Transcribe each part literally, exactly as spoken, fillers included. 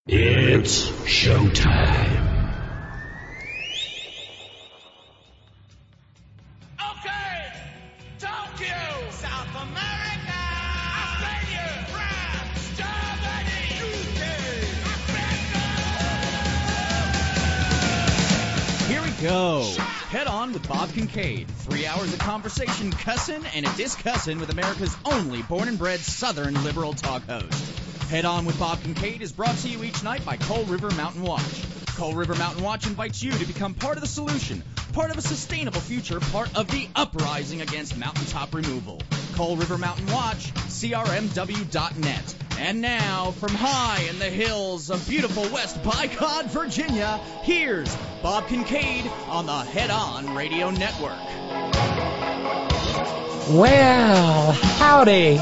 It's showtime. Okay, Tokyo, South America, Australia, France, Germany, U K, Africa. Here we go. Head on with Bob Kincaid. Three hours of conversation, cussin' and a discussin' with America's only born and bred Southern liberal talk host. Head On with Bob Kincaid is brought to you each night by Coal River Mountain Watch. Coal River Mountain Watch invites you to become part of the solution, part of a sustainable future, part of the uprising against mountaintop removal. Coal River Mountain Watch, C R M W dot net. And now, from high in the hills of beautiful West Bicod, Virginia, here's Bob Kincaid on the Head On Radio Network. Well, howdy.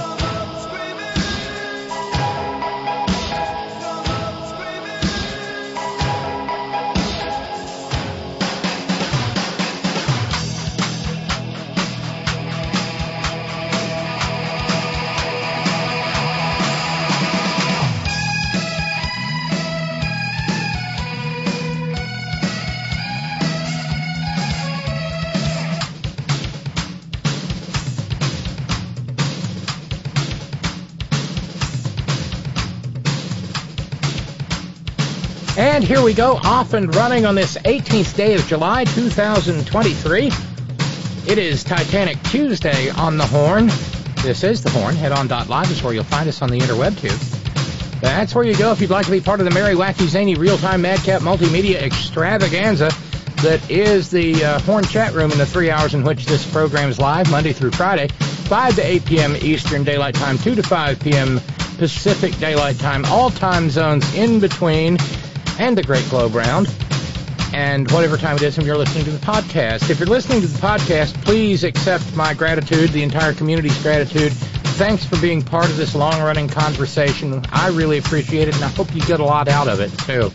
And here we go, off and running on this eighteenth day of July, two thousand twenty-three. It is Titanic Tuesday on the Horn. This is the Horn. Head on dot live is where you'll find us on the interweb tube. That's where you go if you'd like to be part of the merry, wacky, zany, real-time, madcap, multimedia extravaganza that is the uh, Horn chat room in the three hours in which this program is live, Monday through Friday, five to eight p.m. Eastern Daylight Time, two to five p.m. Pacific Daylight Time, all time zones in between, and the Great Globe Round, and whatever time it is when you're listening to the podcast. If you're listening to the podcast, please accept my gratitude, the entire community's gratitude. Thanks for being part of this long-running conversation. I really appreciate it, and I hope you get a lot out of it, too.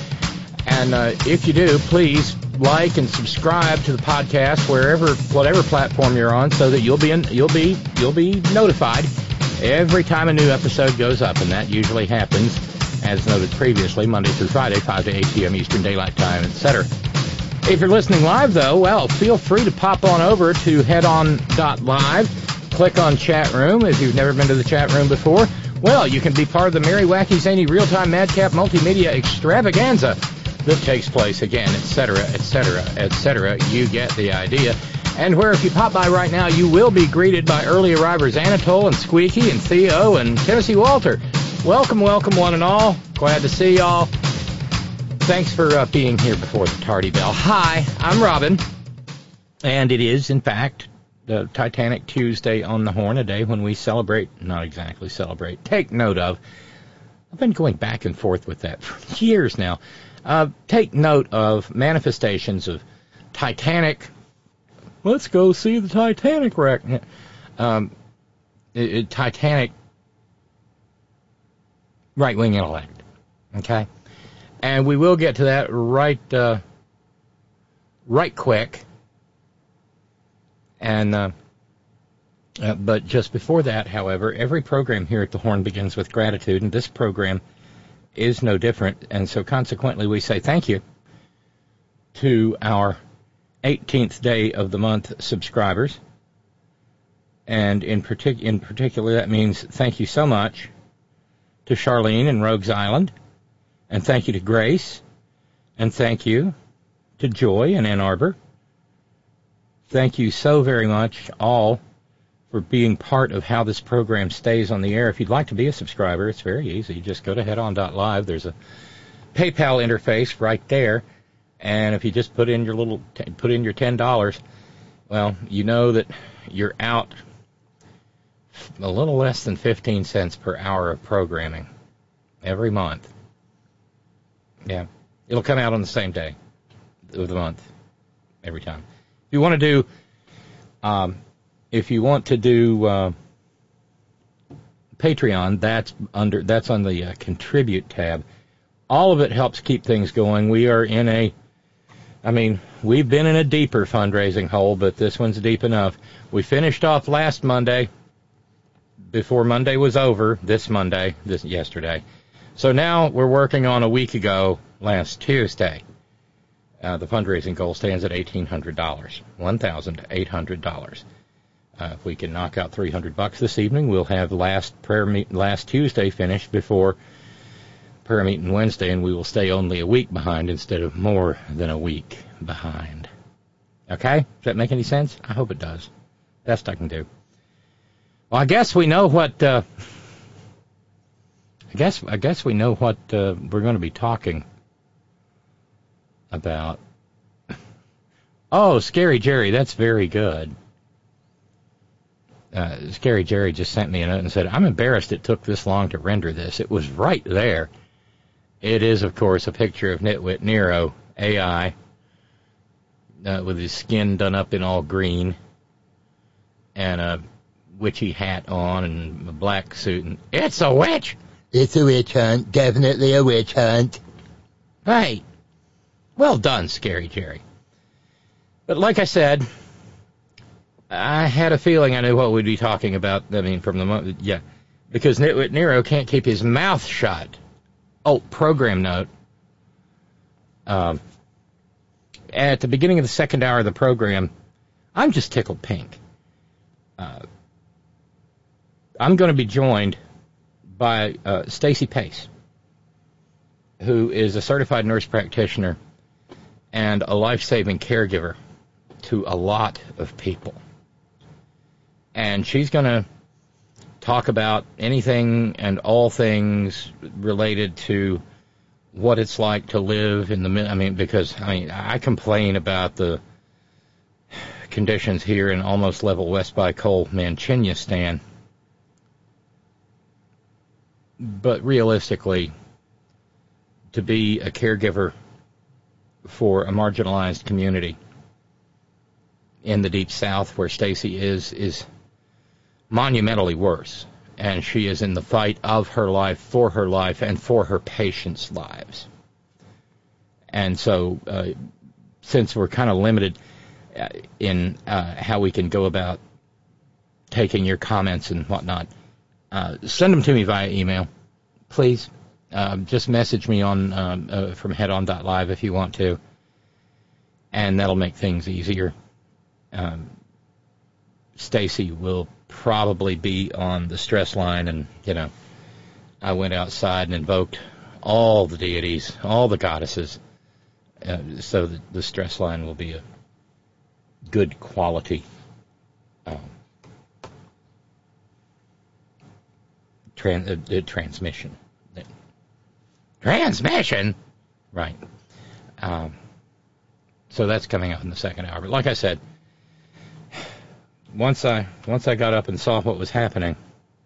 And uh, if you do, please like and subscribe to the podcast wherever, whatever platform you're on, so that you'll be in, you'll be you'll be notified every time a new episode goes up, and that usually happens, as noted previously, Monday through Friday, five to eight p.m. Eastern Daylight Time, et cetera. If you're listening live, though, well, feel free to pop on over to head on dot live. Click on Chat Room. If you've never been to the chat room before, well, you can be part of the merry, wacky, zany, real-time, madcap, multimedia extravaganza that takes place again, et cetera, et cetera, et cetera. You get the idea. And where if you pop by right now, you will be greeted by early arrivers Anatole and Squeaky and Theo and Tennessee Walter. Welcome, welcome, one and all. Glad to see y'all. Thanks for uh, being here before the tardy bell. Hi, I'm Robin, and it is, in fact, the Titanic Tuesday on the Horn, a day when we celebrate, not exactly celebrate, take note of. I've been going back and forth with that for years now. Uh, take note of manifestations of Titanic. Let's go see the Titanic wreck. Um, it, it, Titanic right-wing intellect, okay? And we will get to that right uh, right quick. And uh, uh, but just before that, however, every program here at the Horn begins with gratitude, and this program is no different. And so consequently, we say thank you to our eighteenth day of the month subscribers. And in, partic- in particular, that means thank you so much to Charlene in Rogues Island, and thank you to Grace, and thank you to Joy in Ann Arbor. Thank you so very much, all, for being part of how this program stays on the air. If you'd like to be a subscriber, it's very easy. Just go to head on dot live. There's a PayPal interface right there, and if you just put in your little, put in your ten dollars, well, you know that you're out a little less than fifteen cents per hour of programming every month. Yeah, it'll come out on the same day of the month every time. If you want to do, um, if you want to do uh, Patreon, that's under that's on the uh, Contribute tab. All of it helps keep things going. We are in a, I mean, we've been in a deeper fundraising hole, but this one's deep enough. We finished off last Monday, before Monday was over, this Monday, this yesterday. So now we're working on a week ago, last Tuesday. Uh, the fundraising goal stands at eighteen hundred dollars, one thousand eight hundred dollars. Uh, if we can knock out three hundred bucks this evening, we'll have last prayer meet last Tuesday finished before prayer meeting Wednesday, and we will stay only a week behind instead of more than a week behind. Okay? Does that make any sense? I hope it does. Best I can do. Well, I guess we know what. Uh, I guess I guess we know what uh, we're going to be talking about. Oh, Scary Jerry, that's very good. Uh, Scary Jerry just sent me a note and said, I'm embarrassed it took this long to render this. It was right there. It is, of course, a picture of Nitwit Nero, A I, uh, with his skin done up in all green, and a witchy hat on, and a black suit, and it's a witch! It's a witch hunt. Definitely a witch hunt. Hey, well done, Scary Jerry. But like I said, I had a feeling I knew what we'd be talking about. I mean, from the moment, yeah, because Nitwit Nero can't keep his mouth shut. Oh, program note. Um, at the beginning of the second hour of the program, I'm just tickled pink. Uh, I'm going to be joined by uh, Stacy Pace, who is a certified nurse practitioner and a life-saving caregiver to a lot of people. And she's going to talk about anything and all things related to what it's like to live in the, I mean, because, I mean, I complain about the conditions here in almost level West by Coal, Manchinistan. But realistically, to be a caregiver for a marginalized community in the Deep South where Stacy is, is monumentally worse. And she is in the fight of her life, for her life, and for her patients' lives. And so, uh, since we're kind of limited uh, in uh, how we can go about taking your comments and whatnot, uh, send them to me via email, please. Uh, just message me on um, uh, from headon dot live if you want to, and that'll make things easier. Um, Stacy will probably be on the stress line, and, you know, I went outside and invoked all the deities, all the goddesses, uh, so that the stress line will be a good quality um, tran- uh, uh, transmission. Transmission? Right. Um, so that's coming up in the second hour. But like I said, once I once I got up and saw what was happening,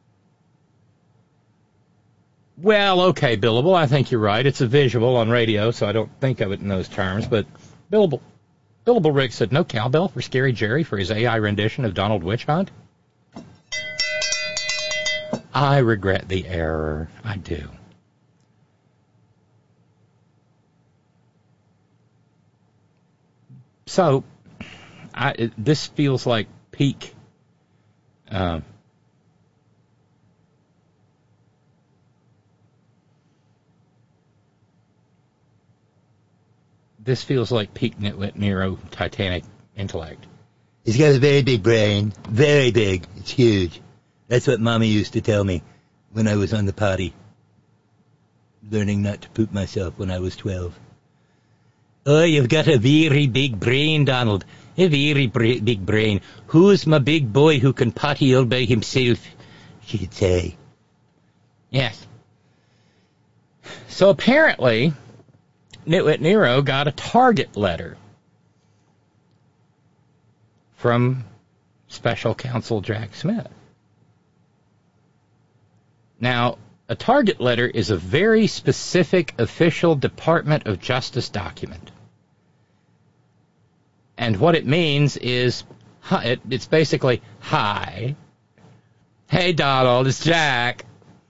well, okay, billable, I think you're right. It's a visual on radio, so I don't think of it in those terms. But billable, billable Rick said, no cowbell for Scary Jerry for his A I rendition of Donald Witch Hunt? I regret the error. I do. So, I, it, this feels like peak uh, this feels like peak Nitwit Nero Titanic intellect. He's got a very big brain. Very big. It's huge. That's what Mommy used to tell me when I was on the potty, learning not to poop myself when I was twelve. Oh, you've got a very big brain, Donald. A very bra- big brain. Who's my big boy who can potty all by himself? She'd say. Yes. So apparently, Nitwit Nero got a target letter from Special Counsel Jack Smith. Now, a target letter is a very specific official Department of Justice document. And what it means is, it's basically, hi. Hey, Donald, it's Jack.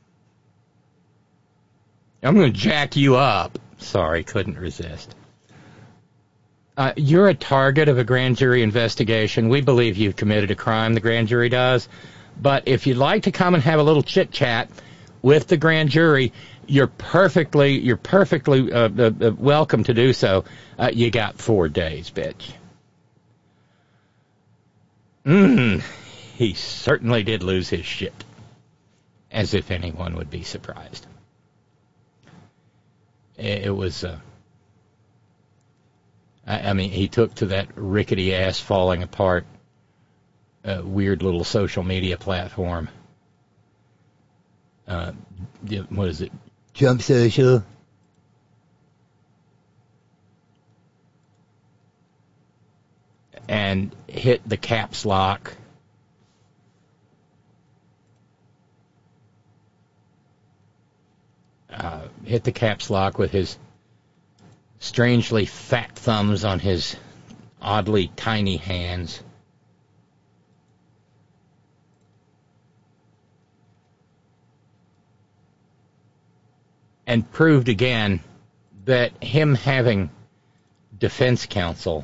I'm going to jack you up. Sorry, couldn't resist. Uh, you're a target of a grand jury investigation. We believe you've committed a crime, the grand jury does. But if you'd like to come and have a little chit-chat, with the grand jury, you're perfectly you're perfectly uh, uh, uh, welcome to do so. Uh, you got four days, bitch. Mmm, he certainly did lose his shit. As if anyone would be surprised. It, it was, uh, I, I mean, he took to that rickety ass falling apart, uh, weird little social media platform. Uh, what is it? Trump Social. And hit the caps lock. Uh, hit the caps lock with his strangely fat thumbs on his oddly tiny hands. And proved again that him having defense counsel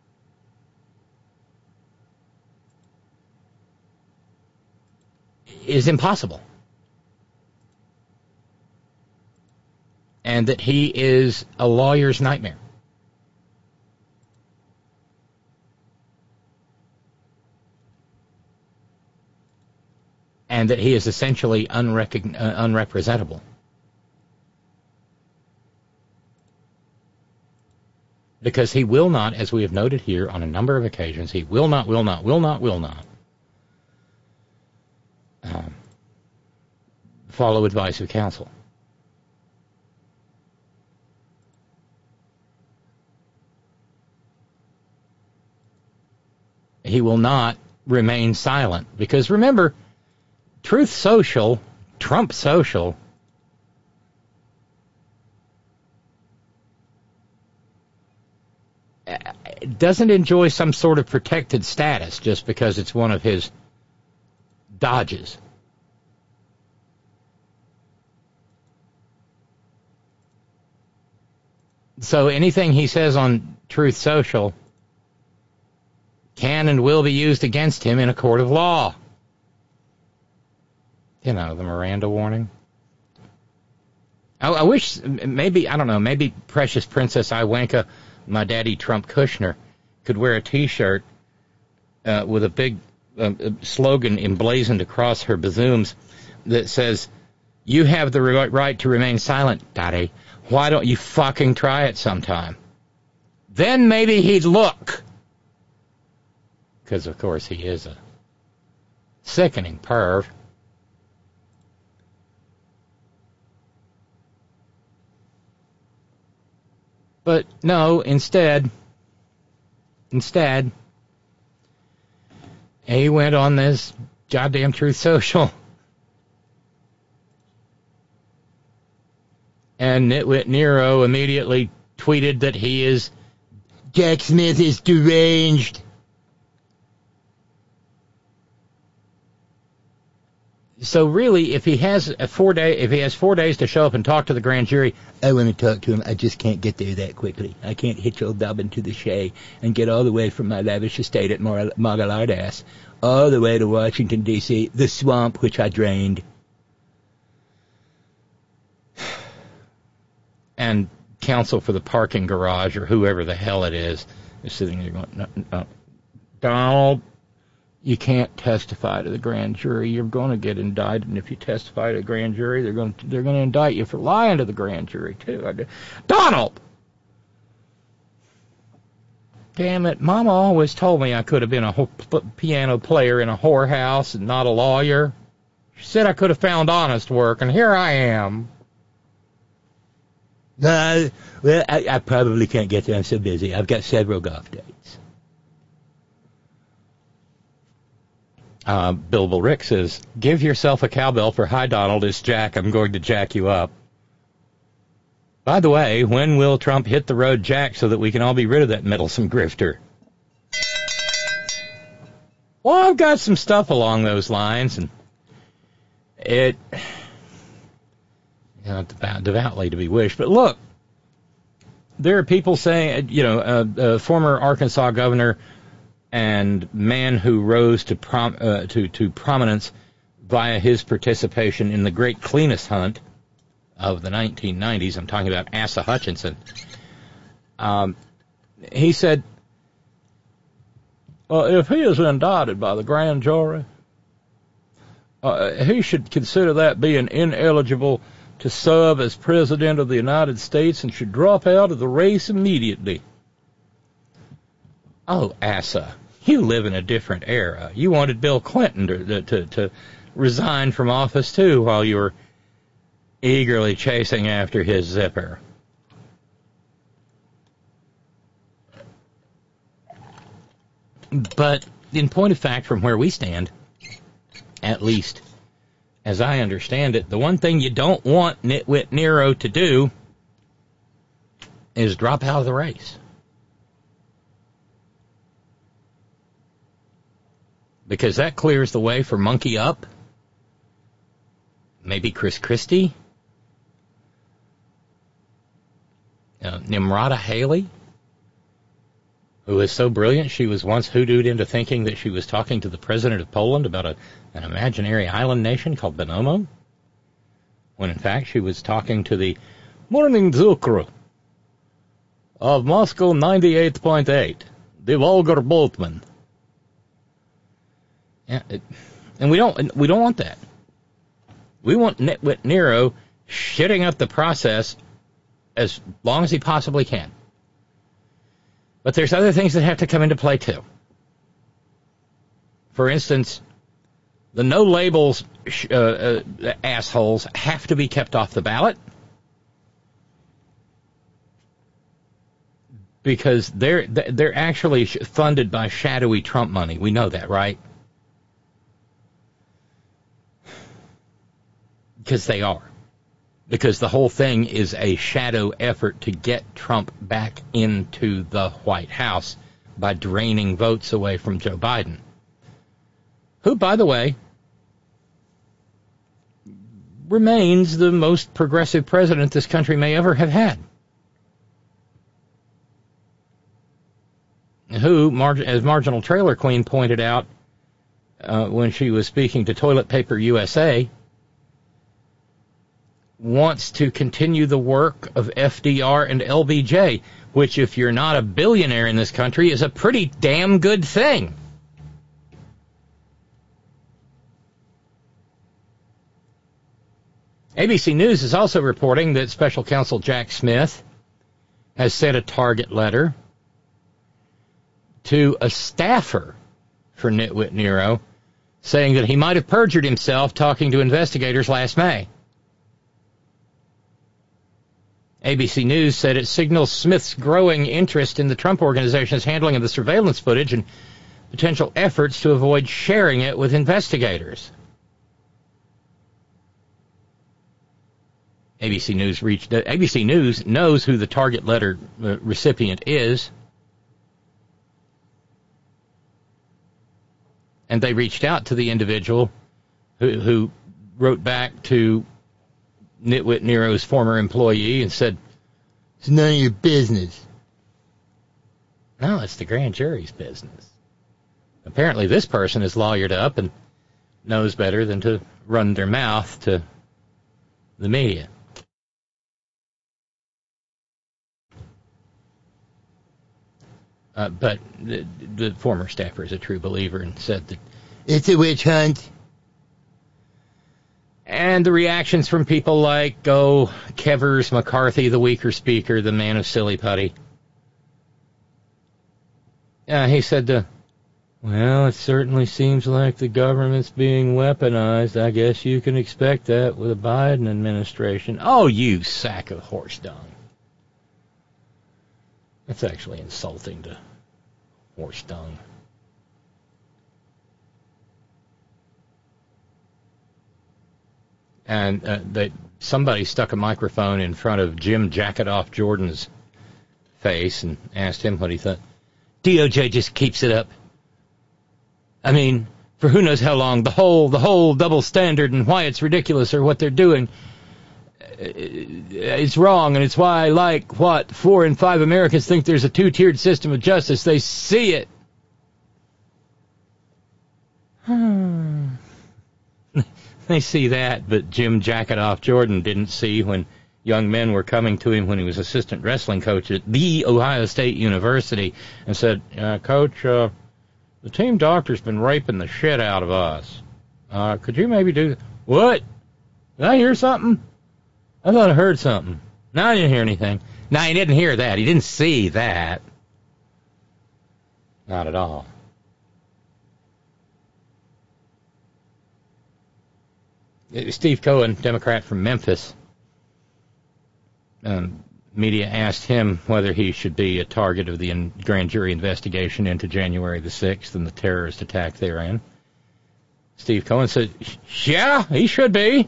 is impossible. And that he is a lawyer's nightmare. And that he is essentially unrecogn- uh, unrepresentable. Because he will not, as we have noted here on a number of occasions, he will not, will not, will not, will not um, follow advice of counsel. He will not remain silent. Because remember, Truth Social, Trump Social, doesn't enjoy some sort of protected status just because it's one of his dodges. So anything he says on Truth Social can and will be used against him in a court of law. You know, the Miranda warning. I, I wish, maybe, I don't know, maybe Precious Princess Ivanka, my daddy Trump Kushner, could wear a T-shirt uh, with a big uh, slogan emblazoned across her bazooms that says, "You have the right to remain silent, Daddy. Why don't you fucking try it sometime?" Then maybe he'd look. Because, of course, he is a sickening perv. But, no, instead, instead, he went on this goddamn Truth Social. And Nitwit Nero immediately tweeted that he is, Jack Smith is deranged. So really, if he has a four day, if he has four days to show up and talk to the grand jury, I want to talk to him. I just can't get there that quickly. I can't hitch old Dobbin to the shay and get all the way from my lavish estate at Mar- Magalardas all the way to Washington, D C, the swamp which I drained. And counsel for the parking garage or whoever the hell it is is sitting there going, no, no, Donald, you can't testify to the grand jury. You're going to get indicted, and if you testify to the grand jury, they're going to, they're going to indict you for lying to the grand jury too. Donald, damn it! Mama always told me I could have been a ho- piano player in a whorehouse and not a lawyer. She said I could have found honest work, and here I am. Uh, well, I, I probably can't get there. I'm so busy. I've got several golf dates. Uh, Billable Rick says, give yourself a cowbell for hi, Donald. It's Jack. I'm going to jack you up. By the way, when will Trump hit the road jack so that we can all be rid of that meddlesome grifter? Well, I've got some stuff along those lines, and it, you know, devout, devoutly to be wished. But look, there are people saying, you know, uh, uh, former Arkansas governor and man who rose to prom, uh, to to prominence via his participation in the Great Cleanest Hunt of the nineteen nineties. I'm talking about Asa Hutchinson. Um, he said, uh, if he is indicted by the grand jury, uh, he should consider that being ineligible to serve as President of the United States and should drop out of the race immediately. Oh, Asa, you live in a different era. You wanted Bill Clinton to, to, to resign from office, too, while you were eagerly chasing after his zipper. But in point of fact, from where we stand, at least as I understand it, the one thing you don't want Nitwit Nero to do is drop out of the race. Because that clears the way for Monkey Up, maybe Chris Christie, uh, Nimrata Haley, who is so brilliant she was once hoodooed into thinking that she was talking to the president of Poland about a, an imaginary island nation called Bonomo, when in fact she was talking to the Morning Zukru of Moscow ninety-eight point eight, the Volgar Boltman. Yeah, it, and we don't we don't want that. We want Nitwit Nero shitting up the process as long as he possibly can. But there's other things that have to come into play, too. For instance, the no-labels uh, uh, assholes have to be kept off the ballot because they're they're actually funded by shadowy Trump money. We know that, right? Because they are. Because the whole thing is a shadow effort to get Trump back into the White House by draining votes away from Joe Biden, who, by the way, remains the most progressive president this country may ever have had. Who, as Marginal Trailer Queen pointed out uh, when she was speaking to Toilet Paper U S A, wants to continue the work of F D R and L B J, which, if you're not a billionaire in this country, is a pretty damn good thing. A B C News is also reporting that Special Counsel Jack Smith has sent a target letter to a staffer for Nitwit Nero, saying that he might have perjured himself talking to investigators last May. A B C News said it signals Smith's growing interest in the Trump Organization's handling of the surveillance footage and potential efforts to avoid sharing it with investigators. A B C News reached. Uh, A B C News knows who the target letter uh, recipient is, and they reached out to the individual who, who wrote back to Nitwit Nero's former employee and said, "It's none of your business." No, it's the grand jury's business. Apparently this person is lawyered up and knows better than to run their mouth to the media. Uh, but the, the former staffer is a true believer and said that it's a witch hunt. And the reactions from people like, oh, Kevers McCarthy, the weaker speaker, the man of silly putty. Uh, he said, uh, well, it certainly seems like the government's being weaponized. I guess you can expect that with a Biden administration. Oh, you sack of horse dung. That's actually insulting to horse dung. And uh, they, somebody stuck a microphone in front of Jim Jacket-Off Jordan's face and asked him what he thought. D O J just keeps it up. I mean, for who knows how long, the whole the whole double standard and why it's ridiculous or what they're doing, it's wrong, and it's why, like, what, four in five Americans think there's a two-tiered system of justice. They see it. Hmm. They see that, but Jim Jacketoff Jordan didn't see when young men were coming to him when he was assistant wrestling coach at the Ohio State University and said, uh, Coach, uh, the team doctor's been raping the shit out of us. Uh, could you maybe do... What? Did I hear something? I thought I heard something. No, I didn't hear anything. No, he didn't hear that. He didn't see that. Not at all. Steve Cohen, Democrat from Memphis, um, media asked him whether he should be a target of the in- grand jury investigation into January the sixth and the terrorist attack therein. Steve Cohen said, yeah, he should be.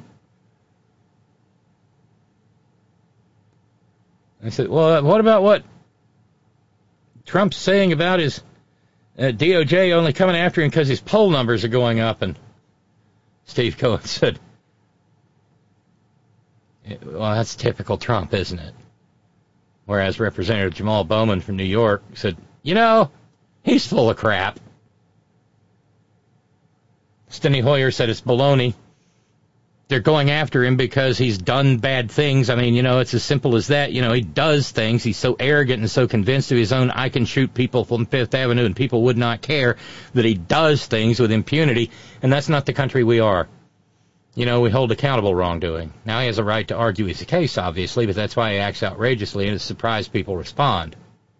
I said, well, what about what Trump's saying about his uh, D O J only coming after him because his poll numbers are going up? And Steve Cohen said, well, that's typical Trump, isn't it? Whereas Representative Jamal Bowman from New York said, you know, he's full of crap. Steny Hoyer said it's baloney. They're going after him because he's done bad things. I mean, you know, it's as simple as that. You know, he does things. He's so arrogant and so convinced of his own, I can shoot people from Fifth Avenue and people would not care, that he does things with impunity. And that's not the country we are. You know, we hold accountable wrongdoing. Now he has a right to argue his case, obviously, but that's why he acts outrageously and it's surprised people respond.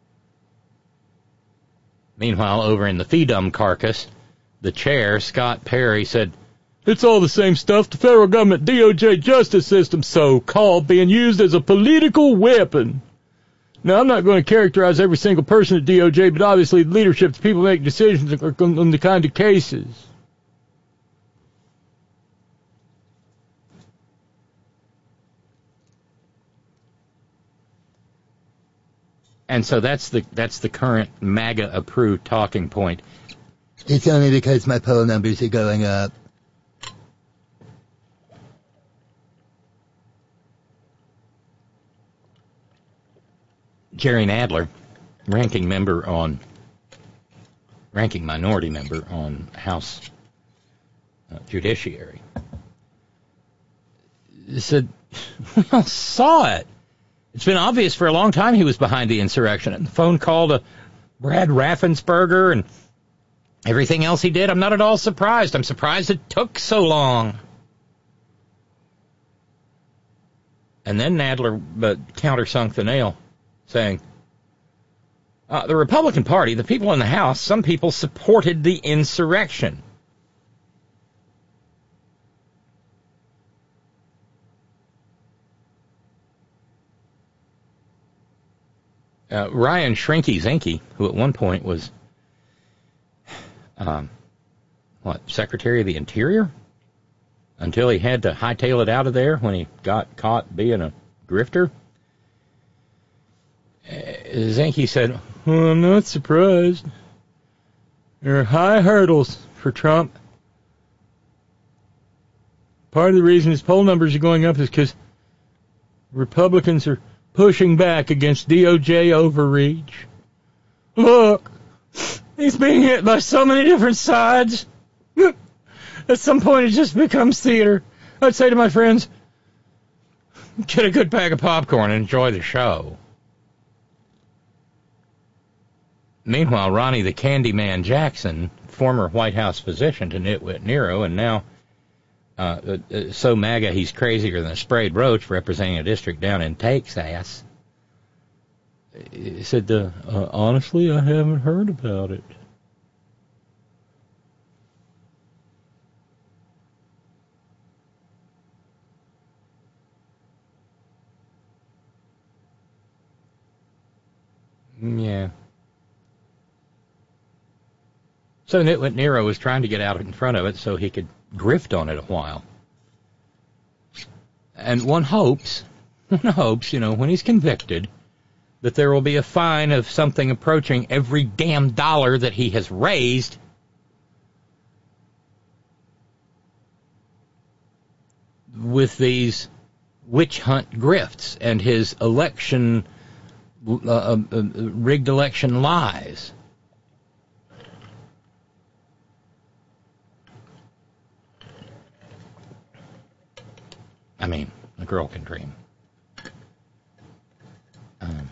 Meanwhile, over in the Feedum carcass, the chair, Scott Perry, said, it's all the same stuff. The federal government D O J justice system, so-called, being used as a political weapon. Now, I'm not going to characterize every single person at D O J, but obviously the leadership, the people make decisions on the kind of cases. And so that's the that's the current MAGA-approved talking point. It's only because my poll numbers are going up. Jerry Nadler, ranking member on, ranking minority member on House uh, Judiciary, said, we all saw it. It's been obvious for a long time he was behind the insurrection. And the phone call to Brad Raffensperger and everything else he did, I'm not at all surprised. I'm surprised it took so long. And then Nadler uh, countersunk the nail, saying, uh, the Republican Party, the people in the House, some people supported the insurrection. Uh, Ryan Shrinky Zinke, who at one point was, um, what, Secretary of the Interior? Until he had to hightail it out of there when he got caught being a grifter. Uh, Zinke said, well, I'm not surprised. There are high hurdles for Trump. Part of the reason his poll numbers are going up is because Republicans are pushing back against D O J overreach. Look, he's being hit by so many different sides. At some point, it just becomes theater. I'd say to my friends, get a good bag of popcorn and enjoy the show. Meanwhile, Ronnie the Candyman Jackson, former White House physician to Nitwit Nero, and now uh, uh, so MAGA he's crazier than a sprayed roach, representing a district down in Texas, said, uh, uh, honestly, I haven't heard about it. Yeah. So Nitwit Nero was trying to get out in front of it so he could grift on it a while. And one hopes, one hopes, you know, when he's convicted, that there will be a fine of something approaching every damn dollar that he has raised with these witch hunt grifts and his election, uh, uh, uh, rigged election lies. I mean, a girl can dream. Um,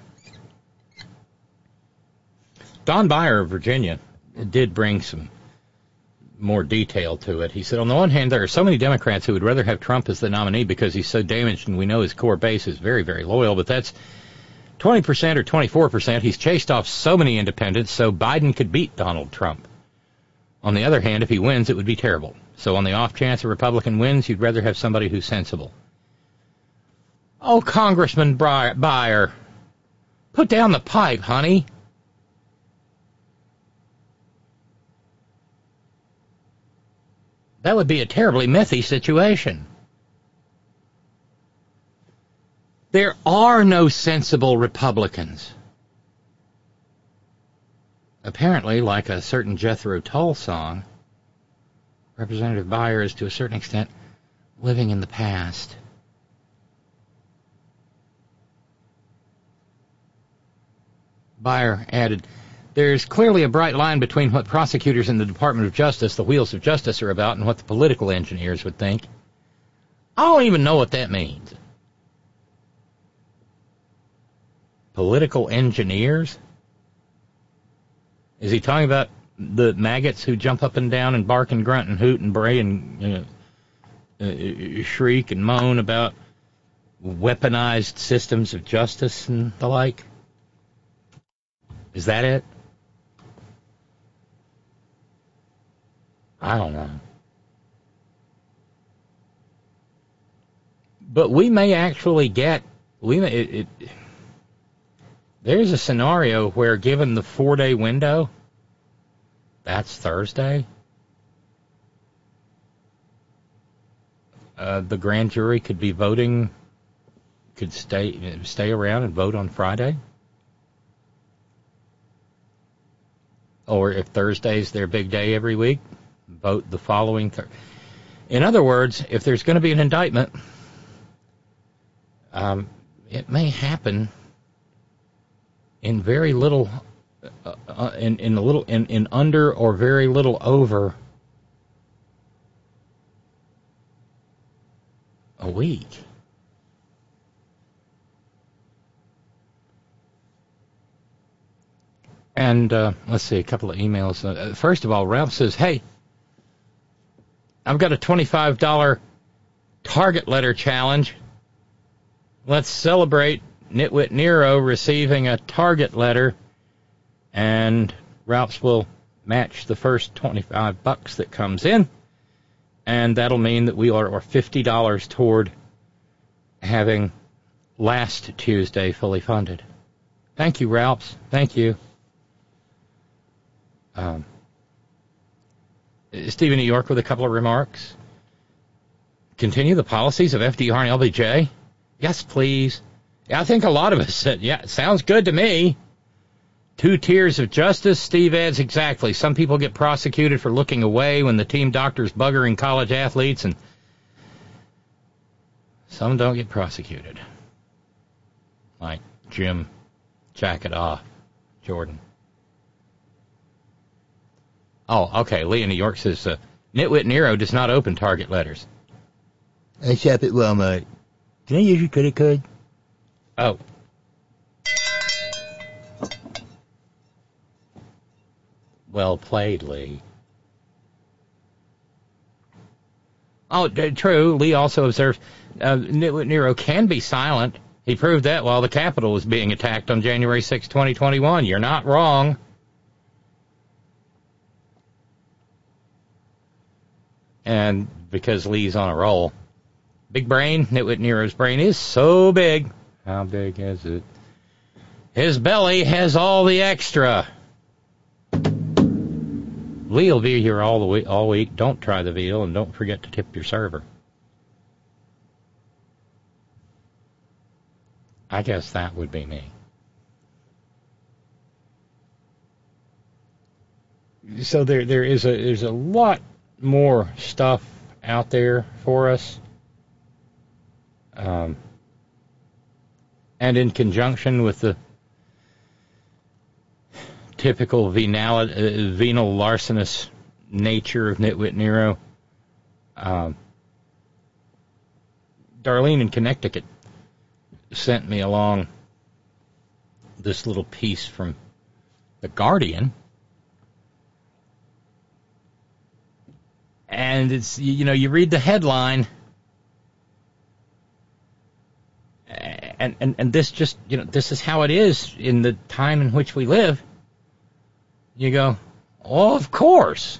Don Beyer of Virginia did bring some more detail to it. He said, on the one hand, there are so many Democrats who would rather have Trump as the nominee because he's so damaged, and we know his core base is very, very loyal, but that's twenty percent or twenty-four percent. He's chased off so many independents, so Biden could beat Donald Trump. On the other hand, if he wins, it would be terrible. So on the off chance a Republican wins, you'd rather have somebody who's sensible. Oh, Congressman Beyer, put down the pipe, honey. That would be a terribly methy situation. There are no sensible Republicans. Apparently, like a certain Jethro Tull song, Representative Beyer is, to a certain extent, living in the past. Beyer added, there's clearly a bright line between what prosecutors in the Department of Justice, the wheels of justice, are about and what the political engineers would think. I don't even know what that means. Political engineers? Is he talking about the maggots who jump up and down and bark and grunt and hoot and bray and you know, uh, shriek and moan about weaponized systems of justice and the like? Is that it? I don't know. But we may actually get, we may, it, it, there's a scenario where, given the four-day window, that's Thursday, uh, the grand jury could be voting, could stay stay around and vote on Friday. Or if Thursday's their big day every week, vote the following Thursday. In other words, if there's going to be an indictment, um, it may happen in very little, uh, uh, in in a little, in, in under or very little over a week. And uh, let's see, a couple of emails. Uh, first of all, Ralph says, hey, I've got a twenty-five dollars Target letter challenge. Let's celebrate Nitwit Nero receiving a Target letter, and Ralph's will match the first twenty-five bucks that comes in, and that'll mean that we are fifty dollars toward having last Tuesday fully funded. Thank you, Ralphs. Thank you. Um, Stephen New York with a couple of remarks. Continue the policies of F D R and L B J? Yes, please. Yeah, I think a lot of us said, yeah, sounds good to me. Two tiers of justice, Steve adds, exactly. Some people get prosecuted for looking away when the team doctor's buggering college athletes, and some don't get prosecuted. Like Jim Jacket Off Jordan. Oh, okay. Lee in New York says, uh, Nitwit Nero does not open Target letters. I shop at Walmart. Can I use your credit card? Oh. Well played, Lee. Oh, d- true. Lee also observes, uh, Nitwit Nero can be silent. He proved that while the Capitol was being attacked on January sixth, twenty twenty-one. You're not wrong. And because Lee's on a roll. Big brain, Nitwit Nero's brain is so big. How big is it? His belly has all the extra. Lee will be here all the week, all week. Don't try the veal, and don't forget to tip your server. I guess that would be me. So there, there is a, there's a lot more stuff out there for us. Um, and in conjunction with the typical venal, uh, venal larcenous nature of Nitwit Nero, um, Darlene in Connecticut sent me along this little piece from The Guardian. And it's, you know, you read the headline, and, and, and this just, you know, this is how it is in the time in which we live. You go, oh, of course.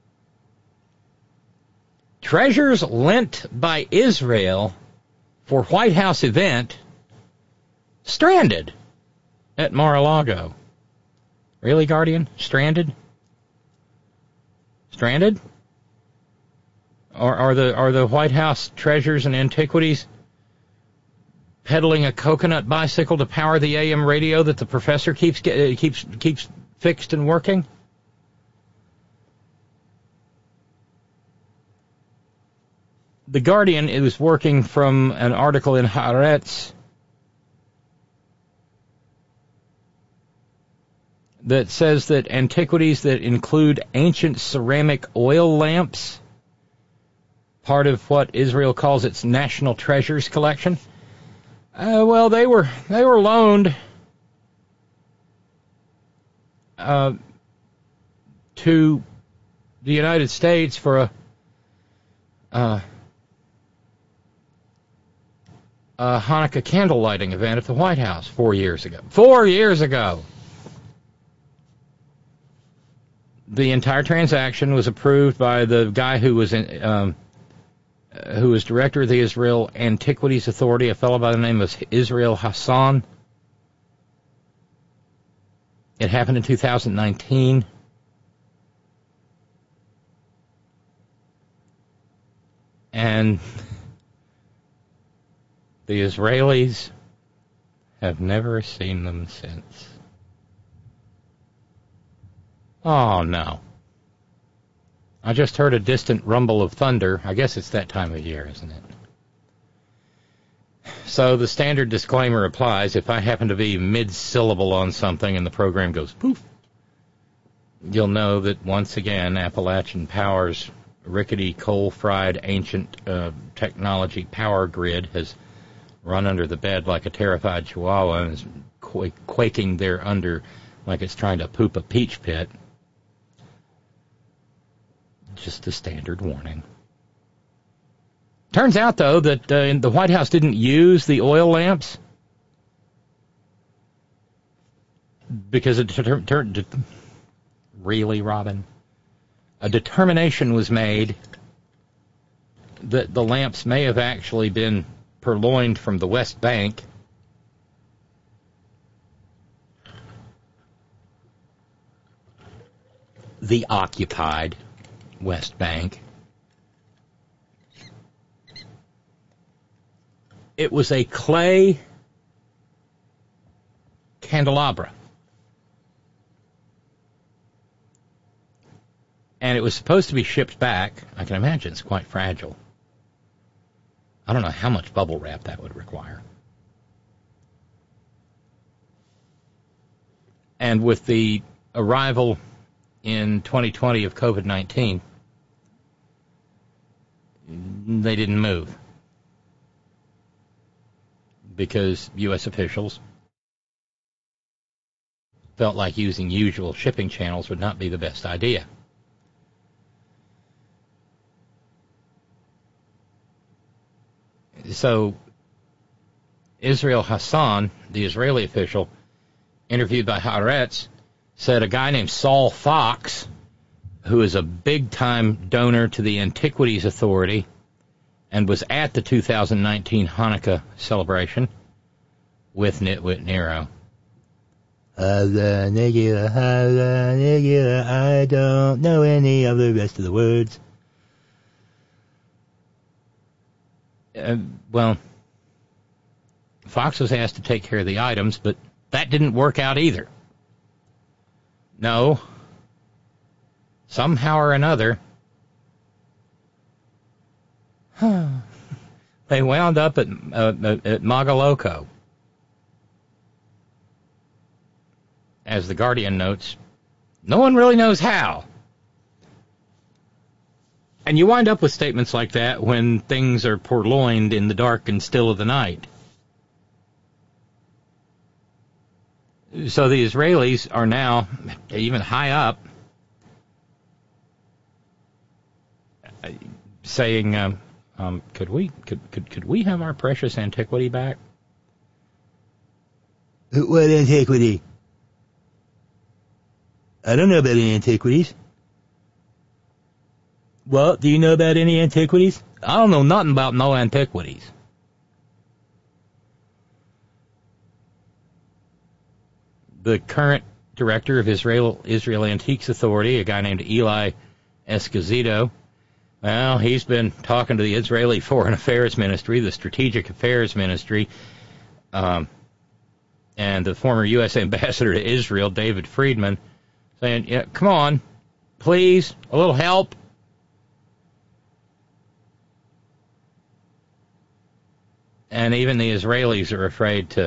Treasures lent by Israel for White House event stranded at Mar-a-Lago. Really, Guardian? Stranded? Stranded? Or are the are the White House treasures and antiquities peddling a coconut bicycle to power the A M radio that the professor keeps uh, keeps keeps fixed and working? The Guardian is working from an article in Haaretz that says that antiquities that include ancient ceramic oil lamps, part of what Israel calls its national treasures collection, uh, well, they were they were loaned uh, to the United States for a uh, a Hanukkah candle lighting event at the White House four years ago. Four years ago. The entire transaction was approved by the guy who was in, um, who was director of the Israel Antiquities Authority, a fellow by the name of Israel Hassan. It happened in two thousand nineteen. And the Israelis have never seen them since. Oh, no. I just heard a distant rumble of thunder. I guess it's that time of year, isn't it? So the standard disclaimer applies. If I happen to be mid-syllable on something and the program goes poof, you'll know that once again Appalachian Power's rickety, coal-fried, ancient uh, technology power grid has run under the bed like a terrified chihuahua and is qu- quaking there under like it's trying to poop a peach pit. Just a standard warning. Turns out, though, that uh, the White House didn't use the oil lamps because it ter- ter- ter- really, Robin, a determination was made that the lamps may have actually been purloined from the West Bank. The occupied West Bank. It was a clay candelabra. And it was supposed to be shipped back. I can imagine it's quite fragile. I don't know how much bubble wrap that would require. And with the arrival in twenty twenty of COVID nineteen, they didn't move because U S officials felt like using usual shipping channels would not be the best idea. So Israel Hassan, the Israeli official, interviewed by Haaretz, said a guy named Saul Fox, who is a big-time donor to the Antiquities Authority and was at the two thousand nineteen Hanukkah celebration with Nitwit Nero. I don't know any of the rest of the words. Uh, well, Fox was asked to take care of the items, but that didn't work out either. No. Somehow or another, they wound up at, uh, at Magaloko. As the Guardian notes, no one really knows how. And you wind up with statements like that when things are purloined in the dark and still of the night. So the Israelis are now, even high up, saying, um, um, could we could, could could we have our precious antiquity back? What antiquity? I don't know about any antiquities. Well, do you know about any antiquities? I don't know nothing about no antiquities. The current director of Israel Israel Antiques Authority, a guy named Eli Esposito, well, he's been talking to the Israeli Foreign Affairs Ministry, the Strategic Affairs Ministry, um, and the former U S Ambassador to Israel, David Friedman, saying, yeah, come on, please, a little help. And even the Israelis are afraid to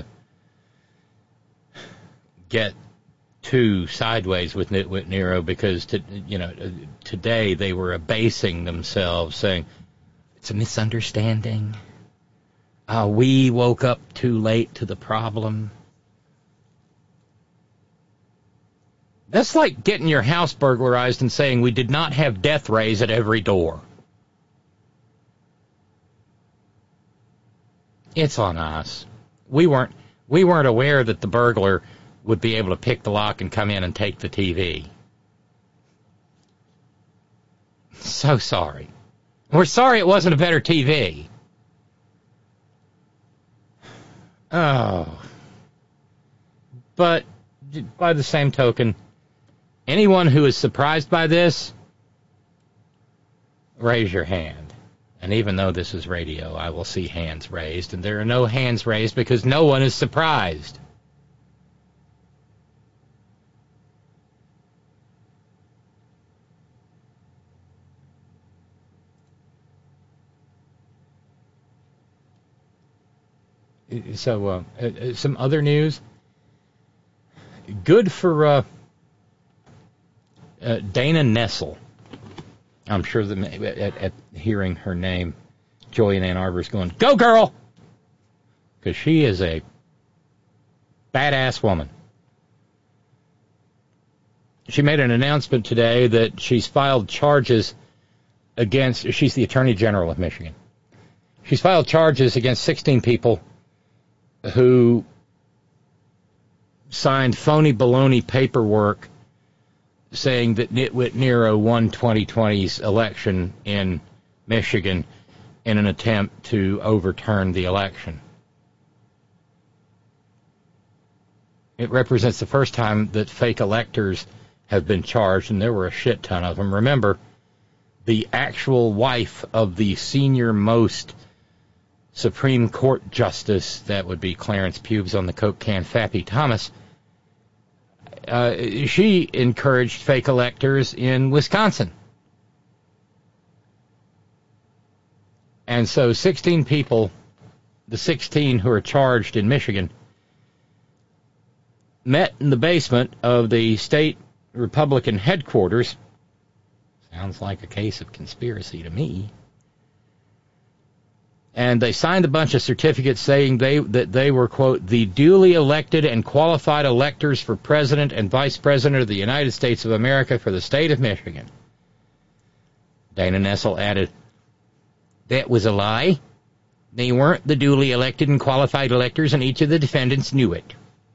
get too sideways with Nitwit Nero because, to, you know, today they were abasing themselves, saying, it's a misunderstanding. Uh, we woke up too late to the problem. That's like getting your house burglarized and saying we did not have death rays at every door. It's on us. We weren't we weren't aware that the burglar would be able to pick the lock and come in and take the T V. So sorry. We're sorry it wasn't a better T V. Oh. But by the same token, anyone who is surprised by this, raise your hand. And even though this is radio, I will see hands raised, and there are no hands raised because no one is surprised. So, uh, uh, some other news. Good for uh, uh, Dana Nessel. I'm sure that at, at hearing her name, Joy in Ann Arbor is going, go girl! Because she is a badass woman. She made an announcement today that she's filed charges against, she's the Attorney General of Michigan. She's filed charges against sixteen people who signed phony baloney paperwork saying that Nitwit Nero won twenty twenty's election in Michigan in an attempt to overturn the election. It represents the first time that fake electors have been charged, and there were a shit ton of them. Remember, the actual wife of the senior-most Supreme Court justice, that would be Clarence Pubes on the Coke can, Fappy Thomas, uh, she encouraged fake electors in Wisconsin. And so sixteen people, the sixteen who are charged in Michigan, met in the basement of the state Republican headquarters. Sounds like a case of conspiracy to me. And they signed a bunch of certificates saying they that they were, quote, the duly elected and qualified electors for President and Vice President of the United States of America for the state of Michigan. Dana Nessel added, that was a lie. They weren't the duly elected and qualified electors, and each of the defendants knew it.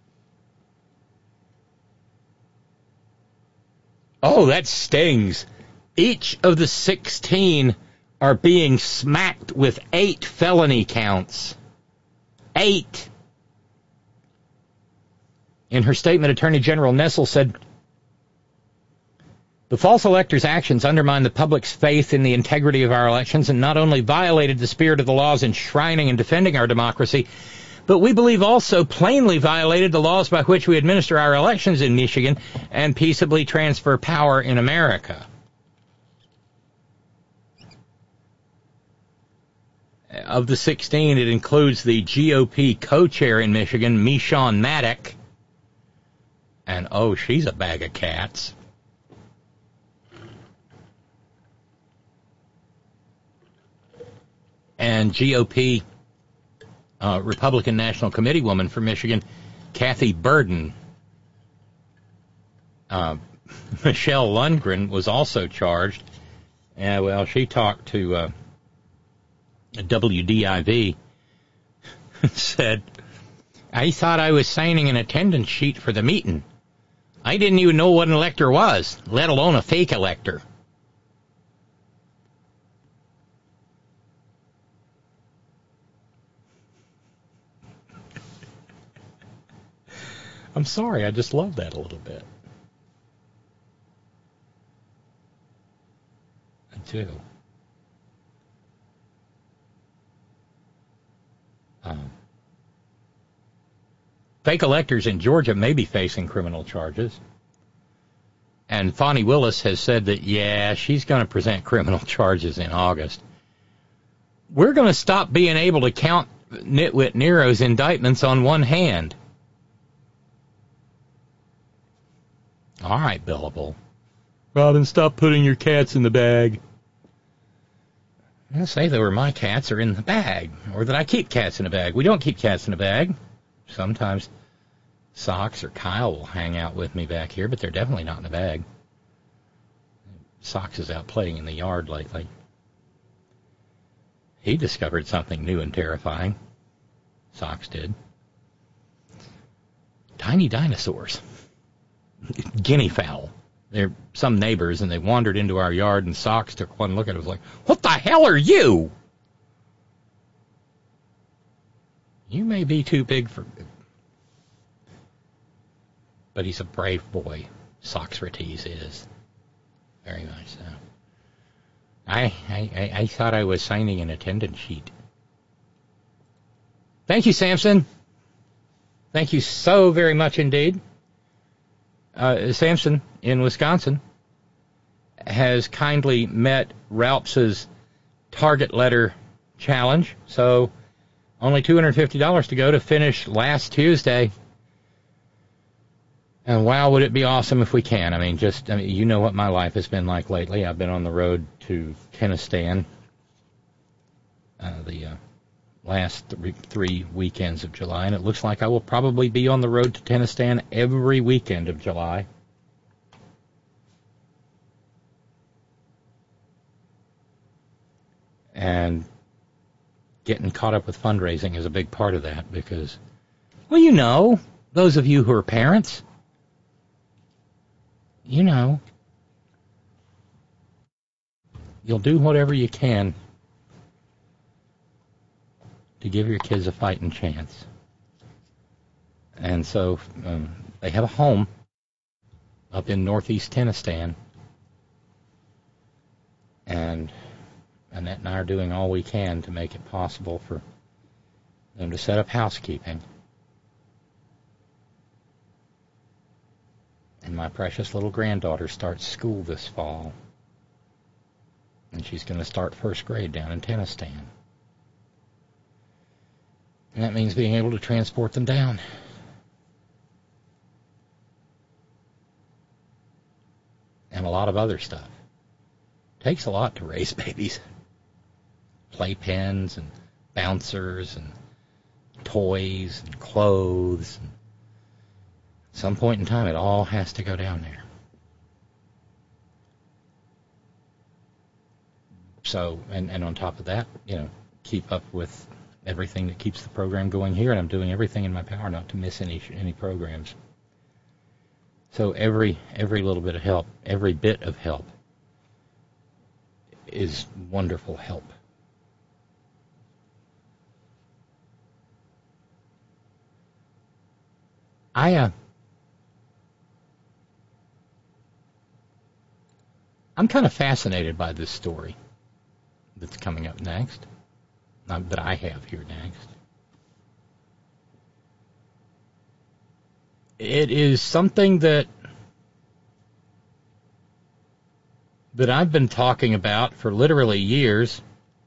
Oh, that stings. Each of the sixteen are being smacked with eight felony counts. Eight. In her statement, Attorney General Nessel said, the false electors' actions undermine the public's faith in the integrity of our elections and not only violated the spirit of the laws enshrining and defending our democracy, but we believe also plainly violated the laws by which we administer our elections in Michigan and peaceably transfer power in America. Of the sixteen, it includes the G O P co-chair in Michigan, Meshawn Maddock. And, oh, she's a bag of cats. And G O P uh, Republican National Committee woman from Michigan, Kathy Burden, uh, Michelle Lundgren was also charged. And, well, she talked to uh, W D I V and said, I thought I was signing an attendance sheet for the meeting. I didn't even know what an elector was, let alone a fake elector. I'm sorry, I just love that a little bit. I do. Um, fake electors in Georgia may be facing criminal charges. And Fonnie Willis has said that, yeah, she's going to present criminal charges in August. We're going to stop being able to count Nitwit Nero's indictments on one hand. All right, Billable. Robin, stop putting your cats in the bag. I'll say they were my cats are in the bag, or that I keep cats in a bag. We don't keep cats in a bag. Sometimes Socks or Kyle will hang out with me back here, but they're definitely not in a bag. Socks is out playing in the yard lately. He discovered something new and terrifying. Socks did. Tiny dinosaurs. Guinea fowl. They're some neighbors, and they wandered into our yard, and Socks took one look at it and was like, what the hell are you? You may be too big for... But he's a brave boy. Socrates is. Very much so. I, I, I thought I was signing an attendance sheet. Thank you, Samson. Thank you so very much indeed. Uh, Samson in Wisconsin has kindly met Ralph's target letter challenge. So only two hundred fifty dollars to go to finish last Tuesday. And wow, would it be awesome if we can. I mean, just, I mean, you know what my life has been like lately. I've been on the road to Tennistan uh, the uh, last th- three weekends of July, and it looks like I will probably be on the road to Tennistan every weekend of July. And getting caught up with fundraising is a big part of that because, well, you know, those of you who are parents, you know, you'll do whatever you can to give your kids a fighting chance. And so um, they have a home up in northeast Tennistan. And Annette and I are doing all we can to make it possible for them to set up housekeeping. And my precious little granddaughter starts school this fall. And she's going to start first grade down in Tennistan. And that means being able to transport them down. And a lot of other stuff. It takes a lot to raise babies. Playpens and bouncers and toys and clothes. And at some point in time, it all has to go down there. So, and, and on top of that, you know, keep up with everything that keeps the program going here, and I'm doing everything in my power not to miss any any programs. So every every little bit of help, every bit of help is wonderful help. I uh, I'm kind of fascinated by this story that's coming up next, um, that I have here next. It is something that that I've been talking about for literally years.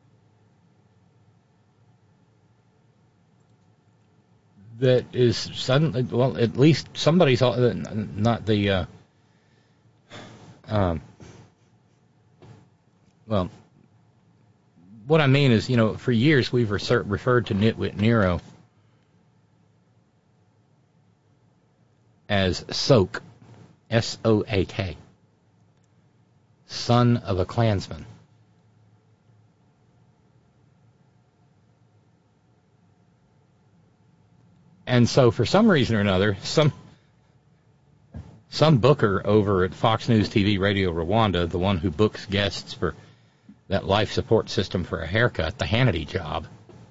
That is suddenly, well, at least somebody's, not the, uh, um, well, what I mean is, you know, for years we've reser- referred to Nitwit Nero as Soak, S O A K, son of a Klansman. And so for some reason or another, some some booker over at Fox News T V Radio Rwanda, the one who books guests for that life support system for a haircut, the Hannity job,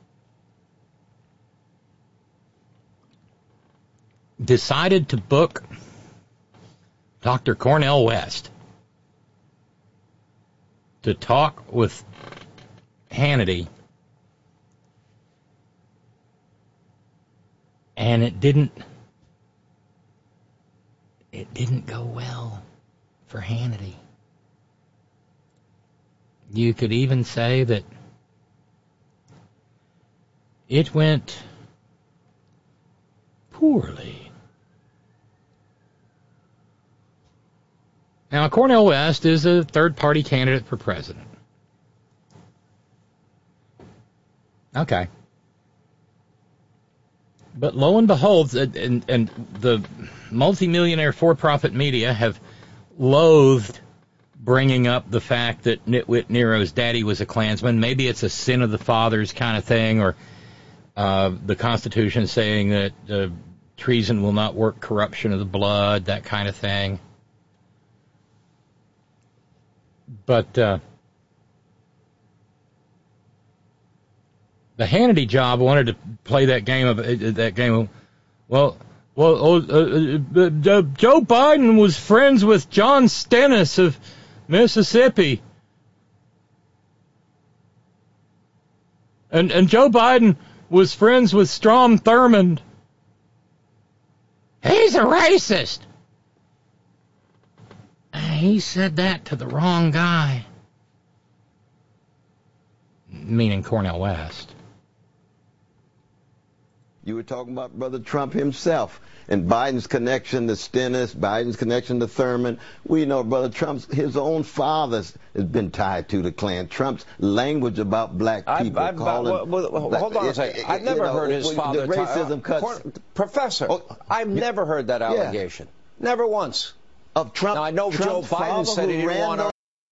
decided to book Doctor Cornel West to talk with Hannity, and it didn't it didn't go well for Hannity. You could even say that it went poorly. Now, Cornel West is a third-party candidate for president. Okay. But lo and behold, and, and the multimillionaire for-profit media have loathed bringing up the fact that Nitwit Nero's daddy was a Klansman. Maybe it's a sin of the fathers kind of thing, or uh, the Constitution saying that uh, treason will not work corruption of the blood, that kind of thing. But uh, the Hannity job wanted to play that game of uh, that game. Of, well, well, oh, uh, uh, uh, Joe Biden was friends with John Stennis of Mississippi, and and Joe Biden was friends with Strom Thurmond. He's a racist. He said that to the wrong guy. Meaning Cornel West. You were talking about Brother Trump himself and Biden's connection to Stennis, Biden's connection to Thurman. We know Brother Trump's, his own father has been tied to the Klan. Trump's language about black people. I've, I've, calling well, well, black, hold on a second. I've never you know, heard his father... The racism tie, uh, cuts... Professor, oh, I've you, never heard that allegation. Yeah. Never once. Of Trump. Now, I know Trump's Joe Biden said he didn't want to...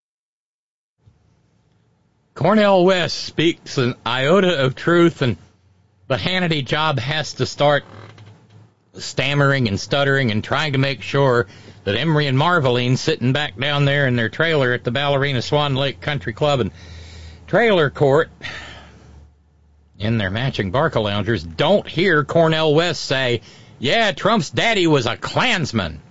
Cornel West speaks an iota of truth, and the Hannity job has to start stammering and stuttering and trying to make sure that Emery and Marveline, sitting back down there in their trailer at the Ballerina Swan Lake Country Club and Trailer Court in their matching Barca loungers, don't hear Cornel West say, yeah, Trump's daddy was a Klansman.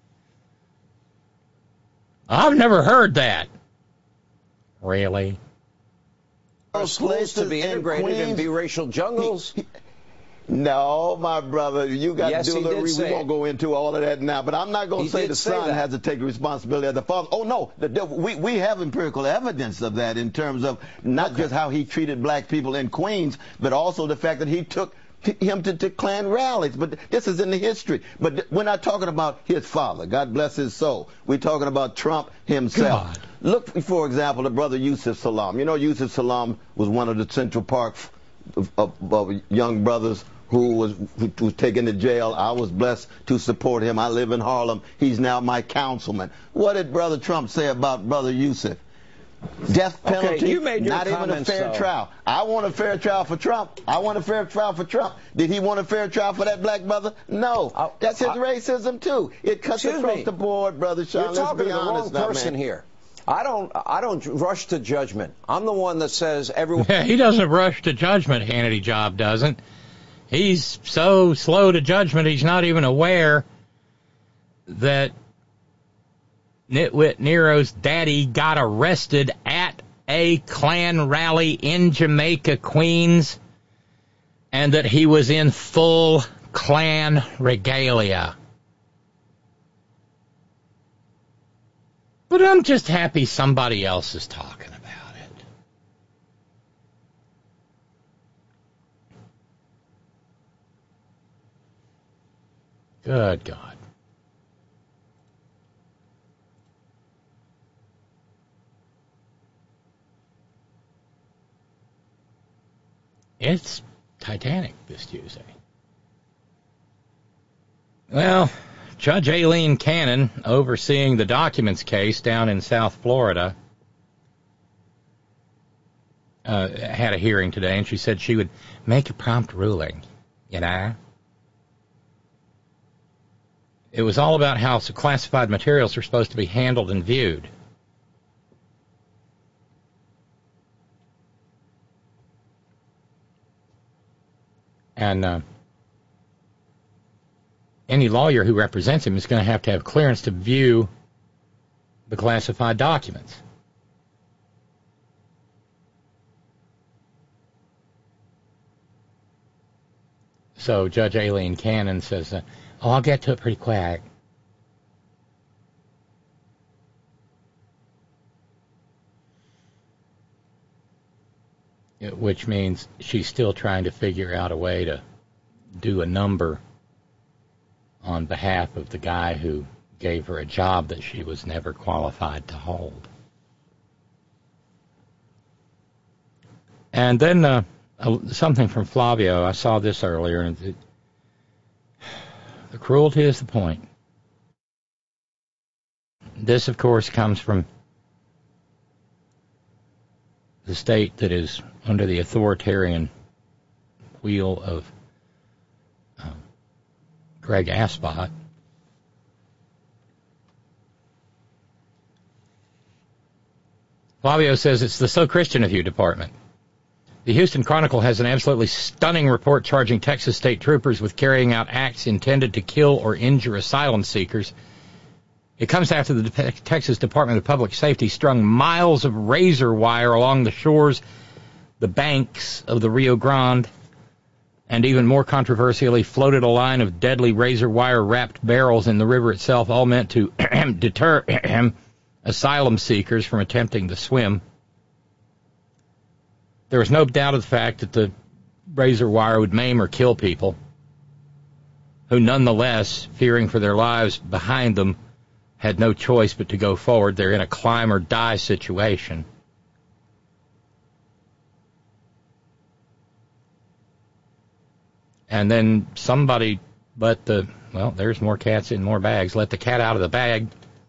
I've never heard that. Really? Schools to be integrated in biracial jungles. No, my brother, you got yes, to do a little reading. We won't it. go into all of that now, but I'm not going to say the say son that. has to take responsibility as the father. Oh, no, the, the, we, we have empirical evidence of that in terms of not okay. just how he treated black people in Queens, but also the fact that he took him to, to Klan rallies. But this is in the history. But we're not talking about his father. God bless his soul. We're talking about Trump himself. God. Look, for example, the brother Yusef Salaam. You know, Yusef Salaam was one of the Central Park of, of, of young brothers who was who was taken to jail. I was blessed to support him. I live in Harlem. He's now my councilman. What did Brother Trump say about Brother Yusef? Death penalty, okay, you made your not even a fair though. trial. I want a fair trial for Trump. I want a fair trial for Trump. Did he want a fair trial for that black brother? No. I, That's his I, racism, too. It cuts across me. the board, Brother Sean. You're talking Let's be to the honest wrong now, person man. here. I don't I don't rush to judgment. I'm the one that says everyone... Yeah, he doesn't rush to judgment, Hannity job doesn't. He's so slow to judgment, he's not even aware that Nitwit Nero's daddy got arrested at a Klan rally in Jamaica, Queens, and that he was in full Klan regalia. But I'm just happy somebody else is talking about it. Good God. It's Titanic this Tuesday. Well, Judge Aileen Cannon, overseeing the documents case down in South Florida, uh, had a hearing today, and she said she would make a prompt ruling, you know? It was all about how classified materials are supposed to be handled and viewed. And uh, any lawyer who represents him is going to have to have clearance to view the classified documents. So Judge Aileen Cannon says, uh, oh, I'll get to it pretty quick. Which means she's still trying to figure out a way to do a number on behalf of the guy who gave her a job that she was never qualified to hold. And then uh, something from Flavio. I saw this earlier, and it, the cruelty is the point. This, of course, comes from the state that is under the authoritarian wheel of uh, Greg Aspot. Flavio says it's the So Christian of You department. The Houston Chronicle has an absolutely stunning report charging Texas state troopers with carrying out acts intended to kill or injure asylum seekers. It comes after the De- Texas Department of Public Safety strung miles of razor wire along the shores, the banks of the Rio Grande, and even more controversially, floated a line of deadly razor wire-wrapped barrels in the river itself, all meant to deter asylum seekers from attempting to swim. There was no doubt of the fact that the razor wire would maim or kill people, who nonetheless, fearing for their lives behind them, had no choice but to go forward. They're in a climb or die situation. And then somebody let the, well, there's more cats in more bags, let the cat out of the bag.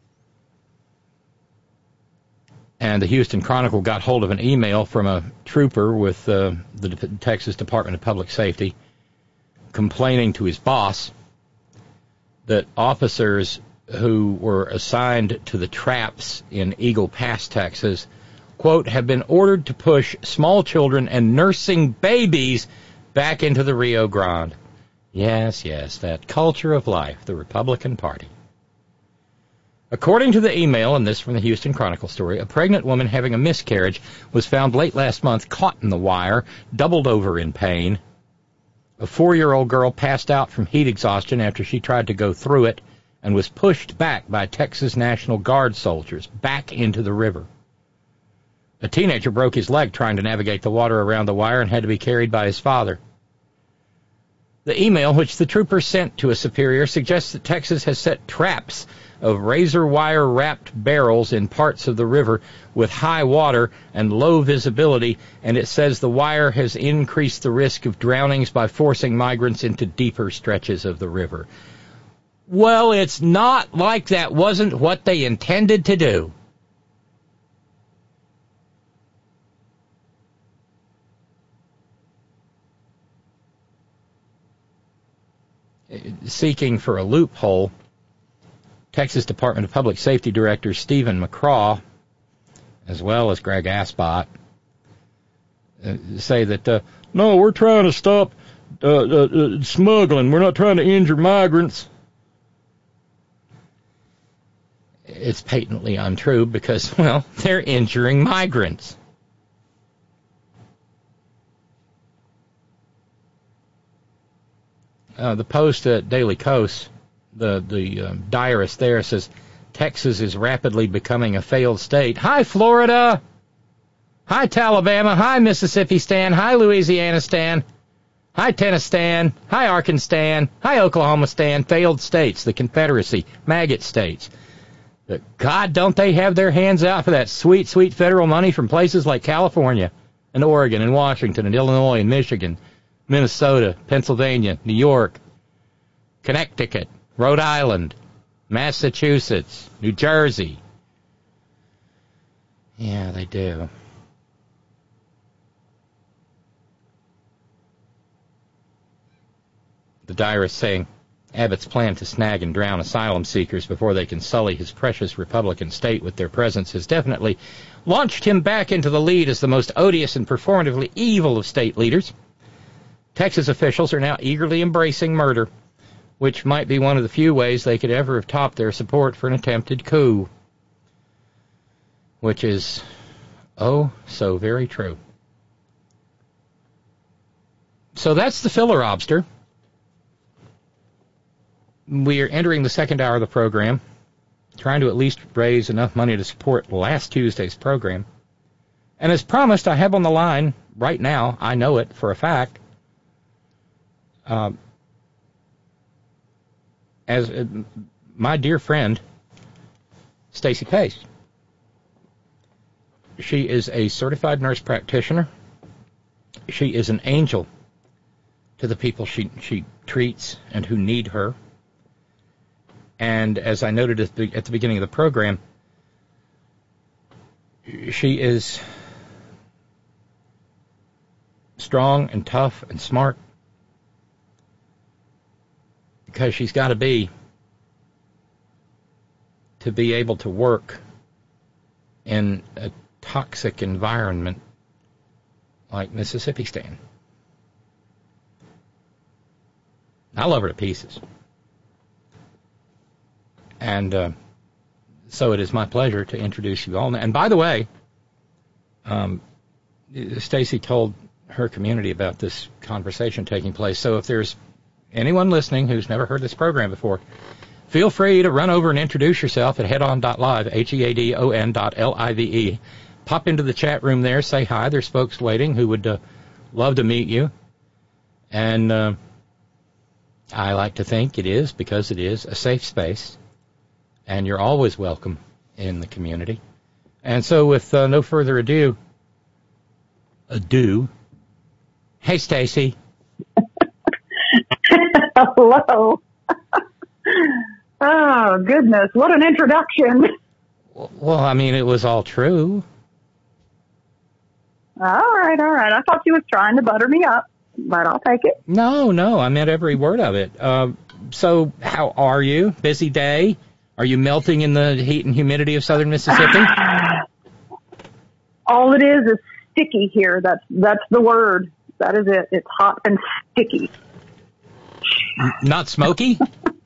And the Houston Chronicle got hold of an email from a trooper with uh, the De- Texas Department of Public Safety complaining to his boss that officers who were assigned to the traps in Eagle Pass, Texas, quote, have been ordered to push small children and nursing babies back into the Rio Grande. Yes, yes, that culture of life, the Republican Party. According to the email, and this from the Houston Chronicle story, a pregnant woman having a miscarriage was found late last month caught in the wire, doubled over in pain. A four-year-old girl passed out from heat exhaustion after she tried to go through it and was pushed back by Texas National Guard soldiers back into the river. A teenager broke his leg trying to navigate the water around the wire and had to be carried by his father. The email, which the trooper sent to a superior, suggests that Texas has set traps of razor wire-wrapped barrels in parts of the river with high water and low visibility, and it says the wire has increased the risk of drownings by forcing migrants into deeper stretches of the river. Well, it's not like that wasn't what they intended to do. Seeking for a loophole, Texas Department of Public Safety Director Stephen McCraw, as well as Greg Aspot, uh, say that, uh, no, we're trying to stop uh, uh, uh, smuggling. We're not trying to injure migrants. It's patently untrue because, well, they're injuring migrants. Uh, the Post at Daily Kos, the, the um, diarist there says, Texas is rapidly becoming a failed state. Hi, Florida. Hi, Alabama. Hi, Mississippi Stan. Hi, Louisiana Stan. Hi, Tennessee Stan. Hi, Arkansas. Hi, Oklahoma Stan. Failed states, the Confederacy, maggot states. But God, don't they have their hands out for that sweet, sweet federal money from places like California. and Oregon and Washington and Illinois and Michigan, Minnesota, Pennsylvania, New York, Connecticut, Rhode Island, Massachusetts, New Jersey. Yeah, they do. The diarist saying Abbott's plan to snag and drown asylum seekers before they can sully his precious Republican state with their presence has definitely launched him back into the lead as the most odious and performatively evil of state leaders. Texas officials are now eagerly embracing murder, which might be one of the few ways they could ever have topped their support for an attempted coup. Which is, oh, so very true. So that's the filler obster. We are entering the second hour of the program, trying to at least raise enough money to support last Tuesday's program. And as promised, I have on the line right now, I know it for a fact, uh, as uh, my dear friend, Stacey Pace. She is a certified nurse practitioner. She is an angel to the people she, she treats and who need her. And as I noted at the, at the beginning of the program, she is strong and tough and smart because she's got to be to be able to work in a toxic environment like Mississippi stand. I love her to pieces. And uh, so it is my pleasure to introduce you all. And by the way, um, Stacey told her community about this conversation taking place. So if there's anyone listening who's never heard this program before, feel free to run over and introduce yourself at headon dot live, H E A D O N dot L I V E. Pop into the chat room there, say hi. There's folks waiting who would uh, love to meet you. And uh, I like to think it is, because it is, a safe space. And you're always welcome in the community. And so with uh, no further ado, ado, hey, Stacey. Hello. Oh, goodness. What an introduction. Well, I mean, it was all true. All right, all right. I thought you was trying to butter me up, but I'll take it. No, no, I meant every word of it. Uh, so how are you? Busy day? Are you melting in the heat and humidity of southern Mississippi? All it is is sticky here. That's that's the word. That is it. It's hot and sticky. Not smoky?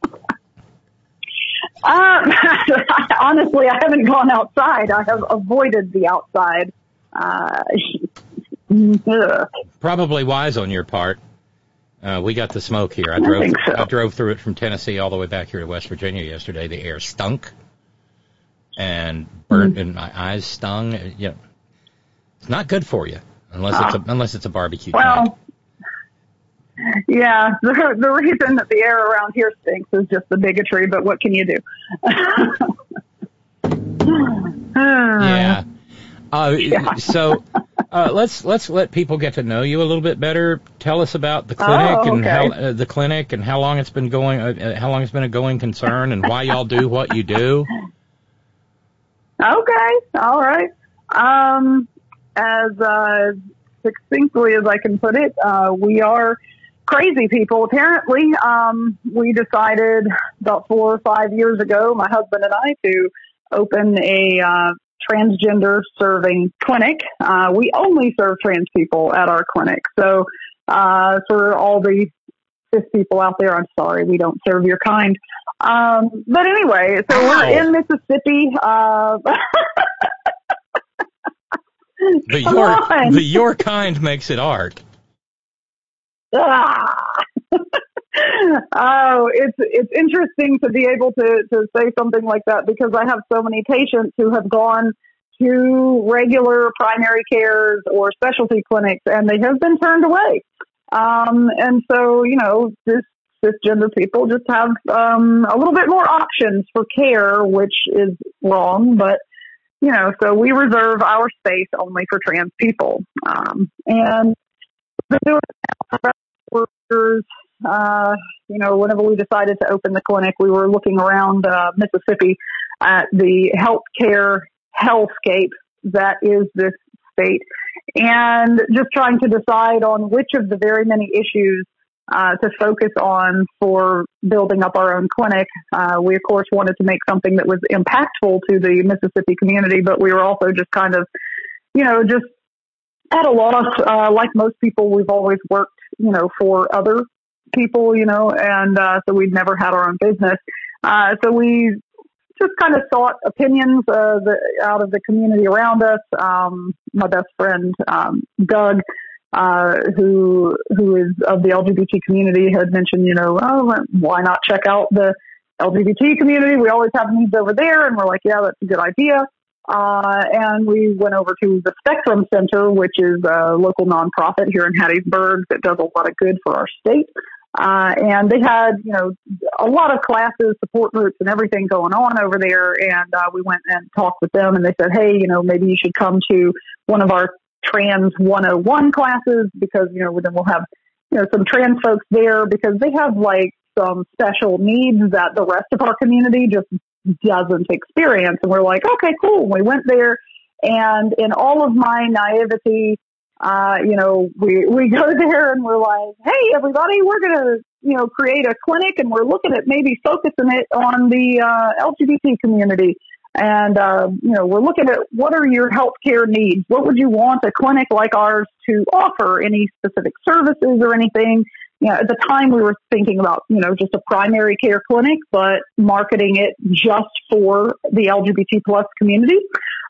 Um, honestly, I haven't gone outside. I have avoided the outside. Uh, Probably wise on your part. Uh, we got the smoke here. I I drove think so. I drove through it from Tennessee all the way back here to West Virginia yesterday. The air stunk and burnt, Mm. and my eyes stung. Uh, You know, it's not good for you unless it's a, unless it's a barbecue joint. Well, yeah, the, the reason that the air around here stinks is just the bigotry, but what can you do? Yeah. Uh, Yeah. So uh, let's let's let people get to know you a little bit better. Tell us about the clinic Oh, and okay. how uh, the clinic and how long it's been going. Uh, how long it's been a going concern, and why y'all do what you do. Okay, all right. Um, as uh, succinctly as I can put it, uh, we are crazy people, apparently. Um, we decided about four or five years ago, my husband and I, to open a uh, transgender serving clinic. Uh, we only serve trans people at our clinic. So uh, for all the cis people out there, I'm sorry, we don't serve your kind. Um, but anyway, so Ow. we're in Mississippi. Uh, The Come your on. the your kind makes it art. Ah. Oh, it's it's interesting to be able to, to say something like that, because I have so many patients who have gone to regular primary cares or specialty clinics and they have been turned away. Um, and so, you know, this cisgender people just have um, a little bit more options for care, which is wrong, but you know, so we reserve our space only for trans people. Um, and we've been doing it now for about four years. Uh, you know, whenever we decided to open the clinic, we were looking around uh, Mississippi at the healthcare hellscape that is this state, and just trying to decide on which of the very many issues uh, to focus on for building up our own clinic. Uh, we, of course, wanted to make something that was impactful to the Mississippi community, but we were also just kind of, you know, just at a loss. Uh, like most people, we've always worked, you know, for other people, you know, and uh, so we'd never had our own business. Uh, so we just kind of sought opinions uh, the, out of the community around us. Um, my best friend, um, Doug, uh, who who is of the L G B T community, had mentioned, you know, oh, why not check out the L G B T community? We always have needs over there. And we're like, yeah, that's a good idea. Uh, and we went over to the Spectrum Center, which is a local nonprofit here in Hattiesburg that does a lot of good for our state. Uh, and they had, you know, a lot of classes, support groups, and everything going on over there. And uh, we went and talked with them, and they said, hey, you know, maybe you should come to one of our Trans one oh one classes, because, you know, then we'll have, you know, some trans folks there, because they have like some special needs that the rest of our community just doesn't experience. And we're like, okay, cool. We went there, and in all of my naivety, Uh, you know, we, we go there and we're like, hey, everybody, we're going to, you know, create a clinic, and we're looking at maybe focusing it on the uh, L G B T community. And, uh, you know, we're looking at what are your healthcare needs? What would you want a clinic like ours to offer? Any specific services or anything? You know, at the time we were thinking about, you know, just a primary care clinic, but marketing it just for the L G B T plus community.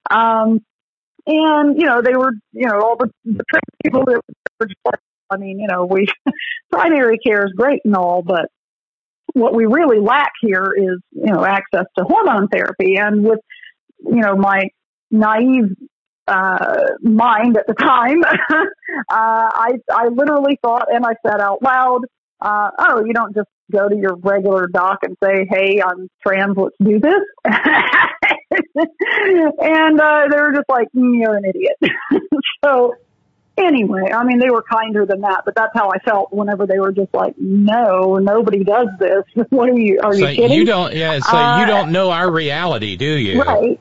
Um, And, you know, they were, you know, all the, the trans people that were just like, I mean, you know, we, primary care is great and all, but what we really lack here is, you know, access to hormone therapy. And with, you know, my naive, uh, mind at the time, uh, I, I literally thought, and I said out loud, uh, oh, you don't just go to your regular doc and say, hey, I'm trans, let's do this. And uh, they were just like, mm, you're an idiot. So anyway, I mean, they were kinder than that, but that's how I felt whenever they were just like, no, nobody does this. What are you, are so you kidding? You don't, yeah, so uh, you don't know our reality, do you? Right.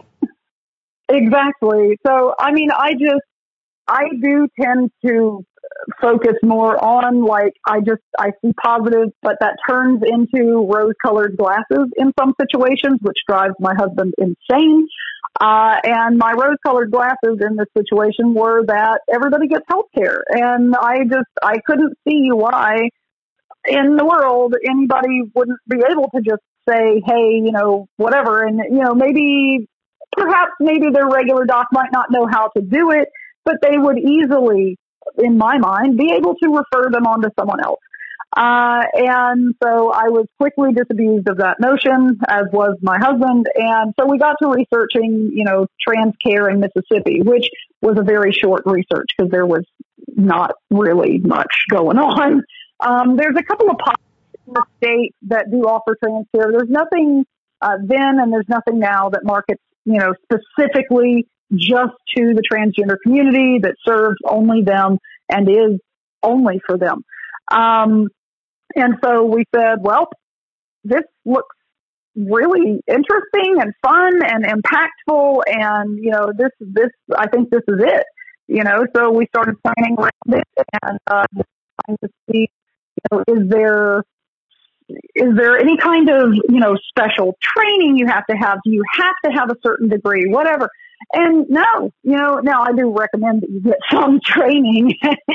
Exactly. So, I mean, I just, I do tend to focus more on, like, I just, I see positive, but that turns into rose-colored glasses in some situations, which drives my husband insane. Uh, and my rose-colored glasses in this situation were that everybody gets health care. And I just, I couldn't see why in the world anybody wouldn't be able to just say, hey, you know, whatever. And, you know, maybe, perhaps maybe their regular doc might not know how to do it, but they would easily, in my mind, be able to refer them on to someone else. Uh, and so I was quickly disabused of that notion, as was my husband. And so we got to researching, you know, trans care in Mississippi, which was a very short research because there was not really much going on. Um, there's a couple of pockets in the state that do offer trans care. There's nothing uh, then, and there's nothing now that markets, you know, specifically just to the transgender community, that serves only them and is only for them. Um, and so we said, well, this looks really interesting and fun and impactful. And, you know, this, this, I think this is it, you know, so we started planning around it and, uh, trying to see, you know, is there, is there any kind of, you know, special training you have to have? Do you have to have a certain degree, whatever? And no, you know, now I do recommend that you get some training,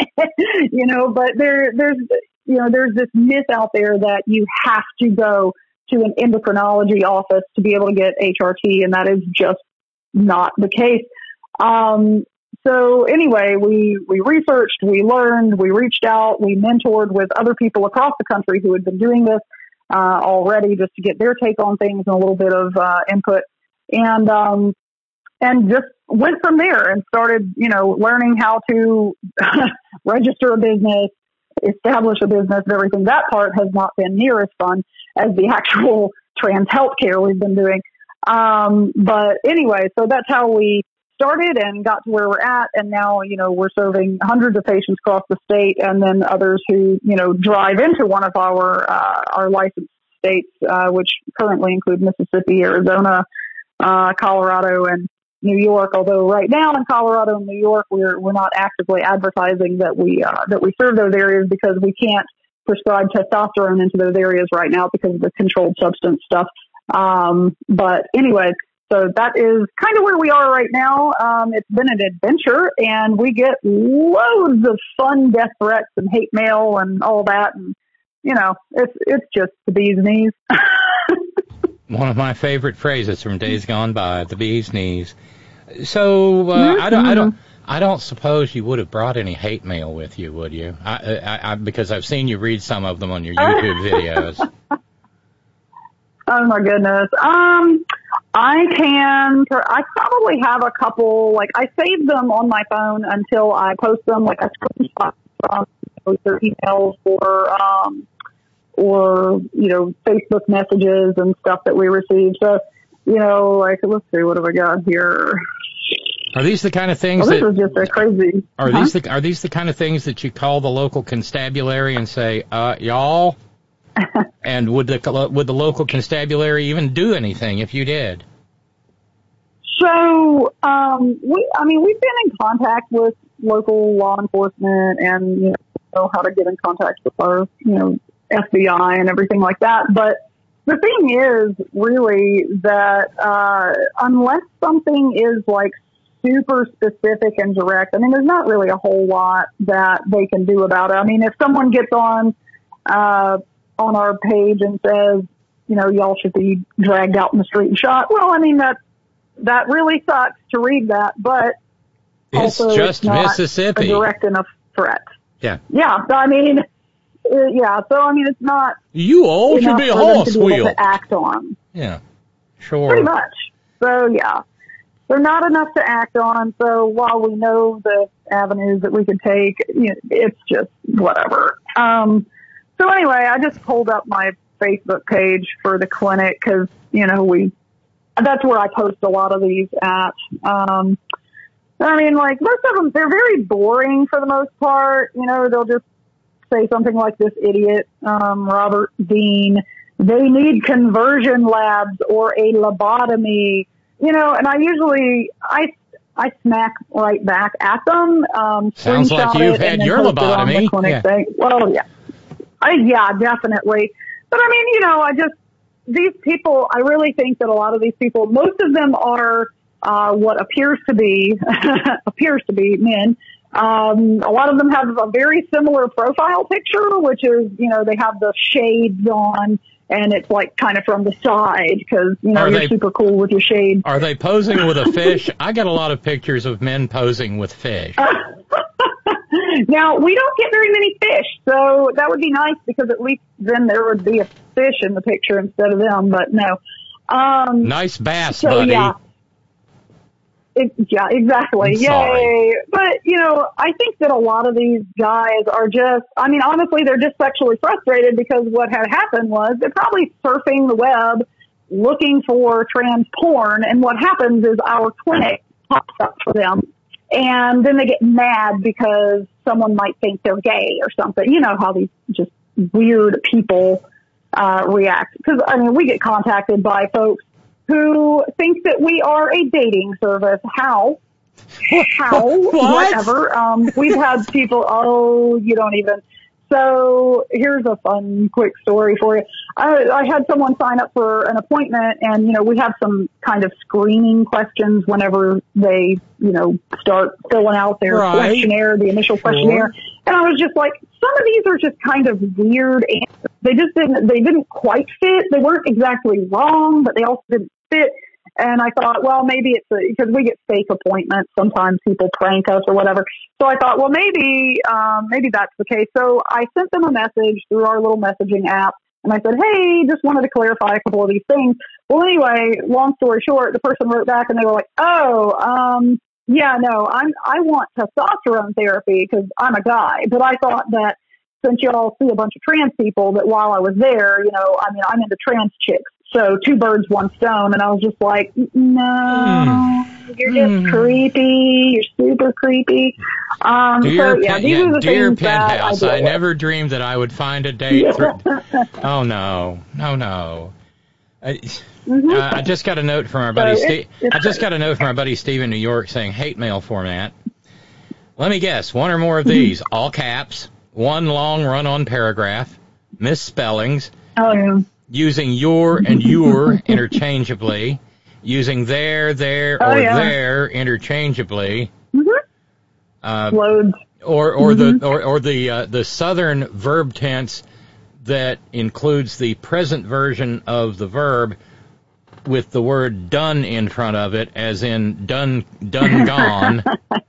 you know, but there, there's, you know, there's this myth out there that you have to go to an endocrinology office to be able to get H R T, and that is just not the case. Um, so anyway, we, we researched, we learned, we reached out, we mentored with other people across the country who had been doing this uh, already, just to get their take on things and a little bit of uh, input. And, um, and just went from there and started, you know, learning how to register a business, establish a business, and everything. That part has not been near as fun as the actual trans healthcare we've been doing. Um, but anyway, so that's how we started and got to where we're at. And now, you know, we're serving hundreds of patients across the state, and then others who, you know, drive into one of our, uh, our licensed states, uh, which currently include Mississippi, Arizona, uh, Colorado, and New York. Although right now in Colorado and New York, we're, we're not actively advertising that we, uh, that we serve those areas because we can't prescribe testosterone into those areas right now because of the controlled substance stuff. Um, but anyway, so that is kind of where we are right now. Um, it's been an adventure, and we get loads of fun death threats and hate mail and all that. And, you know, it's, it's just the bee's knees. One of my favorite phrases from days gone by, the bee's knees. So, uh, mm-hmm. I don't, I don't, I don't suppose you would have brought any hate mail with you, would you? I, I, I because I've seen you read some of them on your YouTube videos. Oh my goodness. Um, I can, I probably have a couple, like I save them on my phone until I post them, like I screenshot from their emails or, um, or, you know, Facebook messages and stuff that we receive. So, you know, like, let's see, what have I got here? Are these the kind of things well, this that is just a crazy. Are huh? these the are these the kind of things that you call the local constabulary and say, uh, y'all? And would the would the local constabulary even do anything if you did? So, um, we, I mean, we've been in contact with local law enforcement, and you know how to get in contact with our, you know, F B I and everything like that. But the thing is, really, that uh, unless something is like super specific and direct, I mean, there's not really a whole lot that they can do about it. I mean, if someone gets on uh, on our page and says, you know, y'all should be dragged out in the street and shot, well, I mean, that that really sucks to read that, but it's also just it's not Mississippi. a direct enough threat. Yeah. Yeah. So, I mean, uh, yeah. So, I mean, it's not. You all should be a horse wheel. To act on. Yeah. Sure. Pretty much. So, yeah. They're not enough to act on. So while we know the avenues that we could take, you know, it's just whatever. Um, so anyway, I just pulled up my Facebook page for the clinic because, you know, we, that's where I post a lot of these at. Um, I mean, like most of them, they're very boring for the most part. You know, they'll just say something like this idiot, um, Robert Dean, they need conversion labs or a lobotomy. You know, and I usually, I, I smack right back at them. Um, Sounds like you've had your lobotomy. Yeah. Thing. Well, yeah. I, yeah, definitely. But I mean, you know, I just, these people, I really think that a lot of these people, most of them are, uh, what appears to be, appears to be men. Um, a lot of them have a very similar profile picture, which is, you know, they have the shades on. And it's like kind of from the side because, you know, are you're they, super cool with your shade. Are they posing with a fish? I get a lot of pictures of men posing with fish. Uh, now, we don't get very many fish, so that would be nice because at least then there would be a fish in the picture instead of them, but no. Um, nice bass, so, buddy. Yeah. It, yeah, exactly. I'm Yay. sorry. But, you know, I think that a lot of these guys are just, I mean, honestly, they're just sexually frustrated because what had happened was they're probably surfing the web looking for trans porn. And what happens is our clinic pops up for them. And then they get mad because someone might think they're gay or something. You know how these just weird people uh, react. Because, I mean, we get contacted by folks who think that we are a dating service. How? How? What? Whatever. Um, we've had people, oh, you don't even. So here's a fun, quick story for you. I, I had someone sign up for an appointment, and, you know, we have some kind of screening questions whenever they, you know, start filling out their right. questionnaire, the initial sure. questionnaire. And I was just like, some of these are just kind of weird answers. They just didn't, they didn't quite fit. They weren't exactly wrong, but they also didn't fit. And I thought, well, maybe it's because we get fake appointments. Sometimes people prank us or whatever. So I thought, well, maybe, um, maybe that's the case. So I sent them a message through our little messaging app. And I said, hey, just wanted to clarify a couple of these things. Well, anyway, long story short, the person wrote back and they were like, oh, um, yeah, no, I'm, I want testosterone therapy because I'm a guy. But I thought that since y'all see a bunch of trans people, that while I was there, you know, I mean, I'm into trans chicks. So two birds, one stone. And I was just like, no, mm. you're just mm. creepy. You're super creepy. Um, dear so, yeah, pen, these yeah, are the dear things Penthouse, that I, I never dreamed that I would find a date. For, oh, no. No, no. I, mm-hmm. uh, I just got a note from our buddy so Steve. I just got a note from our buddy Steve in New York saying hate mail format. Let me guess, one or more of these, all caps, one long run-on paragraph, misspellings, oh, yeah. using your and your interchangeably, using there, there, oh, or yeah. there interchangeably. Mm-hmm. Uh, Loads. Or or mm-hmm. the or, or the uh, the southern verb tense that includes the present version of the verb with the word done in front of it, as in done done gone.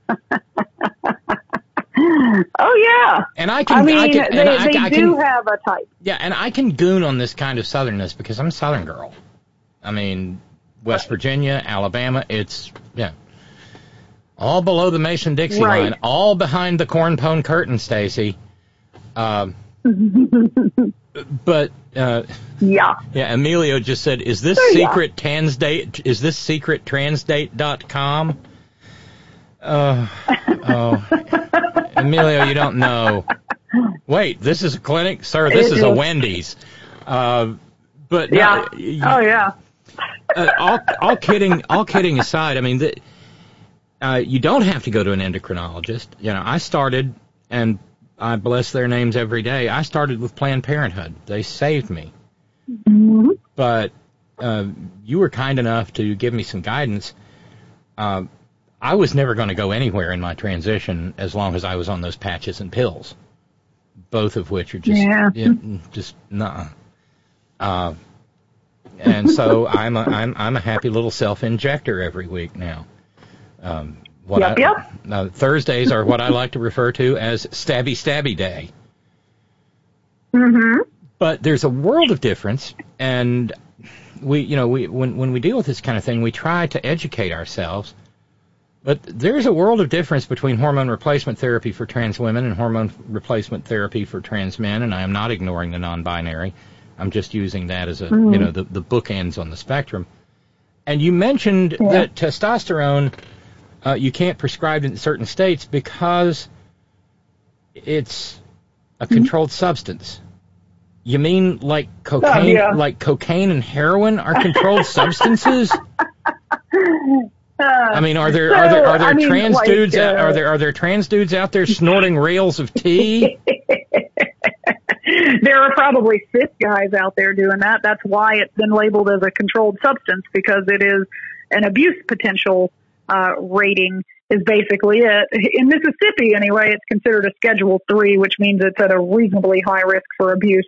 Oh yeah. And I can I mean I can, they, and I, they I do can, have a type. Yeah, and I can goon on this kind of southernness because I'm a southern girl. I mean, West Virginia, Alabama, it's yeah. All below the Mason-Dixie right. line, all behind the corn pone curtain, Stacy. Um, but uh, yeah, yeah. Emilio just said, "Is this oh, secret yeah. transdate? Is this secret transdate dot com?" Uh, oh, Emilio, you don't know. Wait, this is a clinic, sir. This is, is a Wendy's. Uh, but yeah. No, you, oh yeah. uh, all, all kidding, all kidding aside, I mean, the, uh, you don't have to go to an endocrinologist. You know, I started, and I bless their names every day. I started with Planned Parenthood. They saved me. Mm-hmm. But uh, you were kind enough to give me some guidance. Uh, I was never going to go anywhere in my transition as long as I was on those patches and pills, both of which are just, yeah. yeah, just nah. Uh, and so I'm a, I'm I'm a happy little self-injector every week now. Um, what yep, I, yep. Uh, Thursdays are what I like to refer to as stabby stabby day. Mm-hmm. But there's a world of difference, and we, you know, we when when we deal with this kind of thing, we try to educate ourselves. But there's a world of difference between hormone replacement therapy for trans women and hormone replacement therapy for trans men, and I am not ignoring the non-binary. I'm just using that as a, mm-hmm. you know, the, the bookends on the spectrum. And you mentioned yeah. that testosterone, uh, you can't prescribe it in certain states because it's a mm-hmm. controlled substance. You mean like cocaine, oh, yeah. like cocaine and heroin are controlled substances? Uh, I mean, are there so, are there are there I mean, trans like, dudes uh, out, are there are there trans dudes out there snorting rails of tea? There are probably cis guys out there doing that. That's why it's been labeled as a controlled substance, because it is an abuse potential uh, rating is basically it. In Mississippi, anyway, it's considered a Schedule three, which means it's at a reasonably high risk for abuse.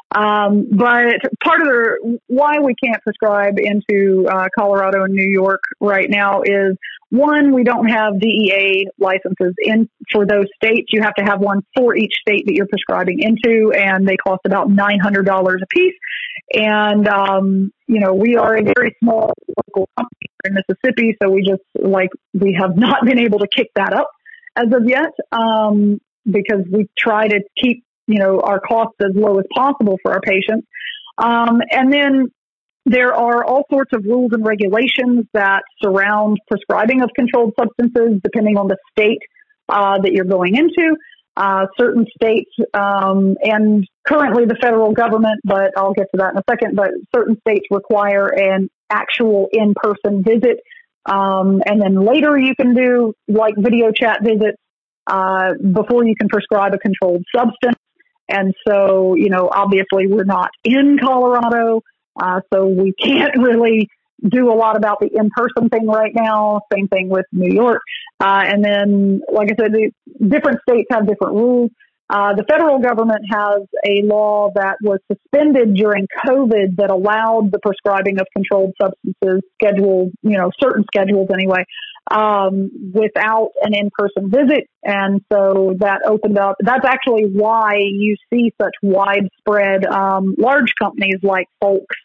Um, but part of the why we can't prescribe into uh, Colorado and New York right now is, one, we don't have D E A licenses in for those states. You have to have one for each state that you're prescribing into, and they cost about nine hundred dollars a piece. And, um, you know, we are a very small local company in Mississippi, so we just, like, we have not been able to kick that up as of yet, um, because we try to keep, you know, our costs as low as possible for our patients. Um, and then there are all sorts of rules and regulations that surround prescribing of controlled substances, depending on the state uh, that you're going into. Uh, certain states, um, and currently the federal government, but I'll get to that in a second, but certain states require an actual in-person visit. Um, and then later you can do like video chat visits uh, before you can prescribe a controlled substance. And so, you know, obviously we're not in Colorado, uh, so we can't really do a lot about the in-person thing right now. Same thing with New York. Uh, and then, like I said, the different states have different rules. Uh, the federal government has a law that was suspended during COVID that allowed the prescribing of controlled substances, scheduled, you know, certain schedules anyway, um, without an in-person visit. And so that opened up. That's actually why you see such widespread, um, large companies like Folks,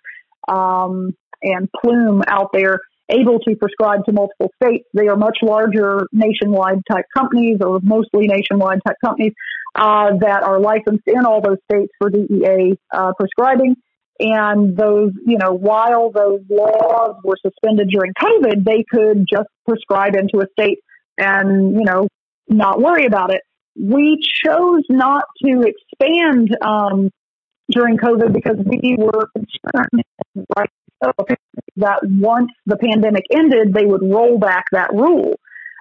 um, and Plume out there able to prescribe to multiple states. They are much larger nationwide type companies, or mostly nationwide type companies, uh, that are licensed in all those states for D E A, uh, prescribing. And those, you know, while those laws were suspended during COVID, they could just prescribe into a state and, you know, not worry about it. We chose not to expand um, during COVID because we were concerned, right, so that once the pandemic ended, they would roll back that rule.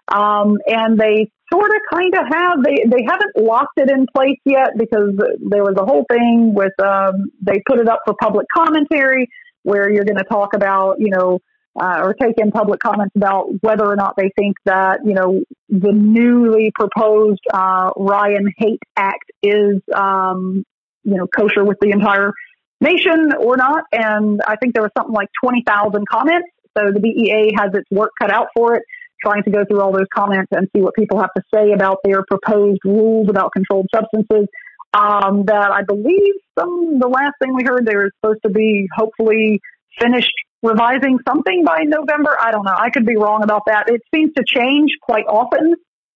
Um, and they sort of kind of have, they, they haven't locked it in place yet because there was a whole thing with, um, they put it up for public commentary where you're going to talk about, you know, uh, or take in public comments about whether or not they think that, you know, the newly proposed, uh, Ryan Hate Act is, um, you know, kosher with the entire nation or not. And I think there was something like twenty thousand comments. So the D E A has its work cut out for it, trying to go through all those comments and see what people have to say about their proposed rules about controlled substances. Um, that I believe some, the last thing we heard, they were supposed to be hopefully finished revising something by November. I don't know. I could be wrong about that. It seems to change quite often.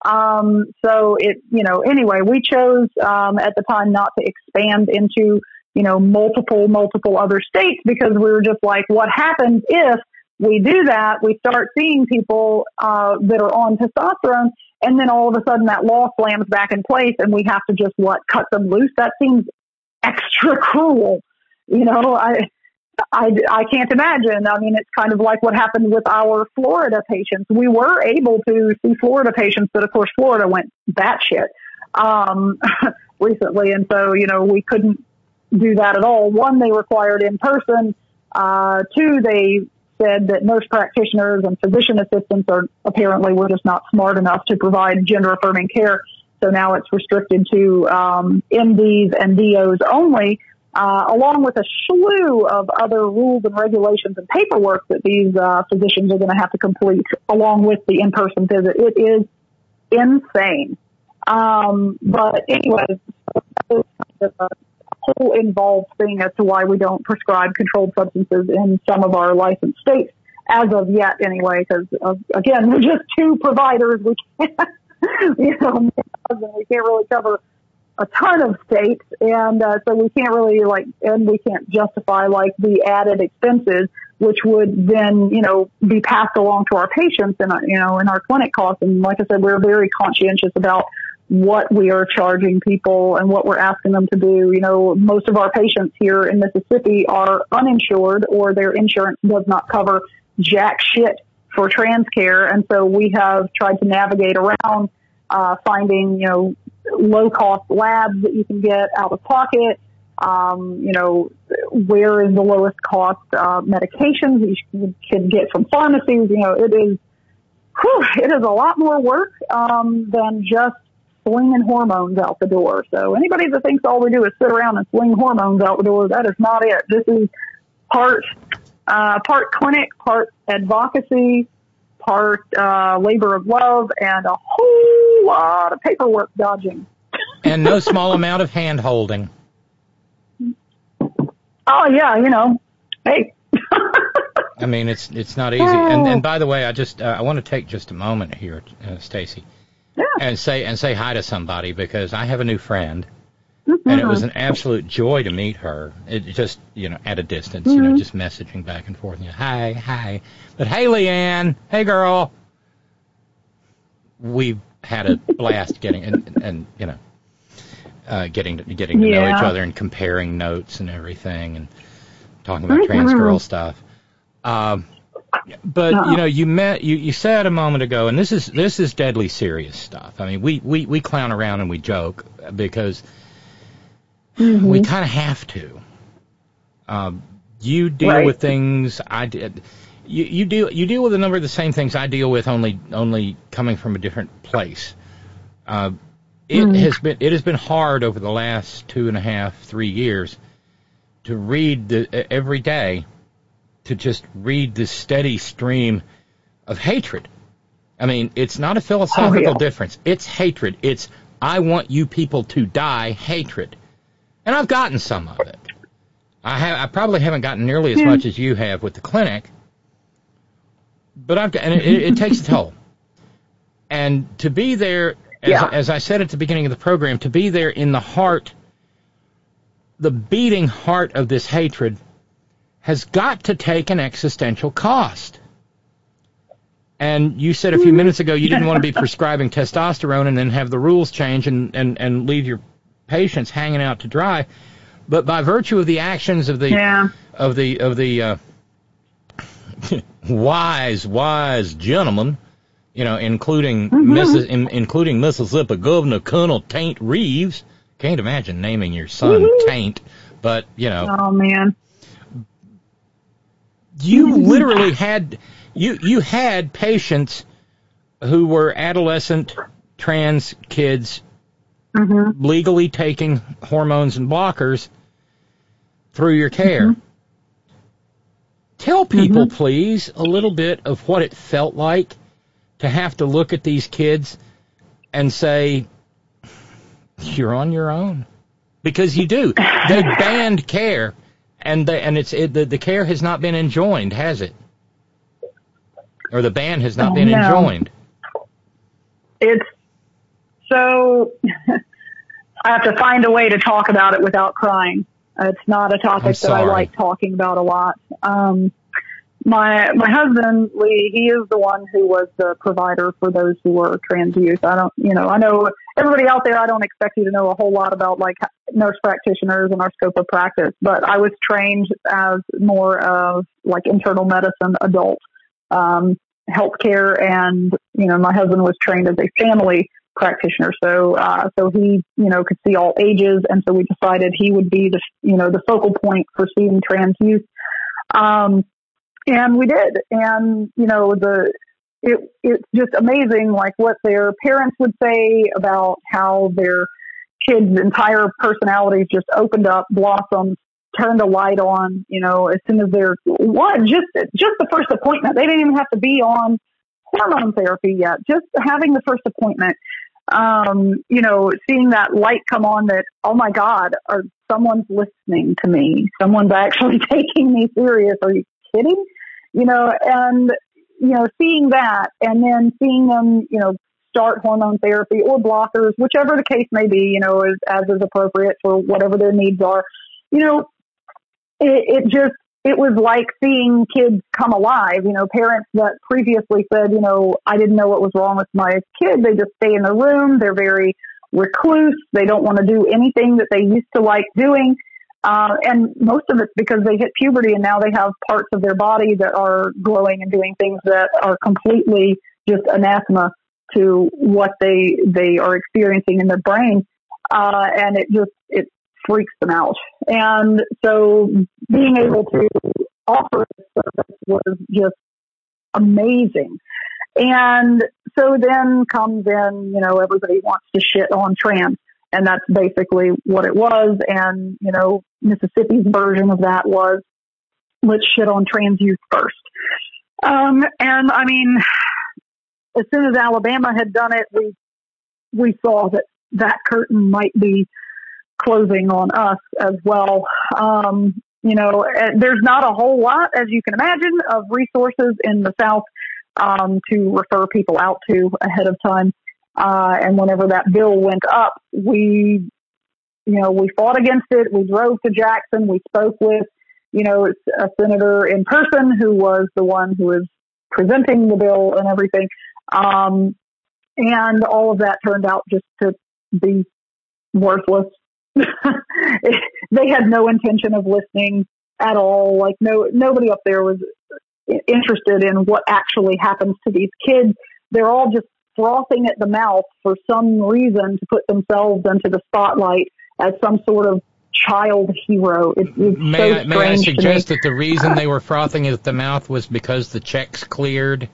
Um, so it, you know, anyway, we chose, um, at the time not to expand into, you know, multiple, multiple other states because we were just like, what happens if we do that? We start seeing people, uh, that are on testosterone, and then all of a sudden that law slams back in place and we have to just, what, cut them loose? That seems extra cruel. You know, I, I, I can't imagine. I mean, it's kind of like what happened with our Florida patients. We were able to see Florida patients, but of course Florida went batshit, um, recently. And so, you know, we couldn't do that at all. One, they required in person. Uh, two, they said that nurse practitioners and physician assistants are apparently were just not smart enough to provide gender affirming care. So now it's restricted to, um, M Ds and D Os only. Uh, along with a slew of other rules and regulations and paperwork that these uh, physicians are going to have to complete along with the in-person visit. It is insane. Um, but anyway, it's a whole involved thing as to why we don't prescribe controlled substances in some of our licensed states as of yet anyway, because, uh, again, we're just two providers. We can't, you know, we can't really cover a ton of states, and uh, so we can't really like, and we can't justify like the added expenses, which would then, you know, be passed along to our patients and, you know, in our clinic costs. And like I said, we're very conscientious about what we are charging people and what we're asking them to do. You know, most of our patients here in Mississippi are uninsured or their insurance does not cover jack shit for trans care. And so we have tried to navigate around, uh, finding, you know, low-cost labs that you can get out of pocket. Um, you know, where is the lowest cost uh, medications that you can get from pharmacies? You know, it is, whew, it is a lot more work um, than just slinging hormones out the door. So anybody that thinks all we do is sit around and sling hormones out the door, that is not it. This is part uh, part clinic, part advocacy, part uh, labor of love, and a whole lot of paperwork dodging. And no small amount of hand-holding. Oh, yeah, you know, hey. I mean, it's it's not easy. And, and by the way, I just uh, I want to take just a moment here, uh, Stacy, yeah. and say and say hi to somebody because I have a new friend, mm-hmm. and it was an absolute joy to meet her. It just, you know, at a distance, mm-hmm. you know, just messaging back and forth. You know, hi, hi. But hey, Leanne, hey, girl. We've had a blast getting and, and, and you know, uh, getting to, getting to yeah. know each other and comparing notes and everything and talking about mm-hmm. trans girl stuff. Um, but uh-huh. you know, you met you, you said a moment ago, and this is this is deadly serious stuff. I mean, we, we, we clown around and we joke because mm-hmm. we kind of have to. Um, you deal right. with things I did. You, you deal you deal with a number of the same things I deal with, only only coming from a different place. Uh, it mm. has been it has been hard over the last two and a half, three years to read the, every day, to just read the steady stream of hatred. I mean, it's not a philosophical oh, yeah. difference. It's hatred. It's I want you people to die hatred, and I've gotten some of it. I have I probably haven't gotten nearly as mm. much as you have with the clinic. But I've got, and it, it takes a toll. And to be there, as, yeah. as I said at the beginning of the program, to be there in the heart, the beating heart of this hatred has got to take an existential cost. And you said a few minutes ago you didn't want to be prescribing testosterone and then have the rules change and, and, and leave your patients hanging out to dry. But by virtue of the actions of the yeah. of the of the uh, wise wise gentlemen, you know, including mm-hmm. Missus in, including Mississippi Governor Colonel Taint Reeves. Can't imagine naming your son mm-hmm. Taint, but you know. Oh man. You literally had you you had patients who were adolescent trans kids mm-hmm. legally taking hormones and blockers through your care. Mm-hmm. Tell people, mm-hmm. please, a little bit of what it felt like to have to look at these kids and say, you're on your own. Because you do. They banned care, and they, and it's it, the, the care has not been enjoined, has it? Or the ban has not oh, been no. enjoined. It's so... I have to find a way to talk about it without crying. It's not a topic that I like talking about a lot. Um, my my husband, Lee, he is the one who was the provider for those who were trans youth. I don't, you know, I know everybody out there, I don't expect you to know a whole lot about like nurse practitioners and our scope of practice, but I was trained as more of like internal medicine, adult, um, healthcare, and, you know, my husband was trained as a family practitioner. So, uh, so he, you know, could see all ages. And so we decided he would be the, you know, the focal point for seeing trans youth. Um, and we did. And, you know, the, it, it's just amazing, like what their parents would say about how their kids' entire personalities just opened up, blossomed, turned a light on, you know, as soon as they're one, just, just the first appointment. They didn't even have to be on hormone therapy yet. Just having the first appointment, um, you know, seeing that light come on that, oh my God, are someone's listening to me. Someone's actually taking me serious. Are you kidding? You know, and, you know, seeing that and then seeing them, you know, start hormone therapy or blockers, whichever the case may be, you know, as, as is appropriate for whatever their needs are, you know, it, it just, it was like seeing kids come alive, you know, parents that previously said, you know, I didn't know what was wrong with my kid. They just stay in their room. They're very recluse. They don't want to do anything that they used to like doing. Uh, and most of it's because they hit puberty and now they have parts of their body that are growing and doing things that are completely just anathema to what they, they are experiencing in their brain. Uh, and it just, it freaks them out. And so being able to offer this service was just amazing. And so then comes in, you know, everybody wants to shit on trans, and that's basically what it was. And, you know, Mississippi's version of that was, let's shit on trans youth first. Um, and I mean, as soon as Alabama had done it, we, we saw that that curtain might be closing on us as well. Um, you know, there's not a whole lot, as you can imagine, of resources in the South um, to refer people out to ahead of time. Uh, and whenever that bill went up, we, you know, we fought against it. We drove to Jackson. We spoke with, you know, a senator in person who was the one who was presenting the bill and everything. Um, and all of that turned out just to be worthless. They had no intention of listening at all. Like no, nobody up there was interested in what actually happens to these kids. They're all just frothing at the mouth for some reason to put themselves into the spotlight as some sort of child hero. It, it's may so I, may I strange suggest to me. that the reason they were frothing at the mouth was because the checks cleared?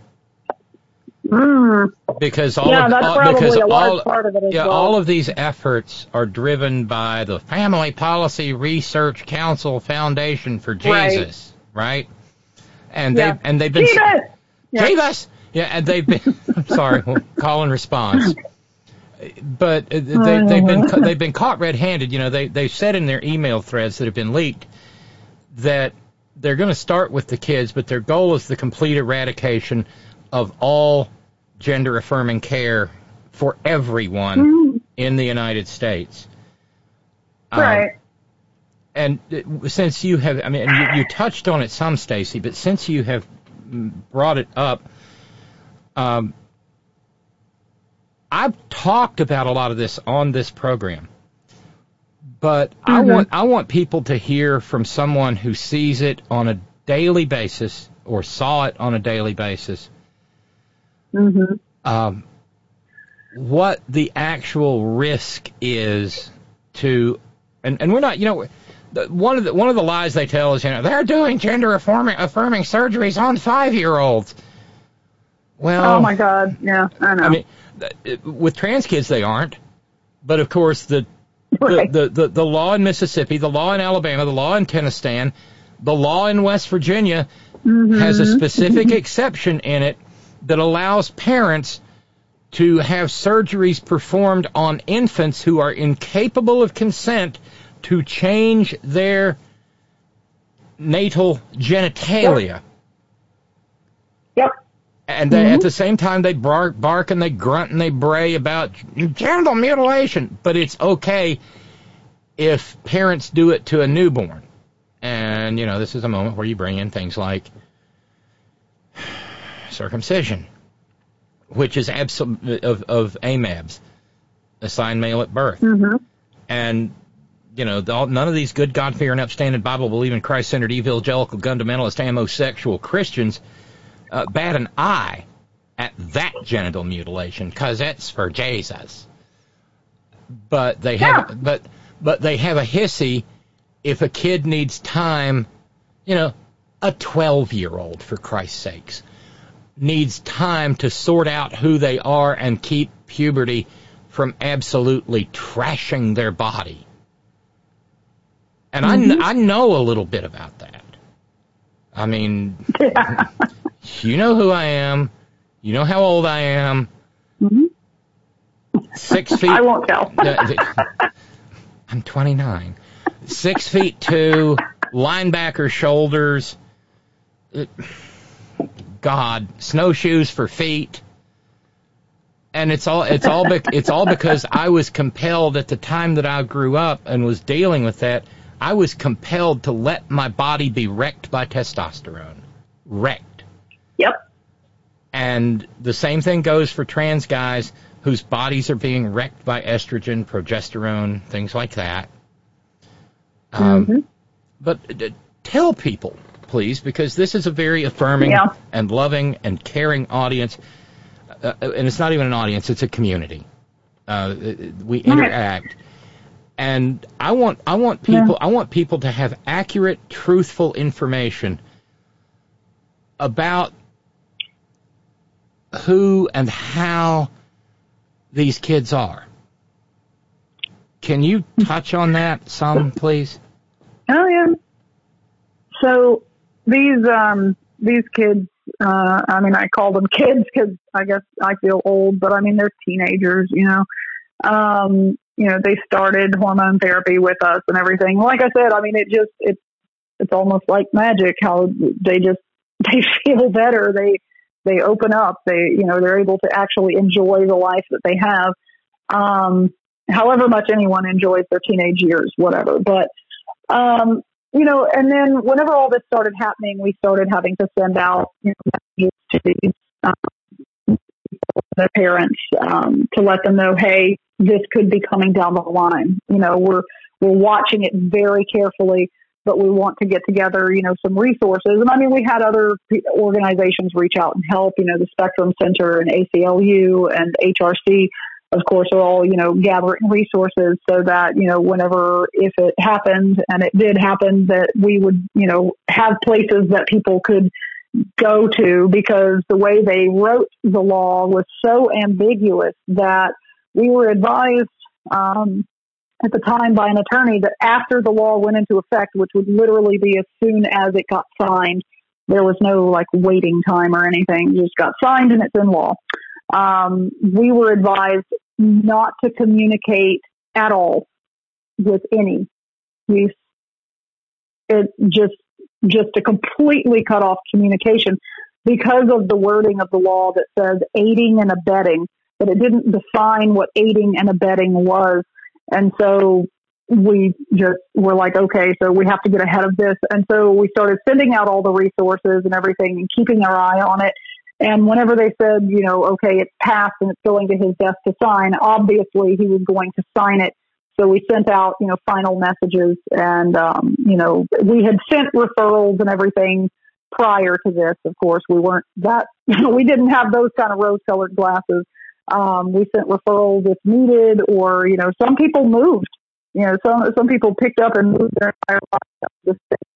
Mm. Because all yeah, of, that's all, probably because a large all, part of it as yeah, well. all of these efforts are driven by the Family Policy Research Council Foundation for Jesus, right? right? And yeah. they and they've been Jesus, yeah. Jesus! Yeah, and they've been. I'm sorry, we'll call and response. But they, they've been they've been caught red-handed. You know, they they've said in their email threads that have been leaked that they're going to start with the kids, but their goal is the complete eradication of all gender-affirming care for everyone mm. in the United States. Right. Um, and since you have, I mean, you, you touched on it some, Stacy, but since you have brought it up, um, I've talked about a lot of this on this program, but mm-hmm. I want I want people to hear from someone who sees it on a daily basis or saw it on a daily basis. Mm-hmm. Um, what the actual risk is to, and, and we're not, you know, the, one of the one of the lies they tell is, you know, they're doing gender affirming, affirming surgeries on five-year-olds. Well, oh my God, yeah, I know. I mean, with trans kids they aren't, but of course the, right. the, the, the the law in Mississippi, the law in Alabama, the law in Tennessee, the law in West Virginia mm-hmm. has a specific exception in it that allows parents to have surgeries performed on infants who are incapable of consent to change their natal genitalia. Yep. And they, mm-hmm. at the same time, they bark, bark and they grunt and they bray about genital mutilation. But it's okay if parents do it to a newborn. And, you know, this is a moment where you bring in things like circumcision, which is absolute of, of A M A Bs, assigned male at birth. Mm-hmm. And, you know, the, none of these good, God-fearing, upstanding, Bible-believing, Christ-centered, evangelical, fundamentalist, homosexual Christians uh, bat an eye at that genital mutilation because it's for Jesus. But they have, yeah. but but they have a hissy if a kid needs time, you know, a twelve-year-old, for Christ's sakes, needs time to sort out who they are and keep puberty from absolutely trashing their body. And mm-hmm. I, I know a little bit about that. I mean, yeah. You know who I am. You know how old I am. Mm-hmm. Six feet. I won't tell. I'm twenty-nine. Six feet two, linebacker shoulders. God, snowshoes for feet. And it's all it's all be, it's all because I was compelled at the time that I grew up and was dealing with that. I was compelled to let my body be wrecked by testosterone. Wrecked. Yep. And the same thing goes for trans guys whose bodies are being wrecked by estrogen, progesterone, things like that. Um, mm-hmm. But uh, tell people, please, because this is a very affirming yeah. and loving and caring audience. Uh, and it's not even an audience, it's a community. Uh, we interact. Right. And I want I want people yeah. I want people to have accurate, truthful information about who and how these kids are. Can you touch on that some, please? Oh yeah. So these um these kids, uh, I mean, I call them kids because I guess I feel old, but I mean they're teenagers, you know. Um, you know, they started hormone therapy with us and everything. Like I said, I mean, it just it's it's almost like magic how they just they feel better. They they open up. They you know they're able to actually enjoy the life that they have. Um, however much anyone enjoys their teenage years, whatever. But um, you know, and then whenever all this started happening, we started having to send out you know, messages to these um, their parents um, to let them know, hey, this could be coming down the line. You know, we're we're watching it very carefully, but we want to get together, you know, some resources. And I mean, we had other organizations reach out and help. You know, the Spectrum Center and A C L U and H R C, of course, are all, you know, gathering resources so that, you know, whenever, if it happened, and it did happen, that we would, you know, have places that people could go to, because the way they wrote the law was so ambiguous that we were advised um, at the time by an attorney that after the law went into effect, which would literally be as soon as it got signed, there was no like waiting time or anything. It just got signed and it's in law. Um, we were advised not to communicate at all with any youth. It just just to completely cut off communication because of the wording of the law that says aiding and abetting, but it didn't define what aiding and abetting was. And so we just were like, okay, so we have to get ahead of this. And so we started sending out all the resources and everything and keeping our eye on it. And whenever they said, you know, okay, it's passed and it's going to his desk to sign, obviously he was going to sign it. So we sent out, you know, final messages, and, um, you know, we had sent referrals and everything prior to this. Of course, we weren't that, you know, we didn't have those kind of rose-colored glasses. Um, we sent referrals if needed, or, you know, some people moved. You know, some some people picked up and moved their entire life.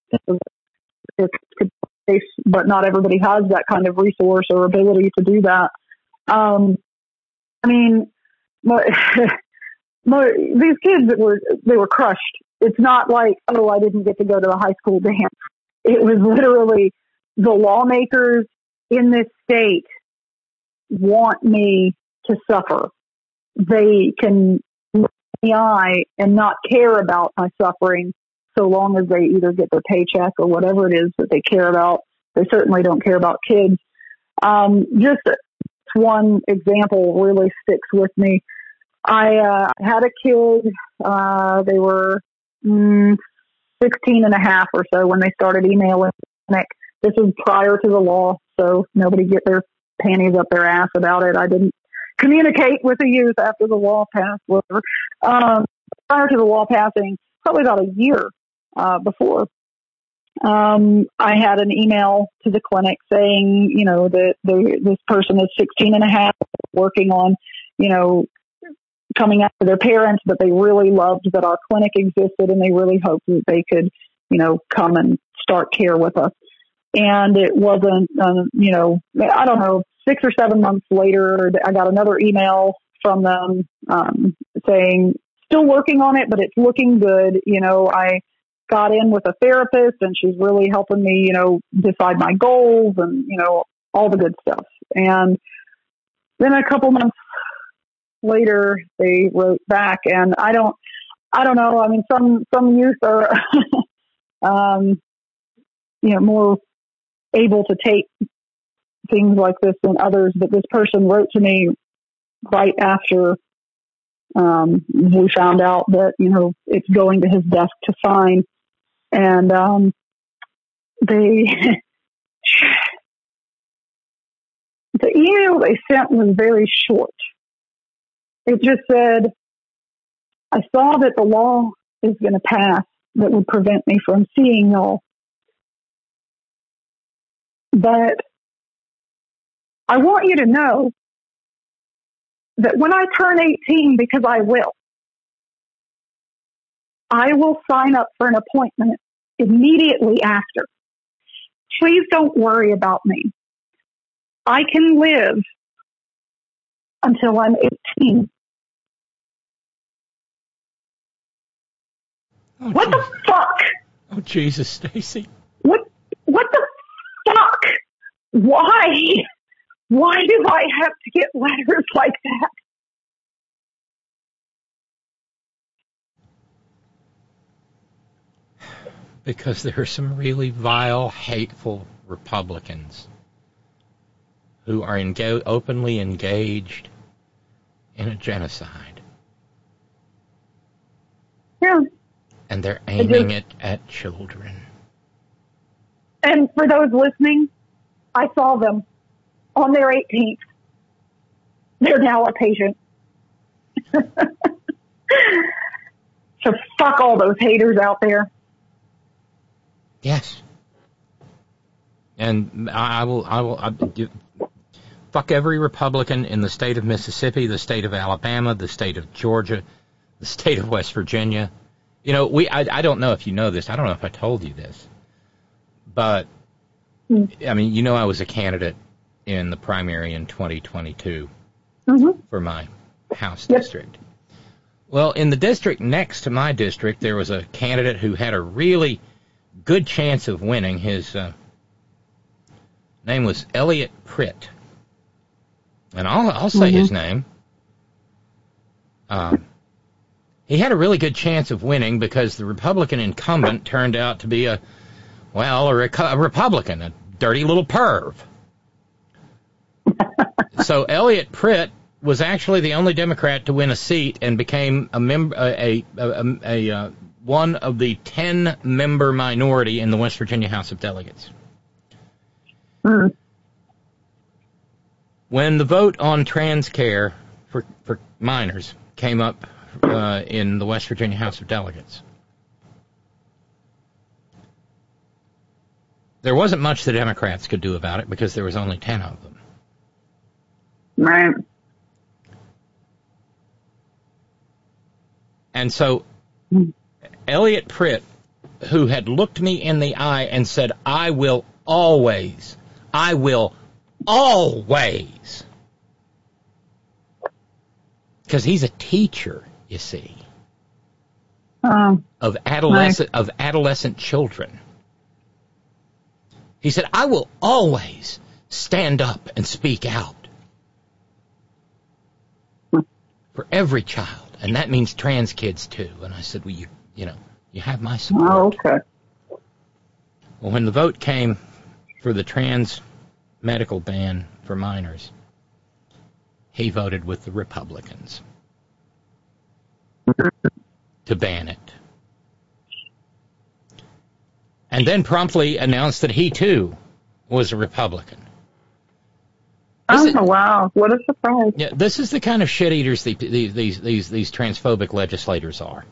It's, but not everybody has that kind of resource or ability to do that. Um, I mean, my, my, these kids that were they were crushed. It's not like, oh, I didn't get to go to the high school dance. It was literally the lawmakers in this state want me to suffer. They can look in the eye and not care about my suffering so long as they either get their paycheck or whatever it is that they care about. They certainly don't care about kids. Um, just one example really sticks with me. I uh, had a kid. Uh, they were mm, sixteen and a half or so when they started emailing the clinic. This was prior to the law, so nobody get their panties up their ass about it. I didn't communicate with the youth after the law passed, whatever. Um, prior to the law passing, probably about a year uh, before, um, I had an email to the clinic saying, you know, that they, this person is sixteen and a half, working on, you know, coming out to their parents, but they really loved that our clinic existed and they really hoped that they could, you know, come and start care with us. And it wasn't, um, you know, I don't know, six or seven months later, I got another email from them um, saying, still working on it, but it's looking good. You know, I got in with a therapist and she's really helping me, you know, decide my goals and, you know, all the good stuff. And then a couple months later, they wrote back, and I don't, I don't know. I mean, some, some youth are, um, you know, more able to take things like this than others, but this person wrote to me right after um, we found out that, you know, it's going to his desk to sign. And um, they, the email they sent was very short. It just said, I saw that the law is going to pass that would prevent me from seeing y'all. But I want you to know that when I turn eighteen, because I will, I will sign up for an appointment immediately after. Please don't worry about me. I can live until I'm eighteen. Oh, what geez. the fuck? Oh, Jesus, Stacy. What, what the fuck? Why? Why do I have to get letters like that? Because there are some really vile, hateful Republicans who are enga- openly engaged in a genocide. Yeah. And they're aiming it at children. And for those listening, I saw them on their eighteenth. They're now a patient. So fuck all those haters out there. Yes. And I will, I will, I, you, fuck every Republican in the state of Mississippi, the state of Alabama, the state of Georgia, the state of West Virginia. You know, we, I, I don't know if you know this. I don't know if I told you this. But, mm. I mean, you know I was a candidate in the primary in twenty twenty-two mm-hmm. for my House yep. district. Well, in the district next to my district, there was a candidate who had a really good chance of winning. His uh, name was Elliot Pritt. And I'll, I'll say mm-hmm. his name. Um, he had a really good chance of winning because the Republican incumbent turned out to be a, well, a, a Republican, a dirty little perv. So Elliot Pritt was actually the only Democrat to win a seat and became a member, a, a, a, a uh, one of the ten member minority in the West Virginia House of Delegates. Mm. When the vote on trans care for, for minors came up uh, in the West Virginia House of Delegates, there wasn't much the Democrats could do about it because there was only ten of them. Right. And so Elliot Pritt, who had looked me in the eye and said, I will always, I will always, because he's a teacher, you see, um, of adolescent of adolescent children. He said, I will always stand up and speak out for every child. And that means trans kids, too. And I said, well, you, you know, you have my support. Oh, okay. Well, when the vote came for the trans medical ban for minors, he voted with the Republicans to ban it. And then promptly announced that he, too, was a Republican. Oh, is, wow. What a surprise. Yeah, this is the kind of shit-eaters the, these, these, these, these transphobic legislators are.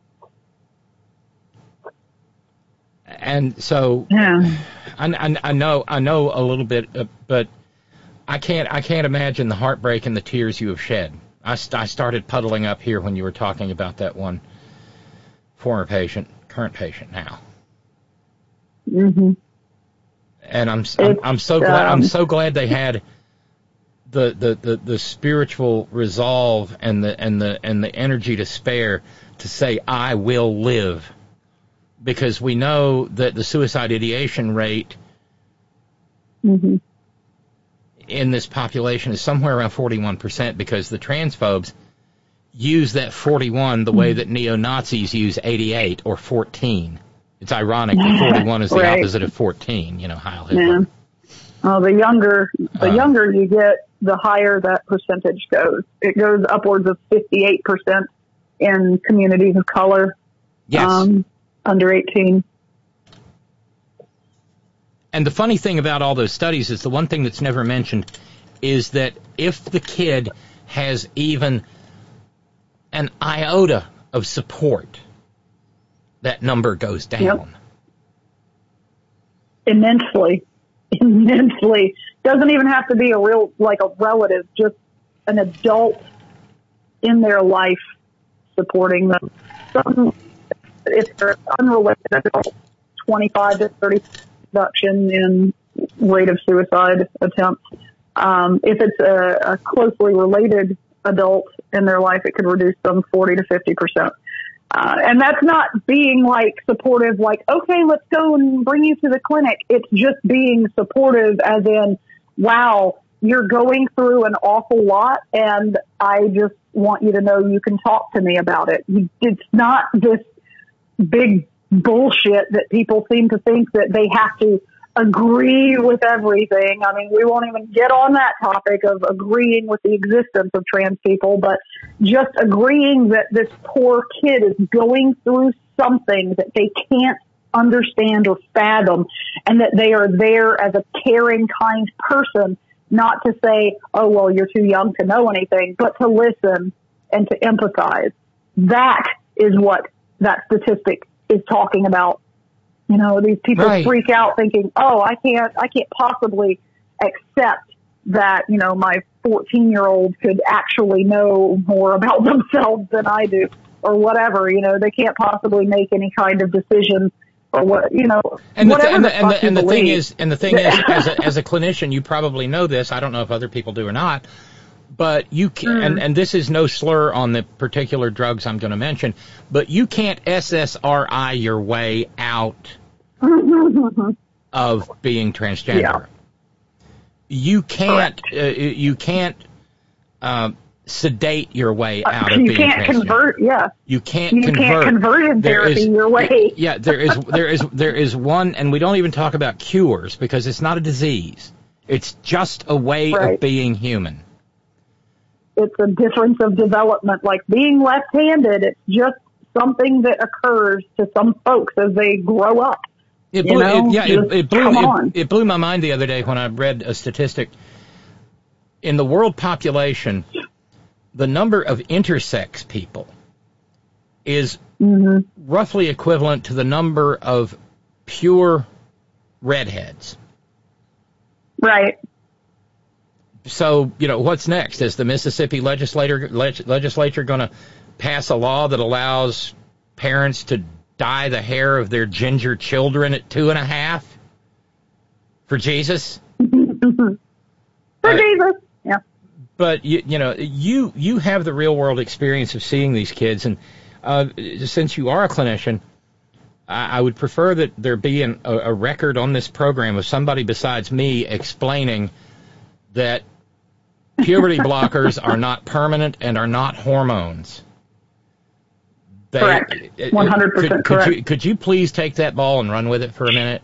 And so, yeah. I, I, I know I know a little bit, uh, but I can't I can't imagine the heartbreak and the tears you have shed. I, st- I started puddling up here when you were talking about that one former patient, current patient now. Mm-hmm. And I'm I'm, I'm so glad um, I'm so glad they had the, the, the, the spiritual resolve and the and the and the energy to spare to say I will live, because we know that the suicide ideation rate mm-hmm. in this population is somewhere around forty-one percent, because the transphobes use that forty-one the way that neo-Nazis use eighty-eight or fourteen. It's ironic that forty-one is the right. opposite of fourteen, you know, Heil Hitler. Yeah. Well, the younger the Uh, younger you get, the higher that percentage goes. It goes upwards of fifty-eight percent in communities of color. Yes. Um, under eighteen. And the funny thing about all those studies is the one thing that's never mentioned is that if the kid has even an iota of support, that number goes down. Yep. Immensely. Immensely. Doesn't even have to be a real, like a relative, just an adult in their life supporting them. Some, if they're unrelated adult, twenty-five to thirty reduction in rate of suicide attempts. Um, if it's a, a closely related adult in their life, it could reduce them forty to fifty percent. Uh, and that's not being like supportive, like, okay, let's go and bring you to the clinic. It's just being supportive as in, wow, you're going through an awful lot and I just want you to know you can talk to me about it. It's not this big bullshit that people seem to think that they have to agree with everything. I mean, we won't even get on that topic of agreeing with the existence of trans people, but just agreeing that this poor kid is going through something that they can't understand or fathom, and that they are there as a caring, kind person, not to say, oh, well, you're too young to know anything, but to listen and to empathize. That is what that statistic is talking about. You know, these people right. freak out thinking, oh, I can't, I can't possibly accept that, you know, my fourteen year old could actually know more about themselves than I do or whatever. You know, they can't possibly make any kind of decision or what, you know, and whatever the, and the, the, and the, and the thing is, and the thing is, as a, as a clinician, you probably know this. I don't know if other people do or not, but you can, mm. and, and this is no slur on the particular drugs I'm going to mention, but you can't S S R I your way out of being transgender. Yeah. You can't, uh, you can't uh, sedate your way out of you being can't transgender. Convert, yeah. You can't you convert. can't conversion therapy is, your way. Yeah, there is, there is, there is one, and we don't even talk about cures because it's not a disease. It's just a way right. of being human. it's a difference of development. Like being left-handed, it's just something that occurs to some folks as they grow up. It blew, you know, it, yeah, it, it, blew, it, it blew my mind the other day when I read a statistic. In the world population, the number of intersex people is mm-hmm. roughly equivalent to the number of pure redheads. Right. So, you know, what's next? Is the Mississippi legislator, leg, legislature going to pass a law that allows parents to dye the hair of their ginger children at two and a half for Jesus? for uh, Jesus, yeah. But, you, you know, you you have the real-world experience of seeing these kids, and uh, since you are a clinician, I, I would prefer that there be an, a, a record on this program of somebody besides me explaining that puberty blockers are not permanent and are not hormones. They, correct. one hundred percent could, correct. Could you, could you please take that ball and run with it for a minute?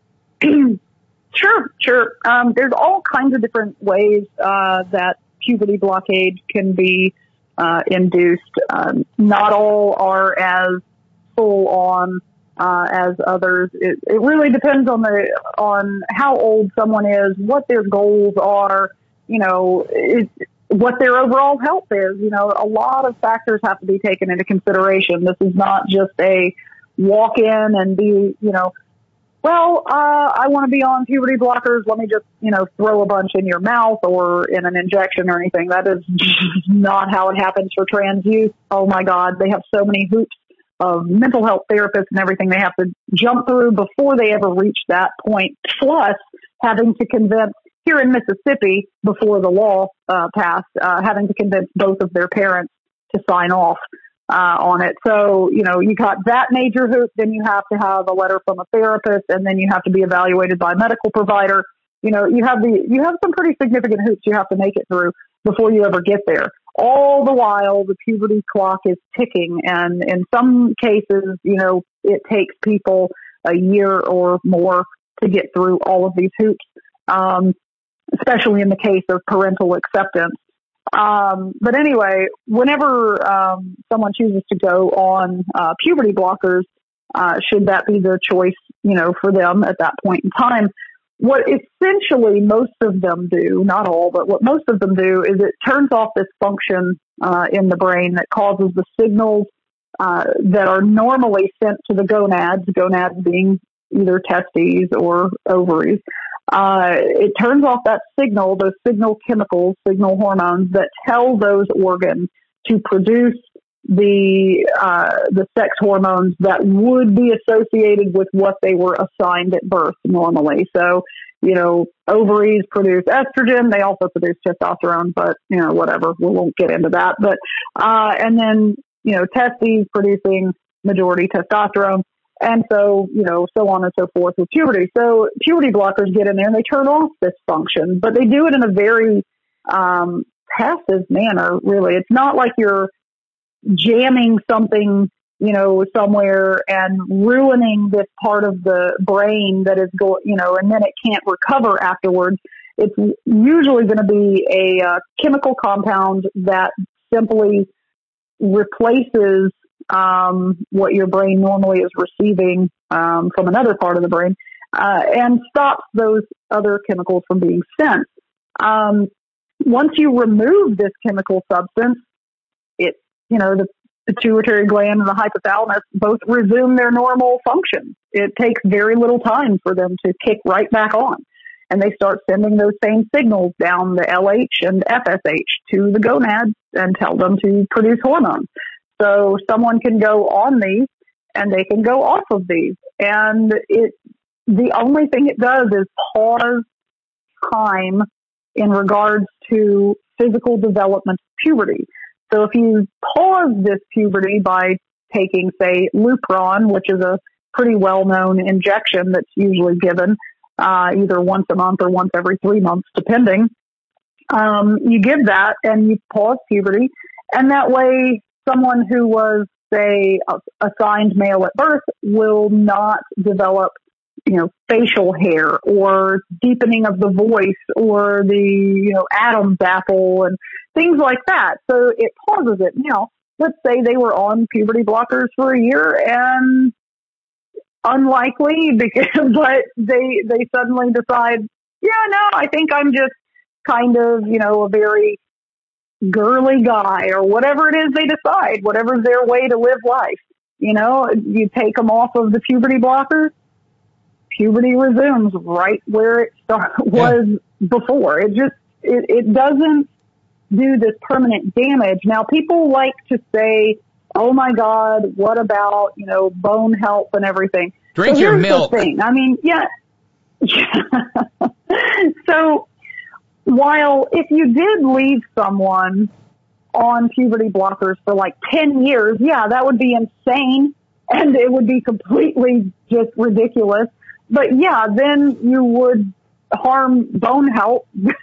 Sure, sure. Um, there's all kinds of different ways uh, that puberty blockade can be uh, induced. Um, not all are as full on uh, as others. It, it really depends on the on how old someone is, what their goals are. You know, it, what their overall health is. You know, a lot of factors have to be taken into consideration. This is not just a walk in and be, you know, well, uh, I want to be on puberty blockers. Let me just, you know, throw a bunch in your mouth or in an injection or anything. That is not how it happens for trans youth. Oh my God. They have so many hoops of mental health therapists and everything they have to jump through before they ever reach that point. Plus having to convince, here in Mississippi, before the law uh, passed, uh, having to convince both of their parents to sign off uh, on it. So, you know, you got that major hoop, then you have to have a letter from a therapist, and then you have to be evaluated by a medical provider. You know, you have the you have some pretty significant hoops you have to make it through before you ever get there. All the while, the puberty clock is ticking, and in some cases, you know, it takes people a year or more to get through all of these hoops. Um, especially in the case of parental acceptance. Um, but anyway, whenever um, someone chooses to go on uh, puberty blockers, uh, should that be the choice, you know, for them at that point in time, what essentially most of them do, not all, but what most of them do is it turns off this function uh, in the brain that causes the signals uh, that are normally sent to the gonads, gonads being either testes or ovaries. Uh, it turns off that signal, those signal chemicals, signal hormones that tell those organs to produce the uh, the sex hormones that would be associated with what they were assigned at birth normally. So, you know, ovaries produce estrogen. They also produce testosterone, but, you know, whatever. We won't get into that. But uh, and then, you know, testes producing majority testosterone. And so, you know, so on and so forth with puberty. So puberty blockers get in there and they turn off this function, but they do it in a very um, passive manner, really. It's not like you're jamming something, you know, somewhere and ruining this part of the brain that is going, you know, and then it can't recover afterwards. It's usually going to be a uh, chemical compound that simply replaces um, what your brain normally is receiving um, from another part of the brain, uh, and stops those other chemicals from being sent. Um, once you remove this chemical substance, it, you know, the pituitary gland and the hypothalamus both resume their normal function. It takes very little time for them to kick right back on. And they start sending those same signals down the L H and F S H to the gonads and tell them to produce hormones. So someone can go on these and they can go off of these. And it, the only thing it does is pause time in regards to physical development of puberty. So if you pause this puberty by taking, say, Lupron, which is a pretty well-known injection that's usually given uh, either once a month or once every three months, depending, um, you give that and you pause puberty. And that way, someone who was, say, assigned male at birth will not develop, you know, facial hair or deepening of the voice or the, you know, Adam's apple and things like that. So it pauses it. Now, let's say they were on puberty blockers for a year and unlikely, because, but they they suddenly decide, yeah, no, I think I'm just kind of, you know, a very girly guy, or whatever it is they decide, whatever's their way to live life. You know, you take them off of the puberty blockers, puberty resumes right where it start, was yeah. before. It just, it, it doesn't do this permanent damage. Now, people like to say, oh my God, what about, you know, bone health and everything? Drink so your milk. The thing. I mean, yeah. yeah. So while if you did leave someone on puberty blockers for like ten years, yeah, that would be insane and it would be completely just ridiculous. But yeah, then you would harm bone health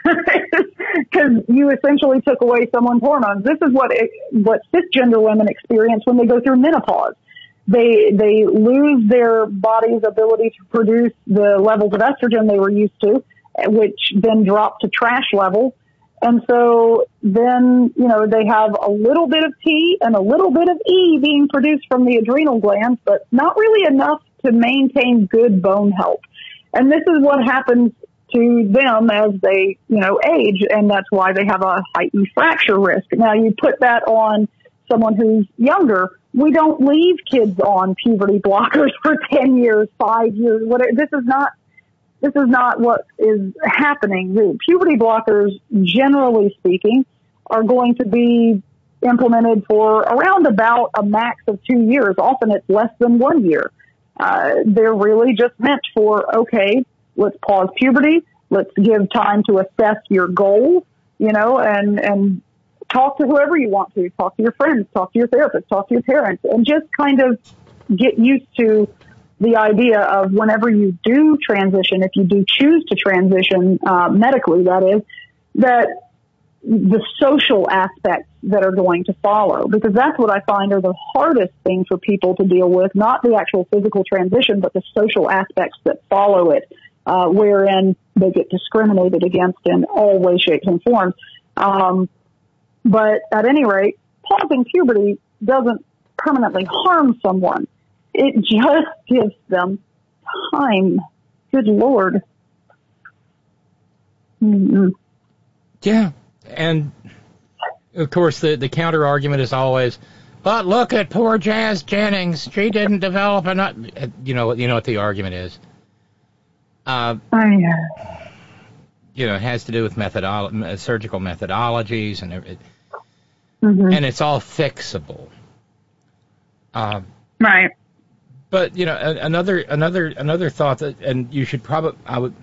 because you essentially took away someone's hormones. This is what it, what cisgender women experience when they go through menopause. They they lose their body's ability to produce the levels of estrogen they were used to, which then drop to trash levels. And so then, you know, they have a little bit of T and a little bit of E being produced from the adrenal glands, but not really enough to maintain good bone health. And this is what happens to them as they, you know, age, and that's why they have a heightened fracture risk. Now, you put that on someone who's younger. We don't leave kids on puberty blockers for ten years, five years, whatever. This is not, this is not what is happening. The puberty blockers, generally speaking, are going to be implemented for around about a max of two years. Often it's less than one year. Uh, they're really just meant for, okay, let's pause puberty. Let's give time to assess your goals, you know, and, and talk to whoever you want to. Talk to your friends, talk to your therapist, talk to your parents, and just kind of get used to the idea of whenever you do transition, if you do choose to transition, uh, medically, that is, that the social aspects that are going to follow, because that's what I find are the hardest things for people to deal with, not the actual physical transition, but the social aspects that follow it, uh, wherein they get discriminated against in all ways, shapes, and forms. Um, but at any rate, pausing puberty doesn't permanently harm someone. It just gives them time. Good Lord. Mm-hmm. Yeah. And, of course, the, the counter argument is always, but look at poor Jazz Jennings. She didn't develop enough. You know, you know what the argument is. Uh, oh, yeah. You know, it has to do with methodolo- surgical methodologies, and it, mm-hmm. and it's all fixable. Uh, right. But you know, another another another thought that, and you should probably, I would,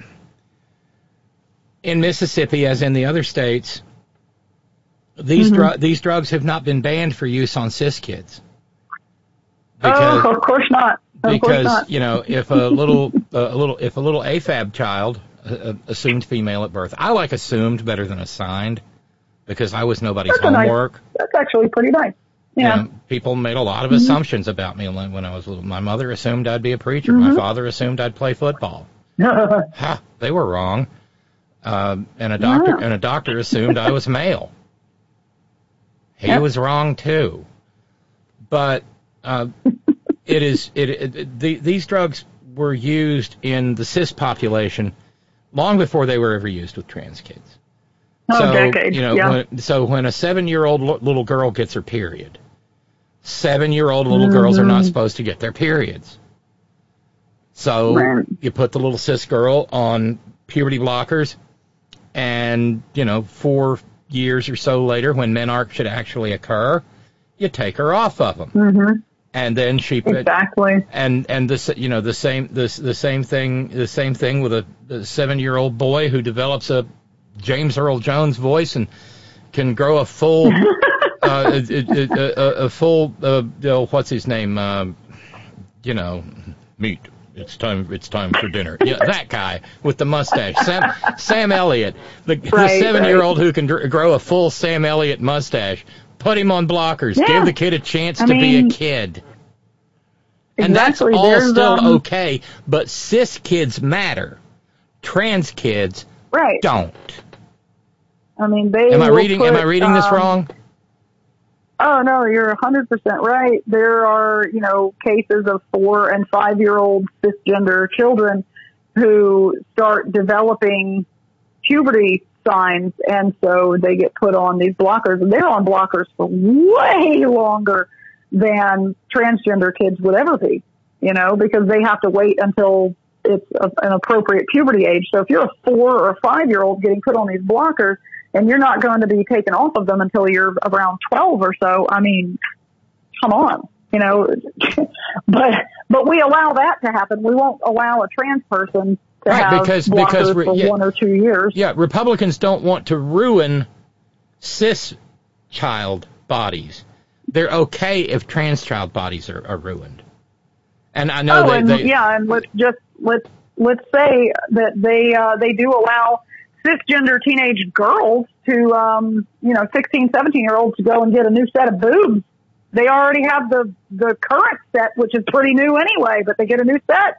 in Mississippi, as in the other states, these mm-hmm. dru- these drugs have not been banned for use on cis kids. Because, oh, of course not. Of because course not. you know, if a little uh, a little if a little A F A B child, uh, assumed female at birth, I like assumed better than assigned, because I was nobody's that's homework. Nice, that's actually pretty nice. Yeah. You know, people made a lot of mm-hmm. assumptions about me when I was little. My mother assumed I'd be a preacher. Mm-hmm. My father assumed I'd play football. Ha! They were wrong. Um, and a doctor yeah. and a doctor assumed I was male. He yep. was wrong too. But uh, it is it, it, it the, these drugs were used in the cis population long before they were ever used with trans kids. Oh, so, decades, you know, yeah. when, so when a seven-year-old l- little girl gets her period, seven-year-old little mm-hmm. girls are not supposed to get their periods. So right. you put the little cis girl on puberty blockers, and, you know, four years or so later, when menarche should actually occur, you take her off of them. Mm-hmm. And then she exactly. And and this you know the same this the same thing the same thing with a, a seven-year-old boy who develops a James Earl Jones voice and can grow a full, uh, a, a, a, a full, uh, oh, what's his name? Uh, you know, meat. It's time. It's time for dinner. Yeah, that guy with the mustache, Sam Sam Elliott, the, right, the seven-year-old right. who can dr- grow a full Sam Elliott mustache. Put him on blockers. Yeah. Give the kid a chance I to mean, be a kid. Exactly. And that's all There's, still um, okay. But cis kids matter. Trans kids right. don't. I mean, they. Am I will reading? Put, am I reading this um, wrong? Oh no, you're one hundred percent right. There are, you know, cases of four and five year old cisgender children who start developing puberty signs, and so they get put on these blockers, and they're on blockers for way longer than transgender kids would ever be, you know, because they have to wait until it's a, an appropriate puberty age. So if you're a four or a five year old getting put on these blockers and you're not going to be taken off of them until you're around twelve or so, I mean, come on, you know, but, but we allow that to happen. We won't allow a trans person to right, have because, blockers because for yeah, one or two years. Yeah, Republicans don't want to ruin cis child bodies. They're okay if trans child bodies are, are ruined. And I know oh, that and, they... yeah, and let's just, let's, let's say that they, uh, they do allow cisgender teenage girls to, um, you know, sixteen, seventeen year olds to go and get a new set of boobs. They already have the, the current set, which is pretty new anyway, but they get a new set.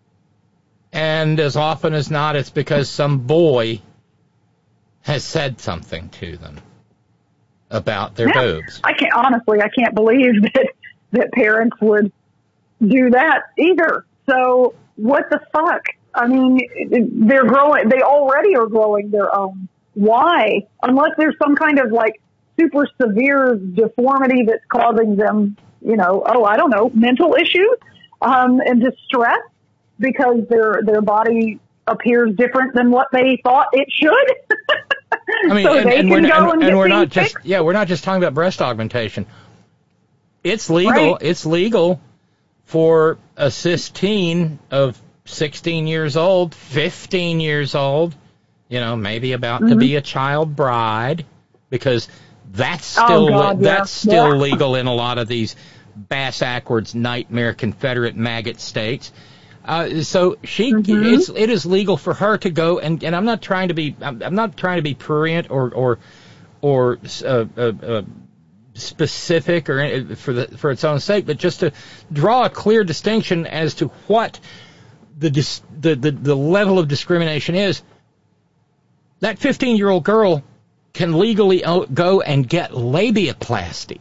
And as often as not, it's because some boy has said something to them about their yeah. boobs. I can't, honestly, I can't believe that, that parents would do that either. So what the fuck? I mean, they're growing, they already are growing their own. Why? Unless there's some kind of like super severe deformity that's causing them, you know, oh, I don't know, mental issues, um, and distress because their, their body appears different than what they thought it should. I mean, so and, they and can we're, go and, and, and get we're not things just, fixed. yeah, we're not just talking about breast augmentation. It's legal. Right. It's legal for a cis teen of sixteen years old, fifteen years old, you know, maybe about mm-hmm. to be a child bride, because that's still oh God, le- yeah. that's still yeah. legal in a lot of these bass-ackwards nightmare Confederate maggot states. Uh, so she, mm-hmm. it's it is legal for her to go and and I'm not trying to be I'm, I'm not trying to be prurient or or or uh, uh, uh, specific or for the for its own sake, but just to draw a clear distinction as to what the dis, the, the the level of discrimination is. That fifteen-year-old girl can legally go and get labiaplasty.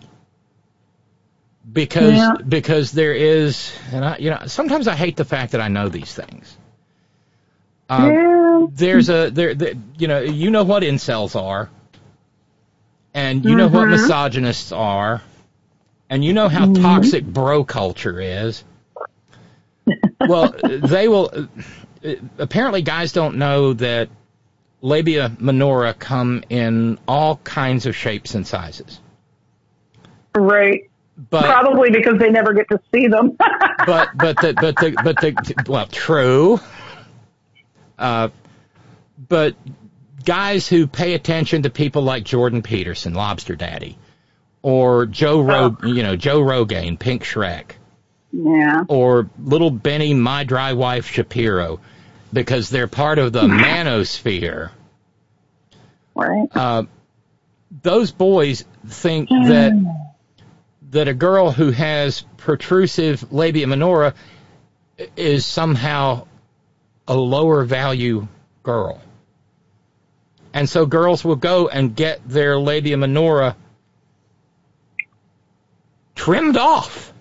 Because yeah. because there is, and I, you know, sometimes I hate the fact that I know these things. Uh, yeah. There's a there, there, you know, you know what incels are, and you mm-hmm. know what misogynists are, and you know how mm-hmm. toxic bro culture is. Well, they will. Apparently, guys don't know that labia minora come in all kinds of shapes and sizes. Right. But, probably because they never get to see them. but but the but the but the well, true. Uh, but guys who pay attention to people like Jordan Peterson, Lobster Daddy, or Joe Rog, oh. you know Joe Rogan, Pink Shrek, yeah, or little Benny, My Dry Wife Shapiro, because they're part of the manosphere. Right. Uh, those boys think that. that a girl who has protrusive labia minora is somehow a lower value girl. And so girls will go and get their labia minora trimmed off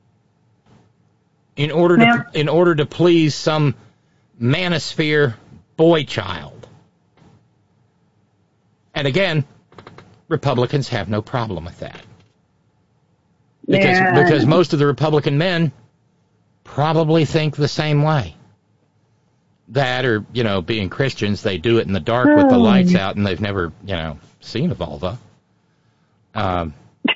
in order yeah. to in order to please some manosphere boy child. And again, Republicans have no problem with that. Because, yeah. because most of the Republican men probably think the same way. That or, you know, being Christians, they do it in the dark with the lights out and they've never, you know, seen a vulva. Um,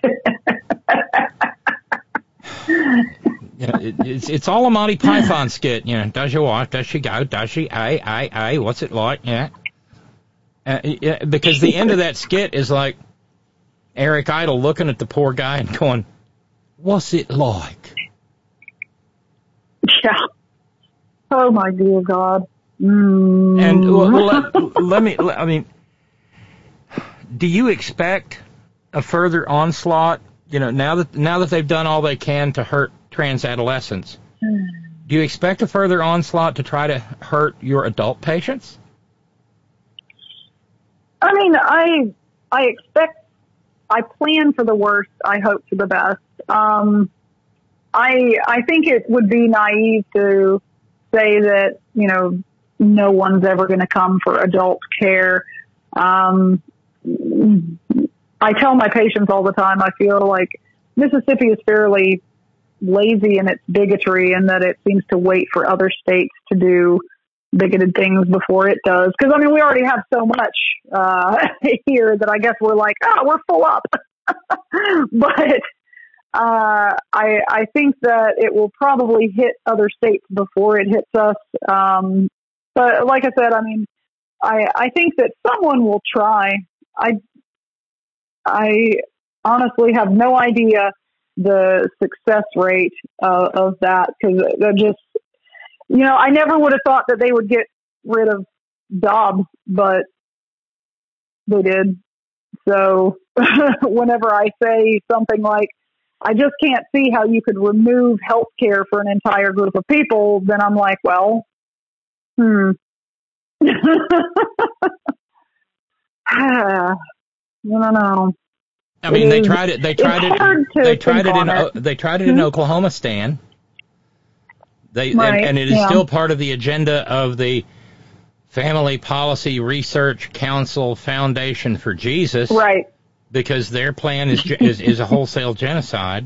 you know, it, it's, it's all a Monty Python skit. You know, does she walk? Does she go? Does she? Aye, aye, aye. What's it like? Yeah. Uh, yeah. Because the end of that skit is like Eric Idle looking at the poor guy and going, what's it like? Yeah. Oh, my dear God. Mm. And well, let, let me, I mean, do you expect a further onslaught? You know, now that now that they've done all they can to hurt trans adolescents, do you expect a further onslaught to try to hurt your adult patients? I mean, I I expect, I plan for the worst. I hope for the best. Um, I I think it would be naive to say that, you know, no one's ever going to come for adult care. Um, I tell my patients all the time, I feel like Mississippi is fairly lazy in its bigotry, and that it seems to wait for other states to do bigoted things before it does. Because, I mean, we already have so much uh, here that I guess we're like, oh, we're full up. But uh, I, I think that it will probably hit other states before it hits us. Um, but like I said, I mean, I, I think that someone will try. I, I honestly have no idea the success rate uh, of that, because they're just, you know, I never would have thought that they would get rid of Dobbs, but they did. So whenever I say something like, I just can't see how you could remove health care for an entire group of people, then I'm like, well, hmm. I don't know. I mean, it they is, tried it. They tried it. They tried it in. It. They tried it in mm-hmm. Oklahoma, Stan. They right, and, and it is yeah. still part of the agenda of the Family Policy Research Council Foundation for Jesus, right? Because their plan is is, is a wholesale genocide.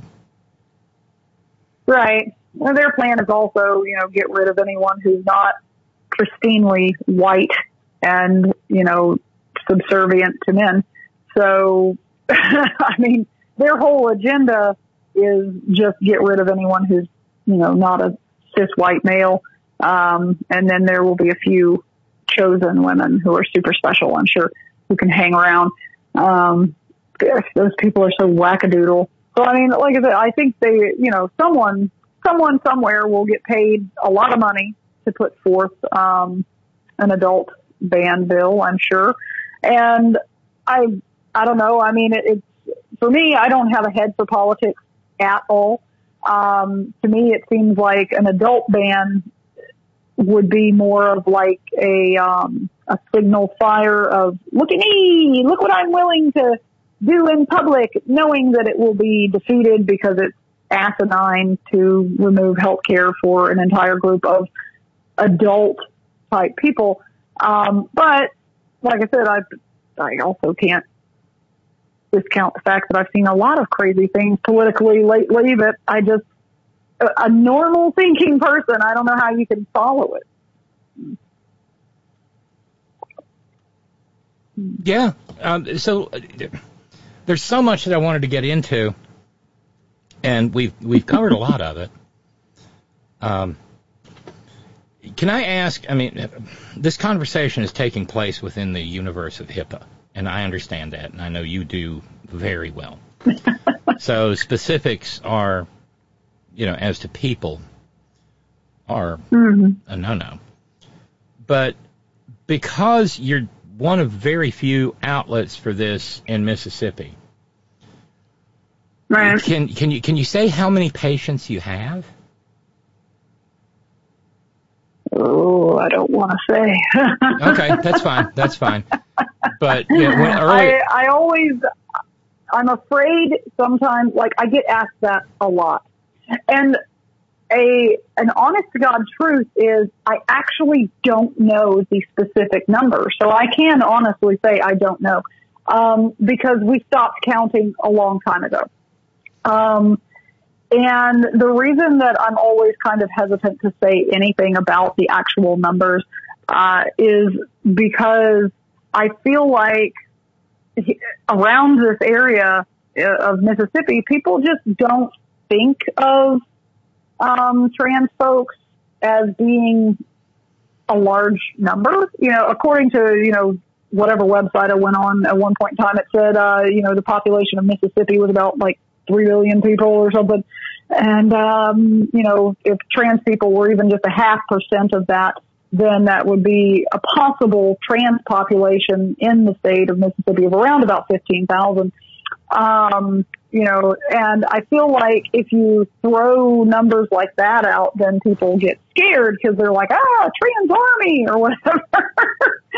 Right. Well, their plan is also, you know, get rid of anyone who's not pristinely white and, you know, subservient to men. So, I mean, their whole agenda is just get rid of anyone who's, you know, not a cis white male. Um, and then there will be a few chosen women who are super special, I'm sure, who can hang around. Um, those people are so wackadoodle. So, I mean, like I said, I think they, you know, someone, someone somewhere will get paid a lot of money to put forth um, an adult ban bill, I'm sure. And I, I don't know. I mean, it, it's, for me, I don't have a head for politics at all. Um, to me, it seems like an adult ban would be more of like a, um, a signal fire of, look at me, look what I'm willing to do in public, knowing that it will be defeated because it's asinine to remove health care for an entire group of adult type people. Um, but like I said, I, I also can't discount the fact that I've seen a lot of crazy things politically lately that I just, a, a normal thinking person, I don't know how you can follow it. Yeah. Um, so uh, there's so much that I wanted to get into, and we've we've covered a lot of it. Um, can I ask? I mean, this conversation is taking place within the universe of HIPAA, and I understand that, and I know you do very well. So specifics are, you know, as to people, are mm-hmm. a no-no. But because you're one of very few outlets for this in Mississippi, right? Can can you can you say how many patients you have? Oh, I don't want to say. Okay, that's fine. That's fine. But you know, when early... I, I always, I'm afraid sometimes, like I get asked that a lot, and a an honest to God truth is I actually don't know the specific number, so I can honestly say I don't know um, because we stopped counting a long time ago. Um, And the reason that I'm always kind of hesitant to say anything about the actual numbers uh, is because I feel like around this area of Mississippi, people just don't think of um, trans folks as being a large number. You know, according to, you know, whatever website I went on at one point in time, it said, uh, you know, the population of Mississippi was about like three million people or something. And, um, you know, if trans people were even just a half percent of that, then that would be a possible trans population in the state of Mississippi of around about fifteen thousand. Um, you know, and I feel like if you throw numbers like that out, then people get scared because they're like, ah, trans army or whatever.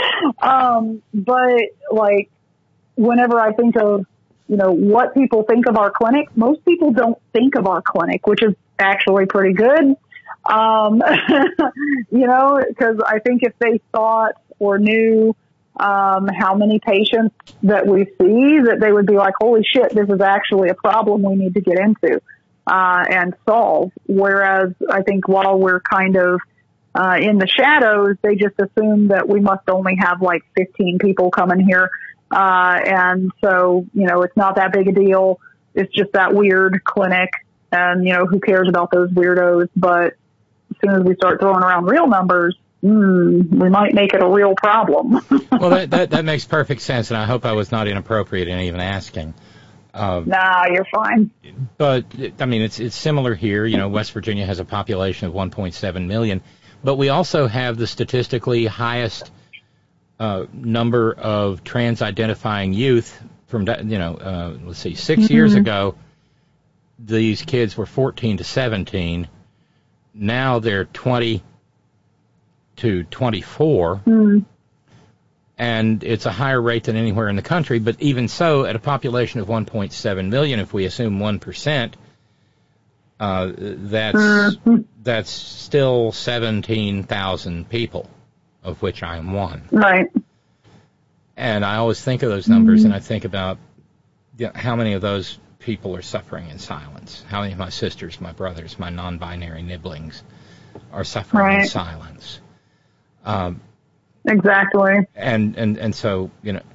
Um, but like, whenever I think of, you know, what people think of our clinic, most people don't think of our clinic, which is actually pretty good. Um, you know, because I think if they thought or knew um, how many patients that we see, that they would be like, holy shit, this is actually a problem we need to get into uh, and solve. Whereas I think while we're kind of uh, in the shadows, they just assume that we must only have like fifteen people coming here. Uh, and so, you know, it's not that big a deal. It's just that weird clinic. And, you know, who cares about those weirdos? But as soon as we start throwing around real numbers, mm, we might make it a real problem. Well, that, that that makes perfect sense, and I hope I was not inappropriate in even asking. Uh, nah, you're fine. But, I mean, it's it's similar here. You know, West Virginia has a population of one point seven million, but we also have the statistically highest uh, number of trans-identifying youth from, you know, uh, let's see, six mm-hmm. years ago, these kids were fourteen to seventeen. Now they're twenty to twenty-four. Mm. And it's a higher rate than anywhere in the country. But even so, at a population of one point seven million, if we assume one percent, uh, that's, mm-hmm. that's still seventeen thousand people, of which I am one. Right. And I always think of those numbers, mm-hmm. and I think about, you know, how many of those people are suffering in silence. How many of my sisters, my brothers, my non-binary nibblings are suffering right. in silence. Um, exactly. And, and, and so, you know,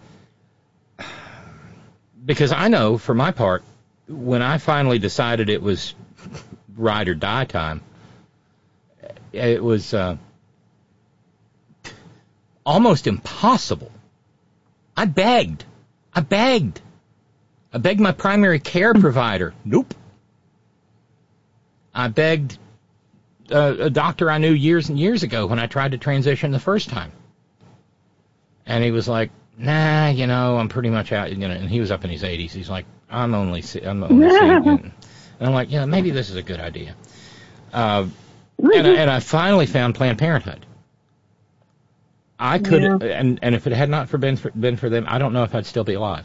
because I know for my part, when I finally decided it was ride or die time, it was uh, almost impossible. I begged. I begged. I begged my primary care provider. Nope. I begged uh, a doctor I knew years and years ago when I tried to transition the first time. And he was like, nah, you know, I'm pretty much out, you know, and he was up in his eighties. He's like, I'm only, I'm only seeing, and I'm like, yeah, maybe this is a good idea. Uh, and, I, and I finally found Planned Parenthood. I could, yeah. and, and if it had not for been, for, been for them, I don't know if I'd still be alive.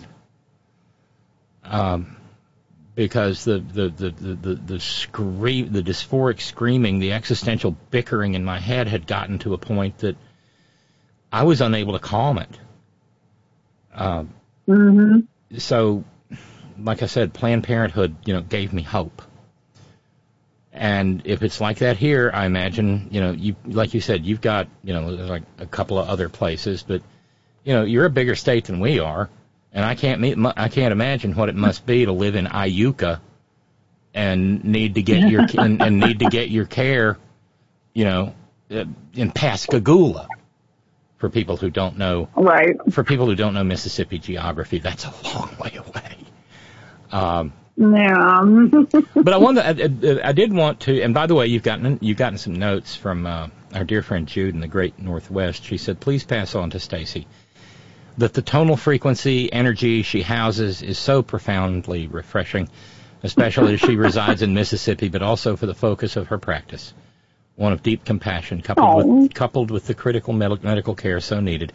Um, because the the the the the, the scream, the dysphoric screaming, the existential bickering in my head had gotten to a point that I was unable to calm it. Um, mm-hmm. So, like I said, Planned Parenthood, you know, gave me hope. And if it's like that here, I imagine, you know, you like you said, you've got, you know, like a couple of other places, but you know, you're a bigger state than we are. And I can't meet, I can't imagine what it must be to live in Iuka and need to get your and, and need to get your care, you know, in Pascagoula. For people who don't know, right? For people who don't know Mississippi geography, that's a long way away. Um, yeah. But I wanted, I, I did want to, and by the way, you've gotten you've gotten some notes from uh, our dear friend Jude in the Great Northwest. She said, please pass on to Stacy that the tonal frequency, energy she houses is so profoundly refreshing, especially as she resides in Mississippi, but also for the focus of her practice, one of deep compassion coupled Aww. with coupled with the critical med- medical care so needed.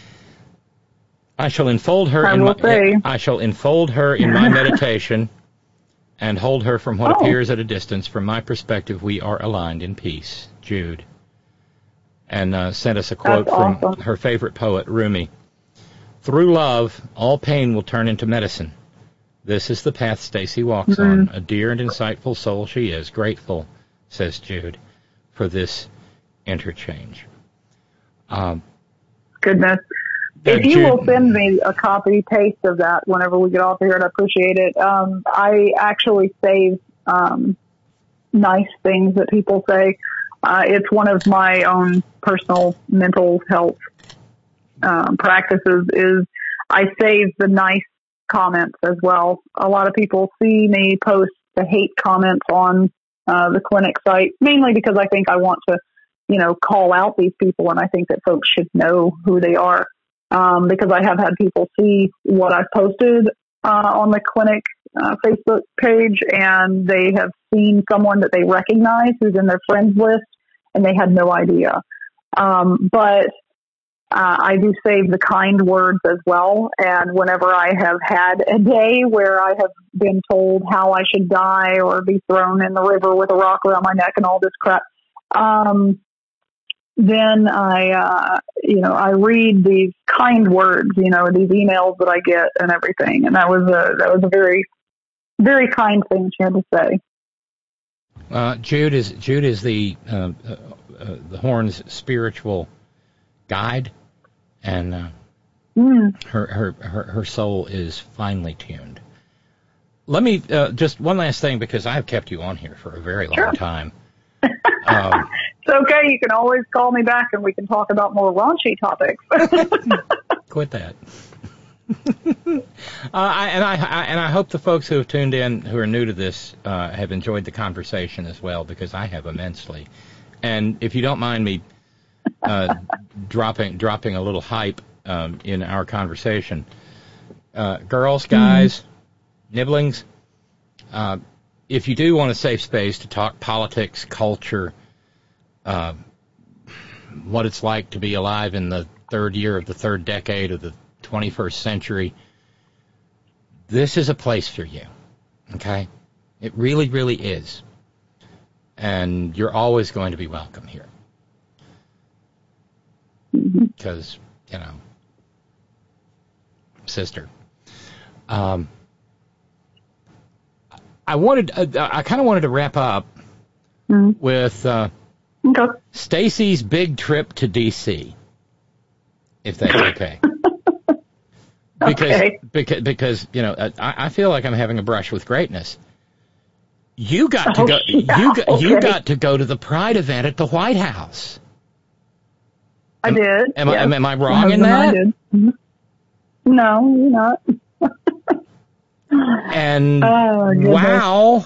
I shall enfold her I in my say. I shall enfold her in my meditation and hold her from what oh. appears at a distance. From my perspective, we are aligned in peace. Jude. And uh, sent us a quote That's from awesome. her favorite poet, Rumi. Through love, all pain will turn into medicine. This is the path Stacy walks mm-hmm. on. A dear and insightful soul she is. Grateful, says Jude, for this interchange. Um, Goodness. If you Jude, will send me a copy paste of that whenever we get off here, I'd appreciate it. Um, I actually save um, nice things that people say. Uh, it's one of my own personal mental health um, practices is I save the nice comments as well. A lot of people see me post the hate comments on uh, the clinic site, mainly because I think I want to, you know, call out these people, and I think that folks should know who they are. Um, because I have had people see what I've posted uh, on the clinic uh, Facebook page, and they have seen someone that they recognize who's in their friends list, and they had no idea. Um, but Uh, I do save the kind words as well. And whenever I have had a day where I have been told how I should die or be thrown in the river with a rock around my neck and all this crap, um, then I, uh, you know, I read these kind words, you know, these emails that I get and everything. And that was a, that was a very, very kind thing she had to say. Uh, Jude is, Jude is the, uh, uh, uh, the Horn's spiritual guide. And uh, mm. her, her her her soul is finely tuned. Let me uh, just one last thing, because I have kept you on here for a very long sure. time. Um, it's okay. You can always call me back, and we can talk about more raunchy topics. Quit that. uh, I, and I, I and I hope the folks who have tuned in, who are new to this, uh, have enjoyed the conversation as well, because I have immensely. And if you don't mind me. Uh, dropping dropping a little hype um, in our conversation. Uh, girls, guys, mm-hmm. nibblings, uh, if you do want a safe space to talk politics, culture, uh, what it's like to be alive in the third year of the third decade of the twenty-first century, this is a place for you, okay? It really, really is. And you're always going to be welcome here. Because, you know, sister. Um, I wanted, uh, I kind of wanted to wrap up mm-hmm. with uh, okay. Stacy's big trip to D C, if that's okay. because, okay. because, because, you know, I, I feel like I'm having a brush with greatness. You got to oh, go. Yeah, you got, okay. you got to go to the Pride event at the White House. I did. Am, yes. I, am I wrong in that? I did. Mm-hmm. No, you're not. And oh, wow.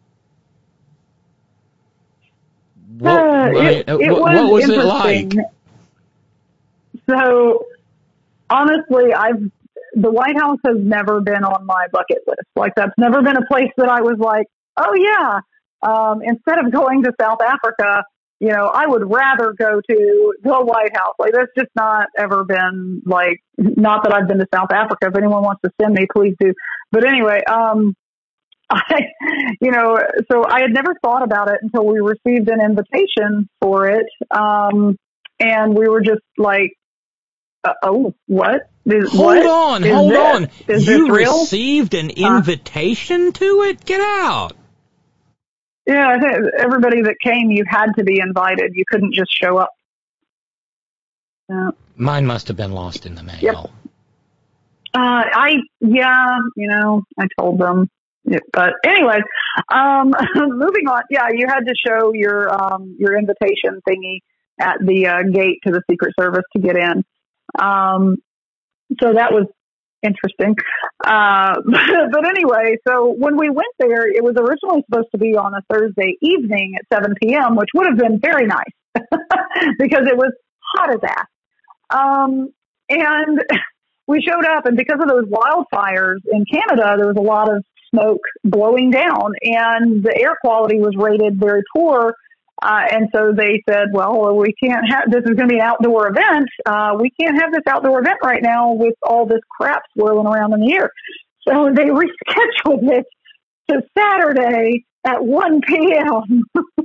What, uh, it, I, it what, was what was it like? So, honestly, I've the White House has never been on my bucket list. Like, that's never been a place that I was like, oh, yeah. Um, instead of going to South Africa, you know, I would rather go to the White House. Like, that's just not ever been, like, not that I've been to South Africa. If anyone wants to send me, please do. But anyway, um, I, you know, so I had never thought about it until we received an invitation for it. Um, and we were just like, uh, oh, what? Is, hold what? on, is hold this? on. Is you this real? received an invitation uh, to it? Get out. Yeah, I think everybody that came, you had to be invited. You couldn't just show up. Yeah. Mine must have been lost in the mail. Yep. Uh, I, yeah, you know, I told them. Yeah, but anyways, um, moving on. Yeah, you had to show your, um, your invitation thingy at the uh, gate to the Secret Service to get in. Um, so that was interesting. Uh, but anyway, so when we went there, it was originally supposed to be on a Thursday evening at seven p.m., which would have been very nice because it was hot as ass. Um, and we showed up, and because of those wildfires in Canada, there was a lot of smoke blowing down, and the air quality was rated very poor. Uh, and so they said, well, we can't have, this is going to be an outdoor event. Uh, we can't have this outdoor event right now with all this crap swirling around in the air. So they rescheduled it to Saturday at one p.m.,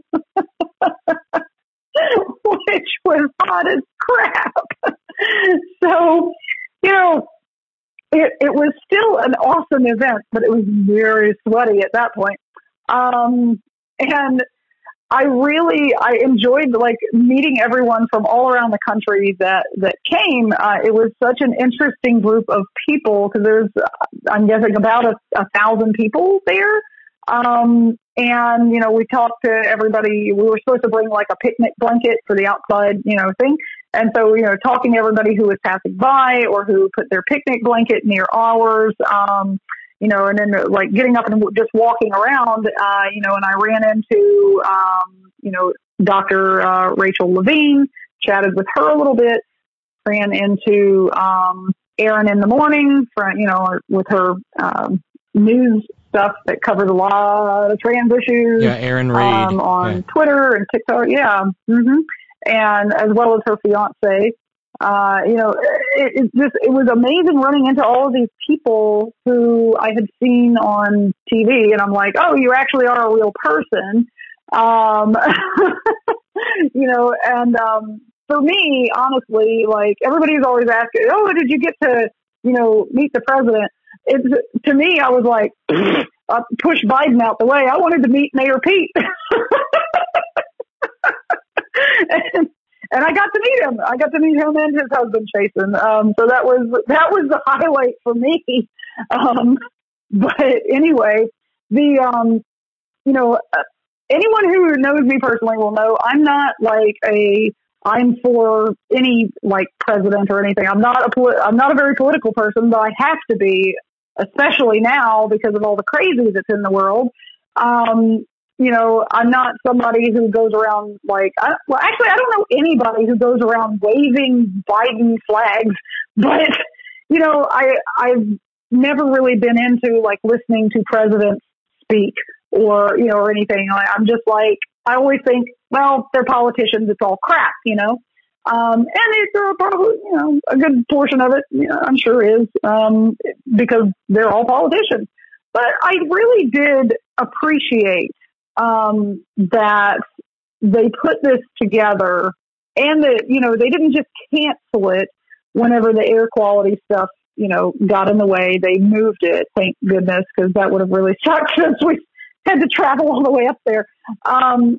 which was hot as crap. So, you know, it, it was still an awesome event, but it was very sweaty at that point. Um, and I really, I enjoyed like meeting everyone from all around the country that, that came. Uh, it was such an interesting group of people because there's, I'm guessing about a, a thousand people there. Um, and, you know, we talked to everybody. We were supposed to bring like a picnic blanket for the outside, you know, thing. And so, you know, talking to everybody who was passing by or who put their picnic blanket near ours, um, you know, and then like getting up and just walking around, uh, you know, and I ran into, um, you know, Doctor Uh, Rachel Levine, chatted with her a little bit, ran into, um, Erin in the morning, for, you know, with her, um, news stuff that covered a lot of trans issues. Yeah, Erin Reed. Um, on yeah. Twitter and TikTok. Yeah. Mm-hmm. And as well as her fiance, Uh, you know, it, it just, it was amazing running into all of these people who I had seen on T V, and I'm like, oh, you actually are a real person. Um, you know, and, um, for me, honestly, like, everybody's always asking, oh, did you get to, you know, meet the president? It's, to me, I was like, uh, push Biden out the way. I wanted to meet Mayor Pete. and, And I got to meet him. I got to meet him and his husband, Chasen. Um, so that was that was the highlight for me. Um, but anyway, the um, you know, anyone who knows me personally will know I'm not like a I'm for any like president or anything. I'm not a poli- I'm not a very political person, but I have to be, especially now because of all the crazy that's in the world. Um, You know, I'm not somebody who goes around like, I, well, actually, I don't know anybody who goes around waving Biden flags, but, you know, I, I've never really been into like listening to presidents speak or, you know, or anything. I, I'm just like, I always think, well, they're politicians. It's all crap, you know, um, and it's uh, probably, you know, a good portion of it, you know, I'm sure is, um, because they're all politicians. But I really did appreciate Um, that they put this together and that, you know, they didn't just cancel it whenever the air quality stuff, you know, got in the way. They moved it, thank goodness, because that would have really sucked since we had to travel all the way up there. Um,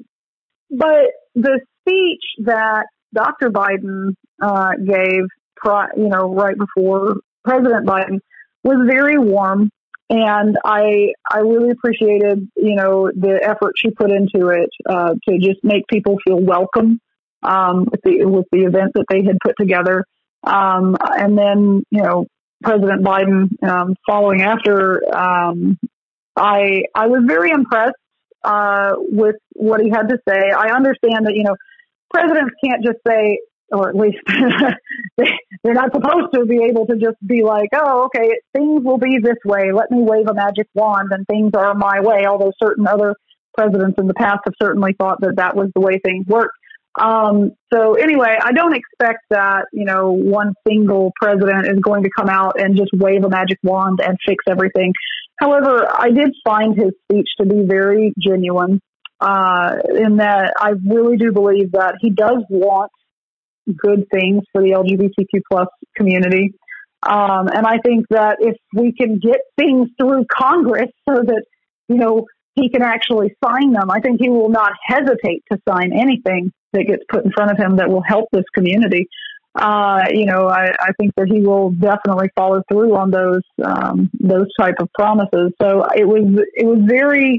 but the speech that Doctor Biden uh, gave, you know, right before President Biden was very warm. And I, I really appreciated, you know, the effort she put into it, uh, to just make people feel welcome, um, with the, with the event that they had put together. Um, and then, you know, President Biden, um, following after, um, I, I was very impressed, uh, with what he had to say. I understand that, you know, presidents can't just say, or at least they're not supposed to be able to just be like, oh, okay, things will be this way. Let me wave a magic wand and things are my way. Although certain other presidents in the past have certainly thought that that was the way things worked. Um, so anyway, I don't expect that, you know, one single president is going to come out and just wave a magic wand and fix everything. However, I did find his speech to be very genuine, uh, in that I really do believe that he does want good things for the L G B T Q plus community. Um, and I think that if we can get things through Congress so that, you know, he can actually sign them, I think he will not hesitate to sign anything that gets put in front of him that will help this community. Uh, you know, I, I think that he will definitely follow through on those, um, those type of promises. So it was, it was very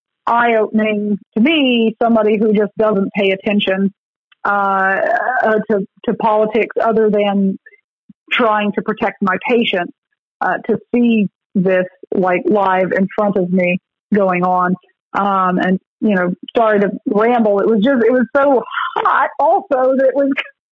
eye-opening to me, somebody who just doesn't pay attention Uh, uh, to, to politics other than trying to protect my patient, uh, to see this like live in front of me going on. Um, and, you know, sorry to ramble. It was just, it was so hot also that it was,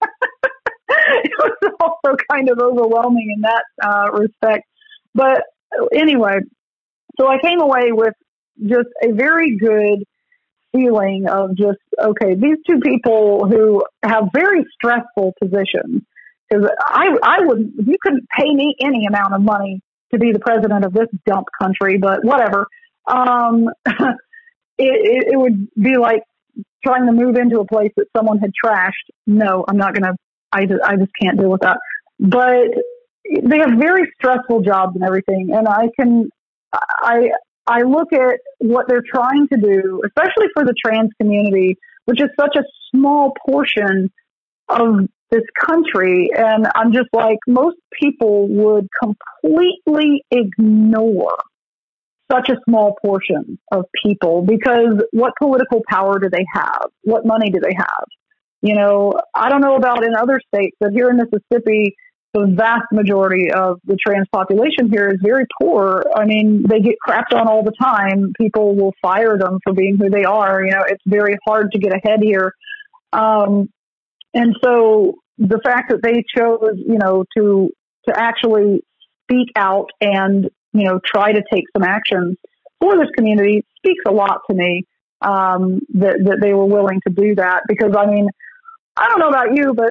it was also kind of overwhelming in that, uh, respect. But anyway, so I came away with just a very good feeling of just, okay, these two people who have very stressful positions, because I, I wouldn't, you couldn't pay me any amount of money to be the president of this dump country, but whatever. Um, it, it, it would be like trying to move into a place that someone had trashed. No, I'm not going to, I just, I just can't deal with that. But they have very stressful jobs and everything. And I can, I, I look at what they're trying to do, especially for the trans community, which is such a small portion of this country. And I'm just like, most people would completely ignore such a small portion of people because what political power do they have? What money do they have? You know, I don't know about in other states, but here in Mississippi, the vast majority of the trans population here is very poor. I mean, they get crapped on all the time. People will fire them for being who they are. You know, it's very hard to get ahead here. Um, and so the fact that they chose, you know, to, to actually speak out and, you know, try to take some action for this community speaks a lot to me, um, that, that they were willing to do that because, I mean, I don't know about you, but like,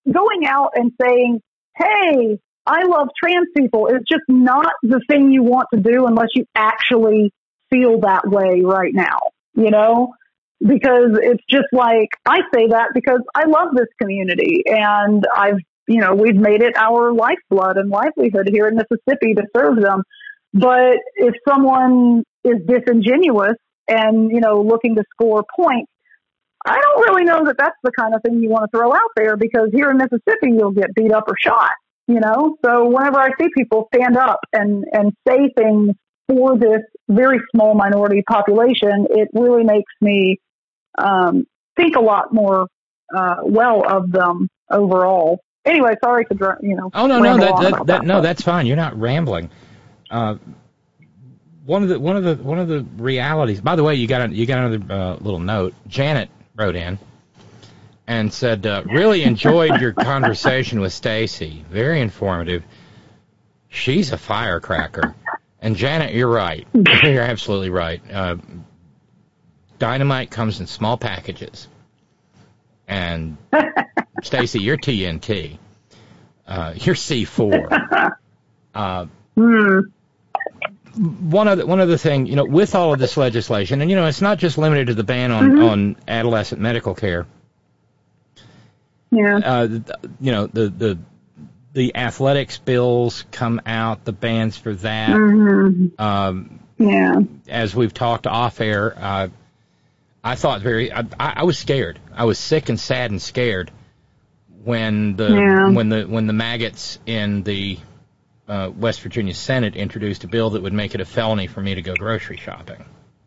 going out and saying, hey, I love trans people is just not the thing you want to do unless you actually feel that way right now, you know, because it's just like, I say that because I love this community and I've, you know, we've made it our lifeblood and livelihood here in Mississippi to serve them. But if someone is disingenuous and, you know, looking to score points, I don't really know that that's the kind of thing you want to throw out there, because here in Mississippi, you'll get beat up or shot, you know? So whenever I see people stand up and, and say things for this very small minority population, it really makes me um, think a lot more uh, well of them overall. Anyway, sorry to, you know. Oh, no, no, that, that, that, that, no, that's fine. You're not rambling. Uh, one of the one of the one of the realities. By the way, you got a, you got another uh, little note. Janet wrote in and said, uh, "Really enjoyed your conversation with Stacy. Very informative. She's a firecracker." And Janet, you're right. You're absolutely right. Uh, dynamite comes in small packages, and Stacy, you're T N T. Uh, you're C four. Uh, mm. One other one other thing, you know, with all of this legislation, and you know, it's not just limited to the ban on, mm-hmm. on adolescent medical care. Yeah. Uh, you know, the the the athletics bills come out, the bans for that. Mm-hmm. Um, yeah. As we've talked off air, uh, I thought very. I, I was scared. I was sick and sad and scared when the yeah. when the when the maggots in the Uh, West Virginia Senate introduced a bill that would make it a felony for me to go grocery shopping.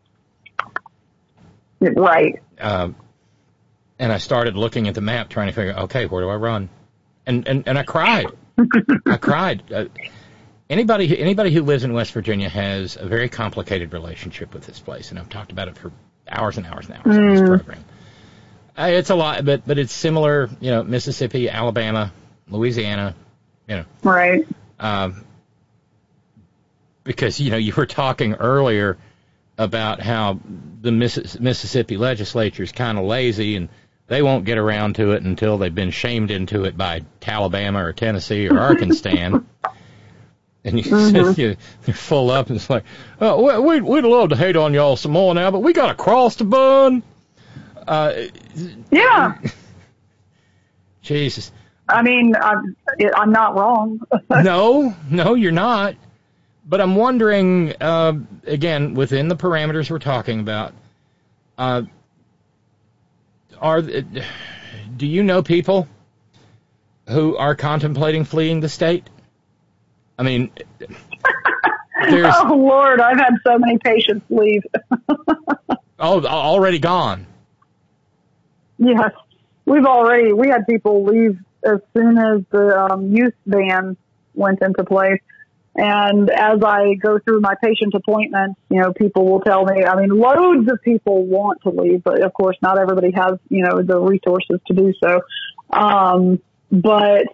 Right. Uh, and I started looking at the map, trying to figure out, okay, where do I run? And and, and I cried. I cried. Uh, anybody anybody who lives in West Virginia has a very complicated relationship with this place, and I've talked about it for hours and hours and hours mm. on this program. Uh, it's a lot, but but it's similar. You know, Mississippi, Alabama, Louisiana. You know. Right. Um, because, you know, you were talking earlier about how the Miss- Mississippi legislature is kind of lazy and they won't get around to it until they've been shamed into it by Alabama or Tennessee or Arkansas. And you mm-hmm. said you, they're full up and it's like, oh, we'd, we'd love to hate on y'all some more now, but we got a cross to bun. Uh, yeah. Jesus. I mean, I'm, I'm not wrong. no, no, you're not. But I'm wondering, uh, again, within the parameters we're talking about, uh, are do you know people who are contemplating fleeing the state? I mean, there's... oh, Lord, I've had so many patients leave. oh, already gone. Yes, we've already, we had people leave as soon as the um, youth ban went into place. And as I go through my patient appointments, you know, people will tell me, I mean, loads of people want to leave, but of course not everybody has, you know, the resources to do so. Um, but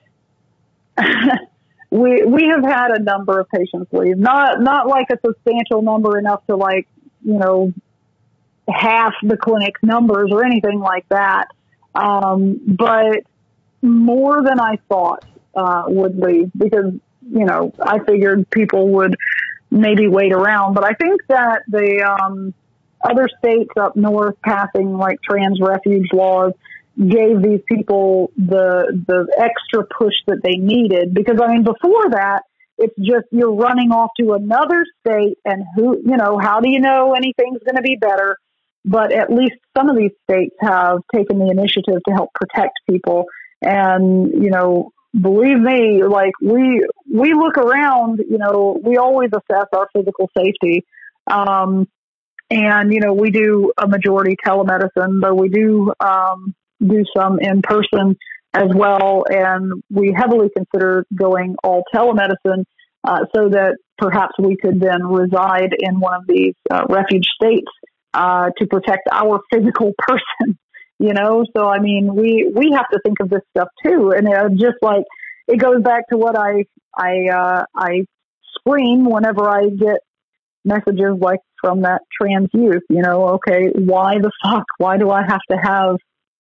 we, we have had a number of patients leave, not, not like a substantial number enough to like, you know, half the clinic numbers or anything like that. Um, but more than I thought uh, would leave, because, you know, I figured people would maybe wait around. But I think that the um, other states up north passing like trans refuge laws gave these people the the extra push that they needed. Because, I mean, before that, it's just you're running off to another state and who, you know, how do you know anything's going to be better? But at least some of these states have taken the initiative to help protect people. And, you know, believe me, like we, we look around, you know, we always assess our physical safety. Um, and, you know, we do a majority telemedicine, though we do, um, do some in person as well. And we heavily consider going all telemedicine, uh, so that perhaps we could then reside in one of these uh, refuge states, uh, to protect our physical person. You know, so I mean, we, we have to think of this stuff too. And uh, just like, it goes back to what I, I, uh, I scream whenever I get messages like from that trans youth, you know, okay, why the fuck? Why do I have to have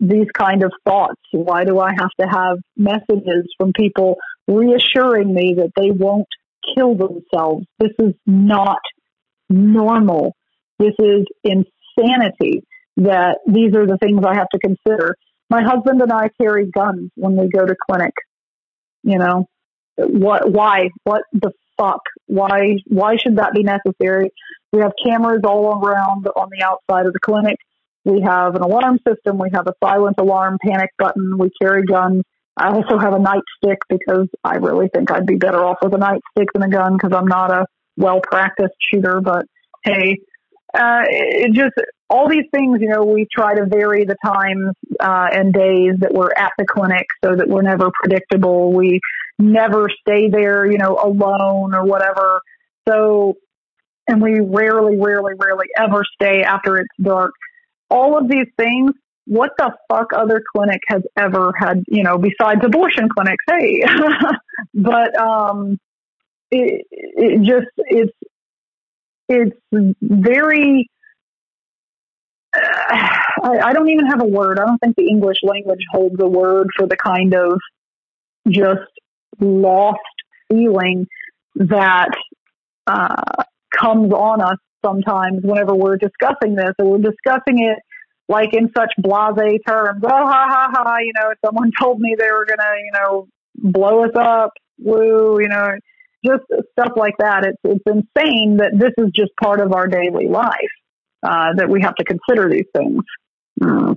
these kind of thoughts? Why do I have to have messages from people reassuring me that they won't kill themselves? This is not normal. This is insanity that these are the things I have to consider. My husband and I carry guns when we go to clinic. You know, what, why, what the fuck? Why, why should that be necessary? We have cameras all around on the outside of the clinic. We have an alarm system. We have a silent alarm panic button. We carry guns. I also have a nightstick because I really think I'd be better off with a nightstick than a gun because I'm not a well-practiced shooter. But hey, uh, it just, all these things, you know, we try to vary the times uh, and days that we're at the clinic so that we're never predictable. We never stay there, you know, alone or whatever. So, and we rarely, rarely, rarely ever stay after it's dark. All of these things, what the fuck other clinic has ever had, you know, besides abortion clinics? Hey, but um, it, it just, it's, it's very, uh, I, I don't even have a word. I don't think the English language holds a word for the kind of just lost feeling that uh, comes on us sometimes whenever we're discussing this, or we're discussing it like in such blasé terms. Oh, ha, ha, ha, you know, someone told me they were going to, you know, blow us up, woo, you know, just stuff like that. It's, it's insane that this is just part of our daily life, uh, that we have to consider these things. Mm.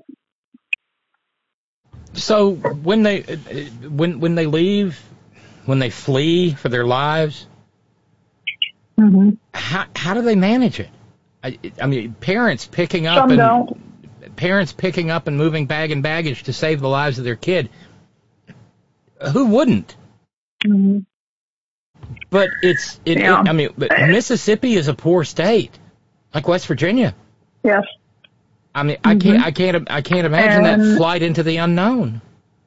So when they, when, when they leave, when they flee for their lives, mm-hmm. how, how do they manage it? I, I mean, parents picking up Some and don't. parents picking up and moving bag and baggage to save the lives of their kid. Who wouldn't? Mm-hmm. But it's, it, yeah. it, I mean, but Mississippi is a poor state, like West Virginia. Yes. I mean, I mm-hmm. can't, I can't, I can't imagine and that flight into the unknown.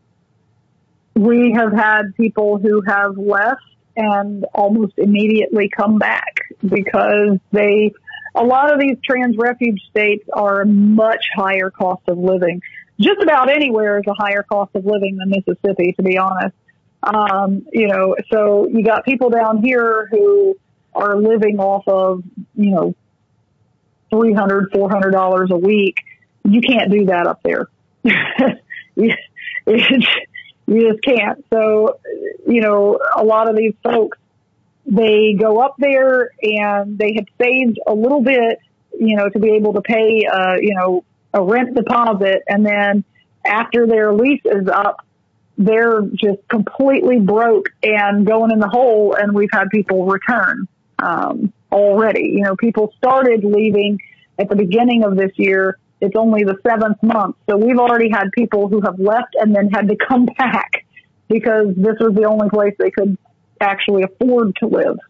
We have had people who have left and almost immediately come back because they, a lot of these trans refuge states are a much higher cost of living. Just about anywhere is a higher cost of living than Mississippi, to be honest. Um, you know, so you got people down here who are living off of, you know, three hundred dollars, four hundred dollars a week. You can't do that up there. you, you just can't. So, you know, a lot of these folks, they go up there and they have saved a little bit, you know, to be able to pay, uh, you know, a rent deposit. And then after their lease is up, they're just completely broke and going in the hole. And we've had people return, um, already. You know, people started leaving at the beginning of this year. It's only the seventh month. So we've already had people who have left and then had to come back because this was the only place they could actually afford to live.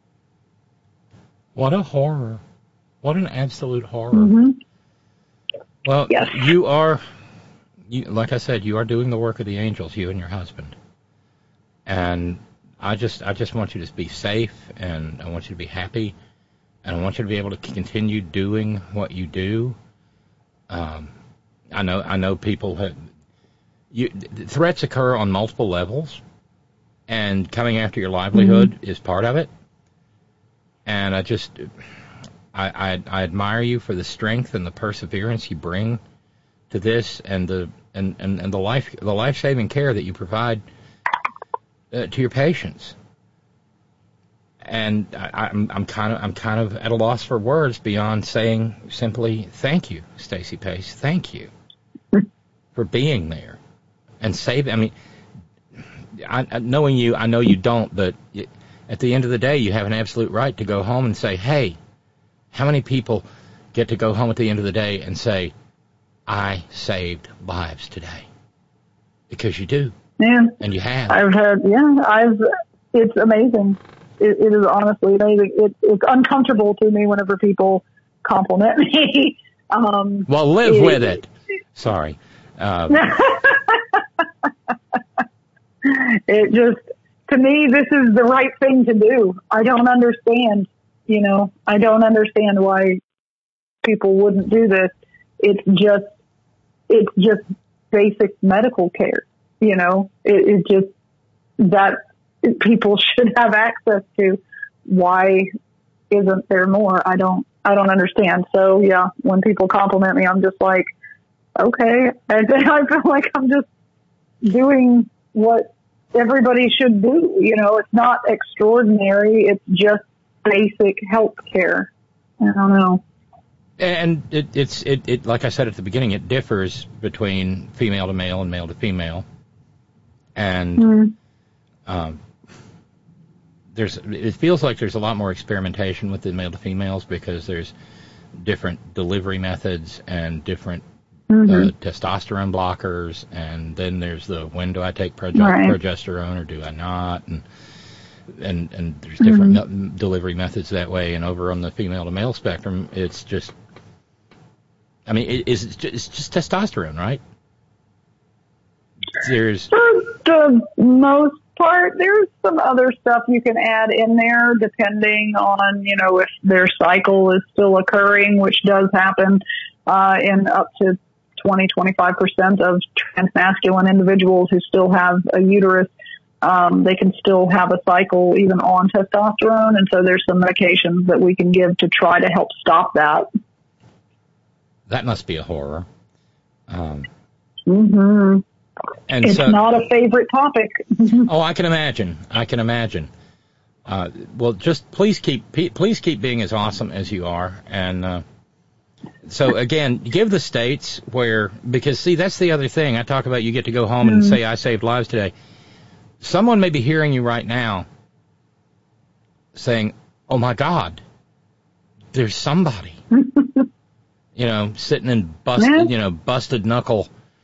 What a horror. What an absolute horror. Mm-hmm. Well, yes. you are, you, like I said, you are doing the work of the angels, you and your husband. And I just, I just want you to be safe, and I want you to be happy, and I want you to be able to continue doing what you do. Um, I know, I know people have, you, threats occur on multiple levels, and coming after your livelihood mm-hmm. is part of it. And I just, I, I, I admire you for the strength and the perseverance you bring to this, and the and, and, and the life the life saving care that you provide uh, to your patients. And I, I'm I'm kind of I'm kind of at a loss for words beyond saying simply thank you, Stacey Pace. Thank you for being there and saving. I mean, I, knowing you, I know you don't, but at the end of the day, you have an absolute right to go home and say, hey, how many people get to go home at the end of the day and say, I saved lives today? Because you do. Yeah. And you have. I've had, yeah, I've, it's amazing. It, it is honestly amazing. It, it's uncomfortable to me whenever people compliment me. um, well, live it, with it. Sorry. Um, it just, to me, this is the right thing to do. I don't understand, you know, I don't understand why people wouldn't do this. It's just, it's just basic medical care. You know, it, it just, that people should have access to. Why isn't there more? I don't, I don't understand. So yeah, when people compliment me, I'm just like, okay. And I feel like I'm just doing what everybody should do. You know, it's not extraordinary. It's just basic health care. I don't know. And it, it's, it, it, like I said at the beginning, it differs between female to male and male to female. And, mm. um, there's, it feels like there's a lot more experimentation with the male to females because there's different delivery methods and different mm-hmm. uh, testosterone blockers, and then there's the when do I take proge- right. progesterone or do I not, and and and there's different mm-hmm. me- delivery methods that way. And over on the female to male spectrum, it's just, I mean, it, it's, just, it's just testosterone, right? There's for the most part, there's some other stuff you can add in there depending on, you know, if their cycle is still occurring, which does happen uh, in up to twenty, twenty-five percent of transmasculine individuals who still have a uterus. Um, they can still have a cycle even on testosterone, and so there's some medications that we can give to try to help stop that. That must be a horror. Um, mm-hmm. And it's so, not a favorite topic. Oh, I can imagine. I can imagine. Uh, well, just please keep please keep being as awesome as you are. And uh, so, again, give the states where, because, see, that's the other thing. I talk about you get to go home mm. and say, I saved lives today. Someone may be hearing you right now saying, oh, my God, there's somebody, you know, sitting in busted, you know, busted knuckle.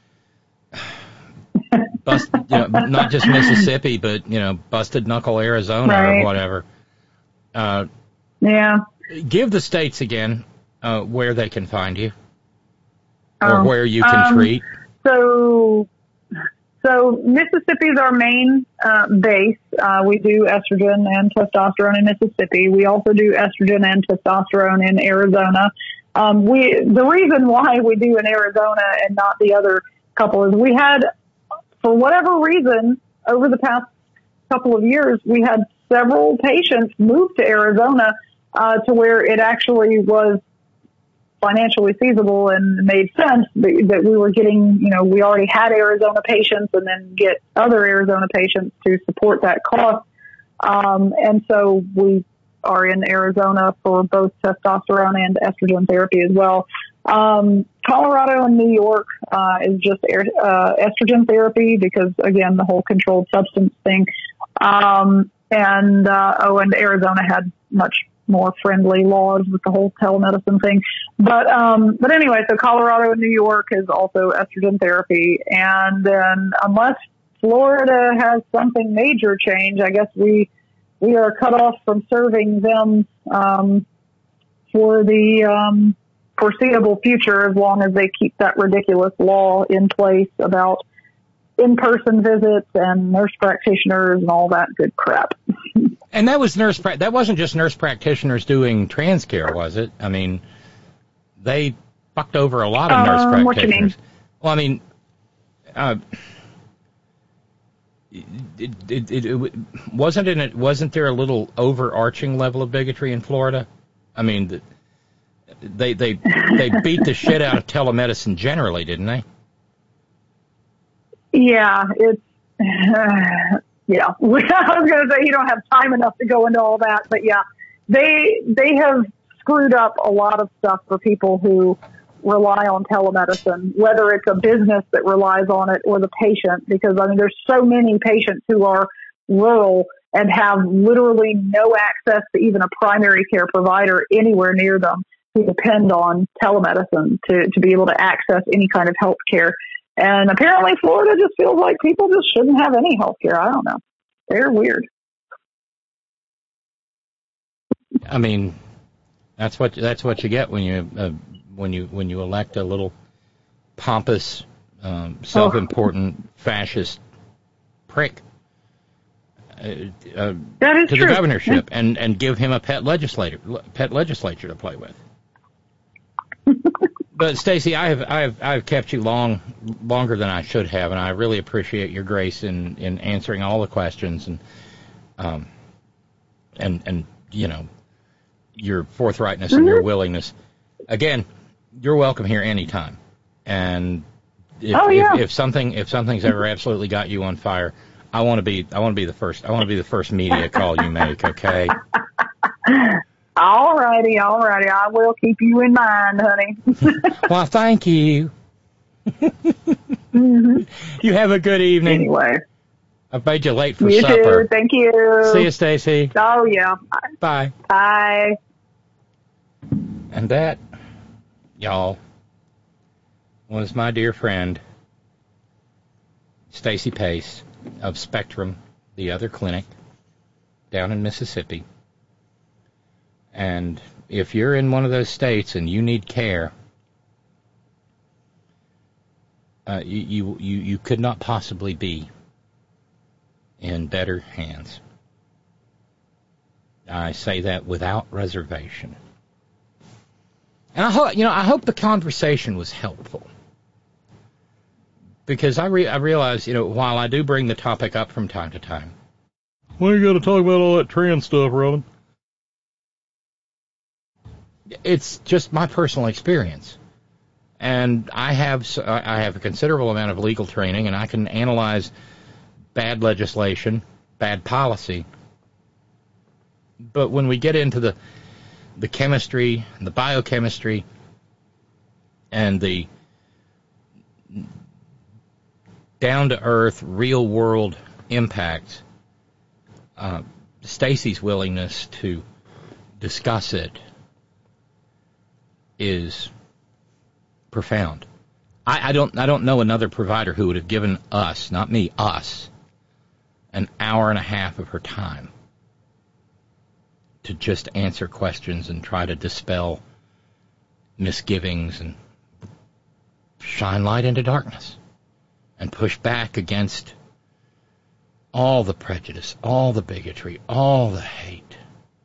Bust, you know, not just Mississippi, but, you know, busted knuckle Arizona right. or whatever. Uh, yeah. Give the states again uh, where they can find you or oh, where you can um, treat. So, so Mississippi is our main uh, base. Uh, we do estrogen and testosterone in Mississippi. We also do estrogen and testosterone in Arizona. Um, we the reason why we do in Arizona and not the other couple is we had, for whatever reason, over the past couple of years, we had several patients move to Arizona uh, to where it actually was financially feasible and made sense that we were getting, you know, we already had Arizona patients and then get other Arizona patients to support that cost. Um, and so we are in Arizona for both testosterone and estrogen therapy as well. Um, Colorado and New York, uh, is just uh, estrogen therapy because, again, the whole controlled substance thing. Um, and, uh, oh, and Arizona had much more friendly laws with the whole telemedicine thing. But, um, but anyway, so Colorado and New York is also estrogen therapy. And then unless Florida has something major change, I guess we, we are cut off from serving them, um, for the, um, foreseeable future, as long as they keep that ridiculous law in place about in-person visits and nurse practitioners and all that good crap. And that was nurse pra- that wasn't just nurse practitioners doing trans care, was it? I mean, they fucked over a lot of um, nurse practitioners. What you mean? Well, I mean, uh, it, it, it, it wasn't it wasn't there a little overarching level of bigotry in Florida? I mean, the, They they they beat the shit out of telemedicine generally, didn't they? Yeah, it's uh, yeah. I was going to say you don't have time enough to go into all that, but yeah, they they have screwed up a lot of stuff for people who rely on telemedicine, whether it's a business that relies on it or the patient. Because I mean, there's so many patients who are rural and have literally no access to even a primary care provider anywhere near them, who depend on telemedicine to, to be able to access any kind of health care. And apparently Florida just feels like people just shouldn't have any health care. I don't know. They're weird. I mean, that's what that's what you get when you uh, when you when you elect a little pompous, um, self-important oh. fascist prick uh, uh, that is to true. the governorship, yeah. and, and give him a pet legislator pet legislature to play with. But Stacy, I have I have I have kept you long longer than I should have, and I really appreciate your grace in, in answering all the questions and um and and you know your forthrightness mm-hmm. and your willingness. Again, you're welcome here anytime. And if, oh, yeah. if if something if something's ever absolutely got you on fire, I want to be I want to be the first I want to be the first media call you make. Okay. All righty, all righty. I will keep you in mind, honey. Well, thank you. Mm-hmm. You have a good evening. Anyway. I've made you late for you supper. Too. Thank you. See you, Stacy. Oh, yeah. Bye. Bye. And that, y'all, was my dear friend, Stacy Pace of Spectrum, the other clinic, down in Mississippi. And if you're in one of those states and you need care, uh, you, you, you, you could not possibly be in better hands. I say that without reservation. And I hope, you know, I hope the conversation was helpful. Because I, re- I realize, you know, while I do bring the topic up from time to time. Why you got to talk about all that trans stuff, Robin? It's just my personal experience, and I have I have a considerable amount of legal training, and I can analyze bad legislation, bad policy. But when we get into the the chemistry, and the biochemistry, and the down-to-earth, real-world impact, uh, Stacy's willingness to discuss it is profound. I, I don't I don't know another provider who would have given us, not me, us, an hour and a half of her time to just answer questions and try to dispel misgivings and shine light into darkness and push back against all the prejudice, all the bigotry, all the hate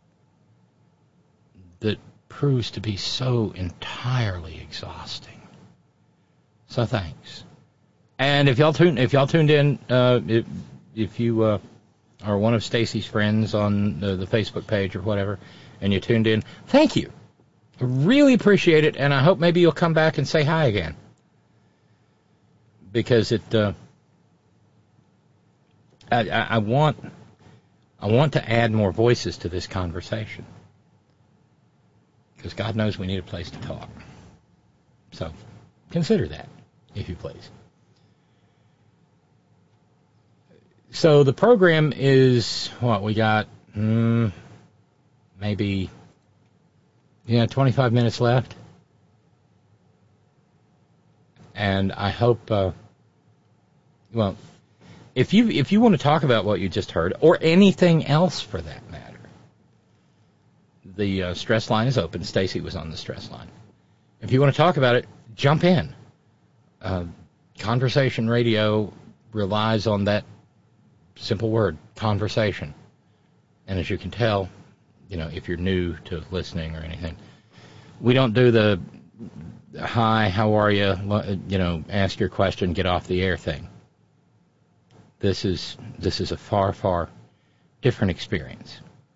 that proves to be so entirely exhausting. So thanks. And if y'all tuned, if y'all tuned in, uh, if, if you uh, are one of Stacy's friends on the, the Facebook page or whatever, and you tuned in, thank you. I really appreciate it, and I hope maybe you'll come back and say hi again. Because it, uh, I, I, I want, I want to add more voices to this conversation. Because God knows we need a place to talk. So, consider that, if you please. So, the program is, what, we got, mm, maybe, yeah, twenty-five minutes left. And I hope, uh, well, if you if you want to talk about what you just heard, or anything else for that matter, the uh, stress line is open. Stacy was on the stress line. If you want to talk about it, jump in. Uh, conversation radio relies on that simple word, conversation. And as you can tell, you know, if you're new to listening or anything, we don't do the hi, how are you, you know, ask your question, get off the air thing. This is this is a far, far different experience.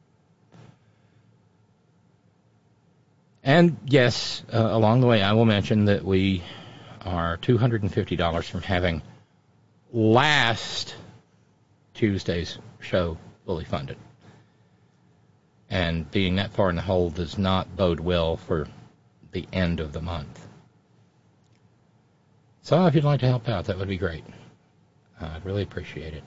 And yes, uh, along the way, I will mention that we are two hundred fifty dollars from having last Tuesday's show fully funded. And being that far in the hole does not bode well for the end of the month. So if you'd like to help out, that would be great. Uh, I'd really appreciate it.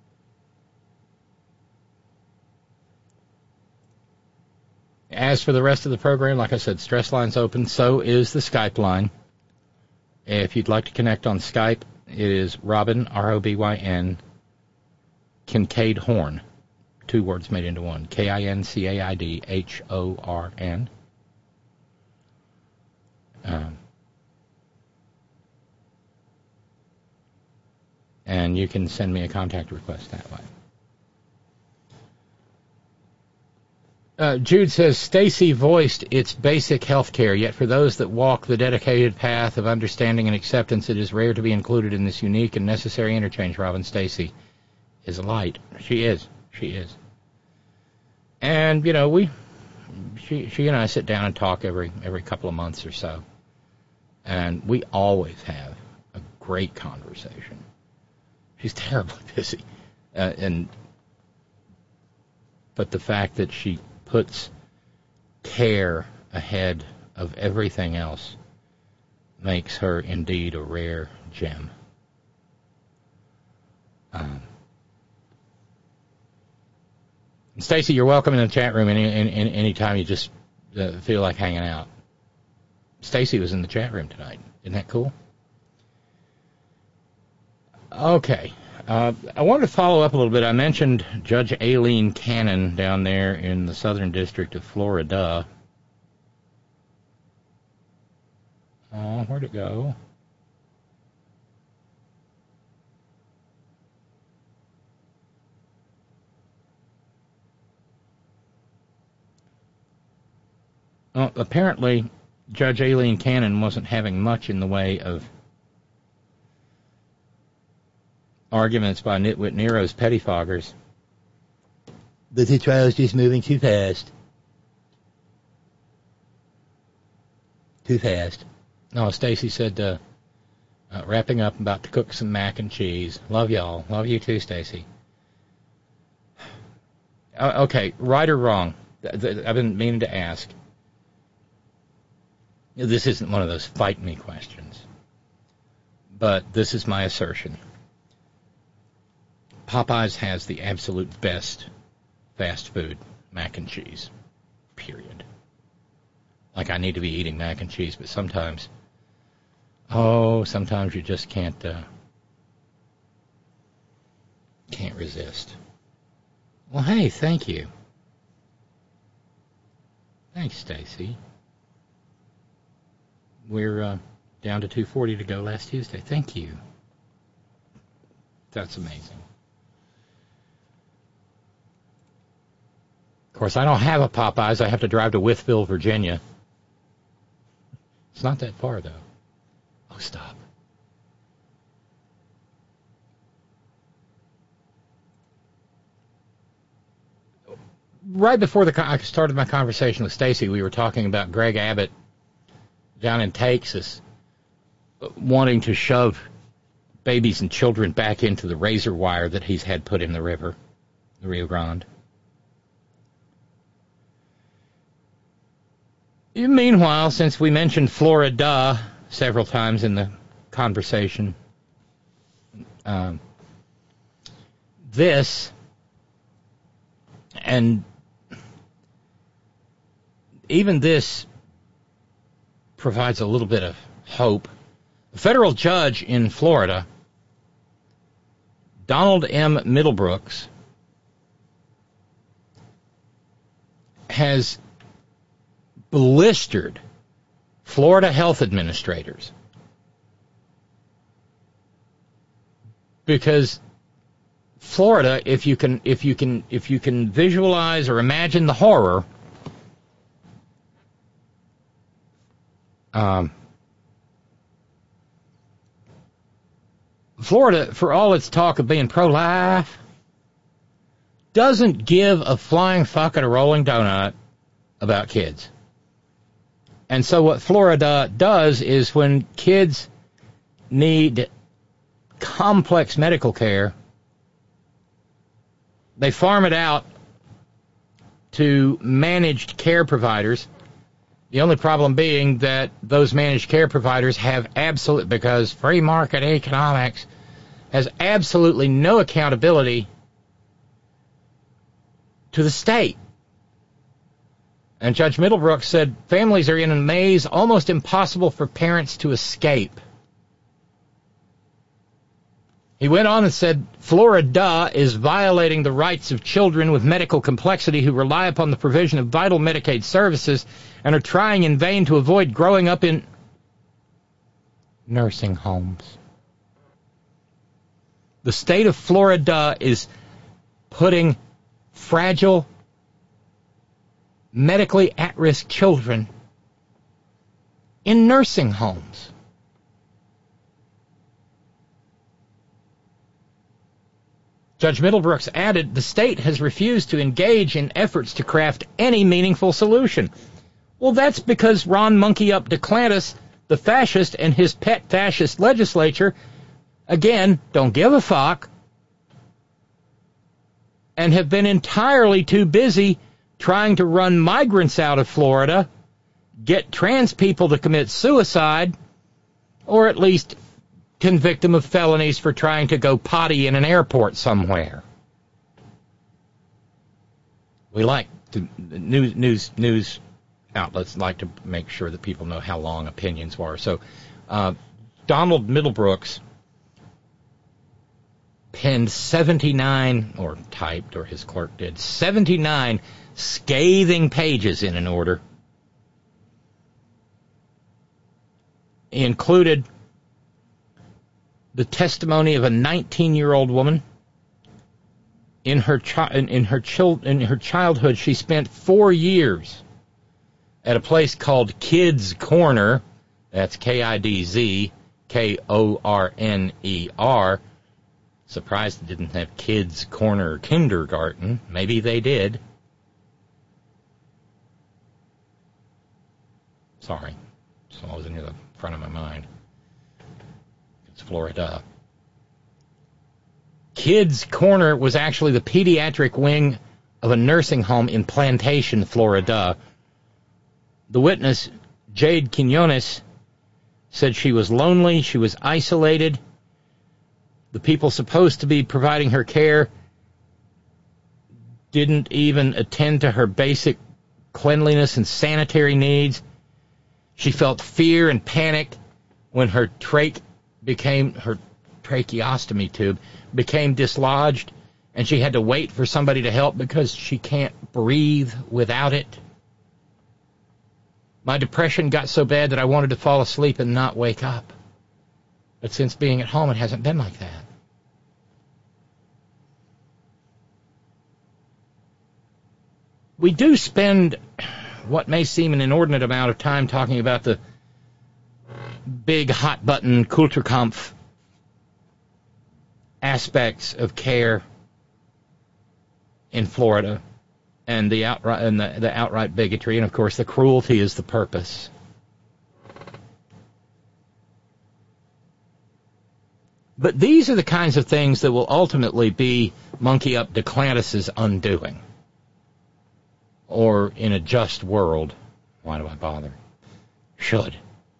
As for the rest of the program, like I said, Stress Line's open. So is the Skype line. If you'd like to connect on Skype, it is Robin, R O B Y N, Kincaid Horn. Two words made into one. K I N C A I D H O R N. Um, and you can send me a contact request that way. Uh, Jude says, Stacy voiced its basic health care, yet for those that walk the dedicated path of understanding and acceptance, it is rare to be included in this unique and necessary interchange. Robin, Stacy is a light. She is. She is. And, you know, we, she, she and I sit down and talk every, every couple of months or so. And we always have a great conversation. She's terribly busy. Uh, and, but the fact that she puts care ahead of everything else makes her indeed a rare gem. Um, Stacy, you're welcome in the chat room any, any, any time you just uh, feel like hanging out. Stacy was in the chat room tonight. Isn't that cool? Okay. Uh, I wanted to follow up a little bit. I mentioned Judge Aileen Cannon down there in the Southern District of Florida. Oh, where'd it go? Well, apparently, Judge Aileen Cannon wasn't having much in the way of arguments by Nitwit Nero's pettifoggers. But the trial's just moving too fast. Too fast. No, Stacy said, uh, uh, wrapping up, about to cook some mac and cheese. Love y'all. Love you too, Stacy. Uh, okay, right or wrong? Th- th- I've been meaning to ask. This isn't one of those fight me questions. But this is my assertion. Popeyes has the absolute best fast food mac and cheese, period. Like, I need to be eating mac and cheese, but sometimes, oh, sometimes you just can't, uh, can't resist. Well, hey, thank you. Thanks, Stacy. We're uh, down to two forty to go last Tuesday. Thank you. That's amazing. Of course, I don't have a Popeyes. I have to drive to Wytheville, Virginia. It's not that far, though. Oh, stop. Right before the I started my conversation with Stacy, we were talking about Greg Abbott down in Texas wanting to shove babies and children back into the razor wire that he's had put in the river, the Rio Grande. Meanwhile, since we mentioned Florida several times in the conversation, um, this and even this provides a little bit of hope. A federal judge in Florida, Donald M. Middlebrooks, has blistered Florida health administrators because Florida, if you can, if you can, if you can visualize or imagine the horror, um, Florida, for all its talk of being pro-life, doesn't give a flying fuck and a rolling donut about kids. And so what Florida does is when kids need complex medical care, they farm it out to managed care providers. The only problem being that those managed care providers have absolute, because free market economics has absolutely no accountability to the state. And Judge Middlebrooks said families are in a maze almost impossible for parents to escape. He went on and said, Florida is violating the rights of children with medical complexity who rely upon the provision of vital Medicaid services and are trying in vain to avoid growing up in nursing homes. The state of Florida is putting fragile medically at-risk children in nursing homes. Judge Middlebrooks added, the state has refused to engage in efforts to craft any meaningful solution. Well, that's because Ron Monkey Up DeClantis, the fascist, and his pet fascist legislature, again, don't give a fuck, and have been entirely too busy trying to run migrants out of Florida, get trans people to commit suicide, or at least convict them of felonies for trying to go potty in an airport somewhere. We like to, news news news outlets like to make sure that people know how long opinions were. So uh, Donald Middlebrooks penned seventy-nine, or typed, or his clerk did, seventy-nine scathing pages in an order. He included the testimony of a nineteen-year-old woman. In her chi- in, in her chil- in her childhood, she spent four years at a place called Kids Corner. That's K I D Z K O R N E R. Surprised it didn't have Kids Corner Kindergarten. Maybe they did. Sorry. It's always in the front of my mind. It's Florida. Kids Corner was actually the pediatric wing of a nursing home in Plantation, Florida. The witness, Jade Quinones, said she was lonely, she was isolated. The people supposed to be providing her care didn't even attend to her basic cleanliness and sanitary needs. She felt fear and panic when her trach became, her tracheostomy tube became dislodged, and she had to wait for somebody to help because she can't breathe without it. My depression got so bad that I wanted to fall asleep and not wake up. But since being at home, it hasn't been like that. We do spend what may seem an inordinate amount of time talking about the big hot-button Kulturkampf aspects of care in Florida, and the outright and the, the outright bigotry, and of course the cruelty is the purpose. But these are the kinds of things that will ultimately be Monkey Up DeClantis' undoing. Or in a just world, why do I bother? Should.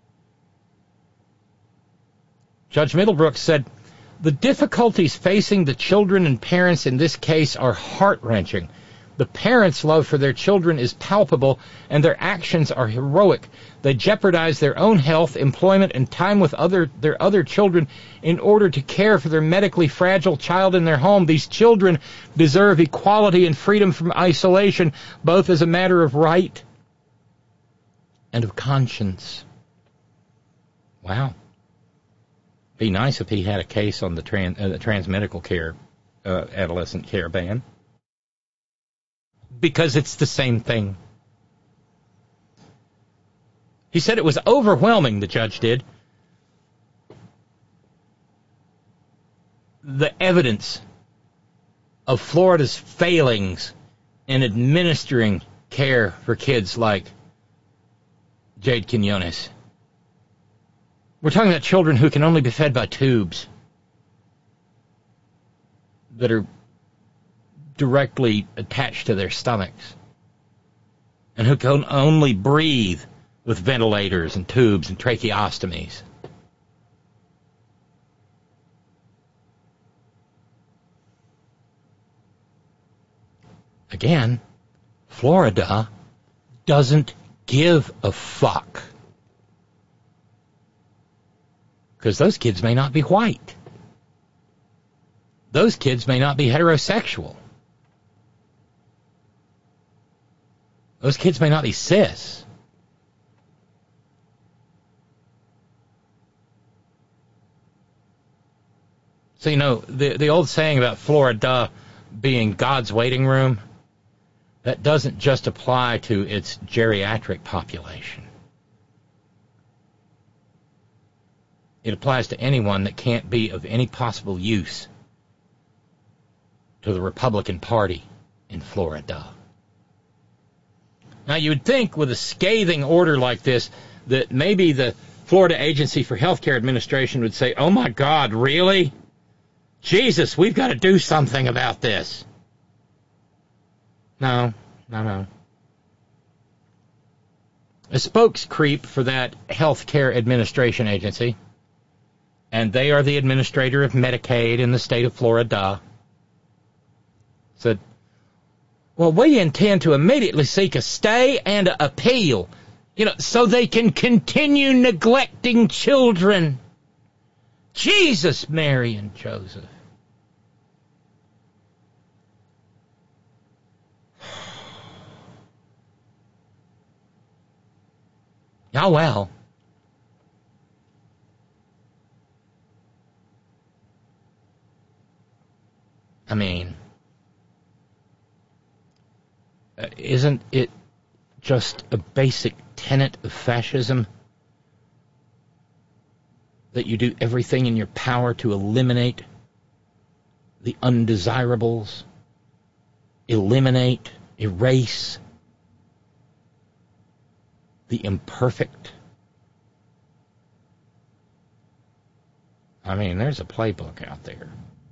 Judge Middlebrooks said, the difficulties facing the children and parents in this case are heart-wrenching. The parents' love for their children is palpable, and their actions are heroic. They jeopardize their own health, employment, and time with other their other children in order to care for their medically fragile child in their home. These children deserve equality and freedom from isolation, both as a matter of right and of conscience. Wow. Be nice if he had a case on the trans, uh, transmedical care, uh, adolescent care ban. Because it's the same thing. He said it was overwhelming, the judge did. The evidence of Florida's failings in administering care for kids like Jade Quinones. We're talking about children who can only be fed by tubes that are directly attached to their stomachs, and who can only breathe with ventilators and tubes and tracheostomies. Again, Florida doesn't give a fuck. Because those kids may not be white. Those kids may not be heterosexual. Those kids may not be cis. So, you know, the the old saying about Florida being God's waiting room, that doesn't just apply to its geriatric population. It applies to anyone that can't be of any possible use to the Republican Party in Florida. Now, you would think with a scathing order like this that maybe the Florida Agency for Healthcare Administration would say, oh my God, really? Jesus, we've got to do something about this. No, no, no. A spokescreep for that Healthcare Administration Agency, and they are the administrator of Medicaid in the state of Florida, said, well, we intend to immediately seek a stay and a appeal, you know, so they can continue neglecting children. Jesus, Mary, and Joseph. Oh, well. I mean, uh, isn't it just a basic tenet of fascism that you do everything in your power to eliminate the undesirables, eliminate, erase the imperfect? I mean, there's a playbook out there.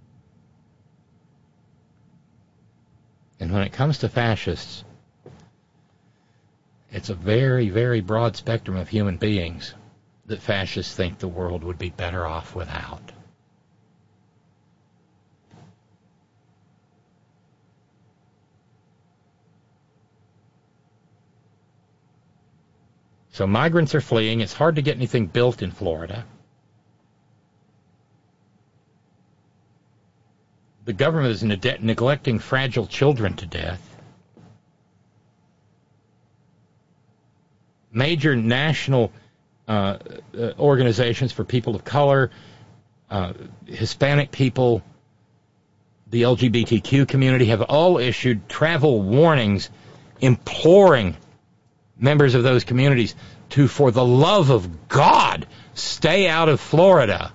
And when it comes to fascists, it's a very, very broad spectrum of human beings that fascists think the world would be better off without. So migrants are fleeing. It's hard to get anything built in Florida. The government is ne- neglecting fragile children to death. Major national uh, uh, organizations for people of color, uh, Hispanic people, the L G B T Q community have all issued travel warnings imploring members of those communities to, for the love of God, stay out of Florida.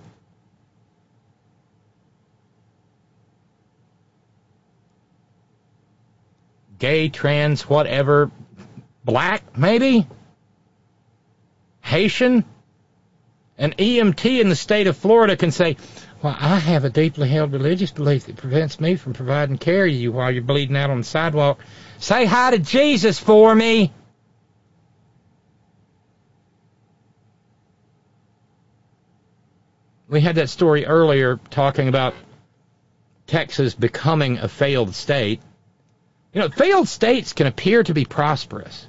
Gay, trans, whatever, black, maybe? Haitian? An E M T in the state of Florida can say, well, I have a deeply held religious belief that prevents me from providing care to you while you're bleeding out on the sidewalk. Say hi to Jesus for me. We had that story earlier talking about Texas becoming a failed state. You know, failed states can appear to be prosperous,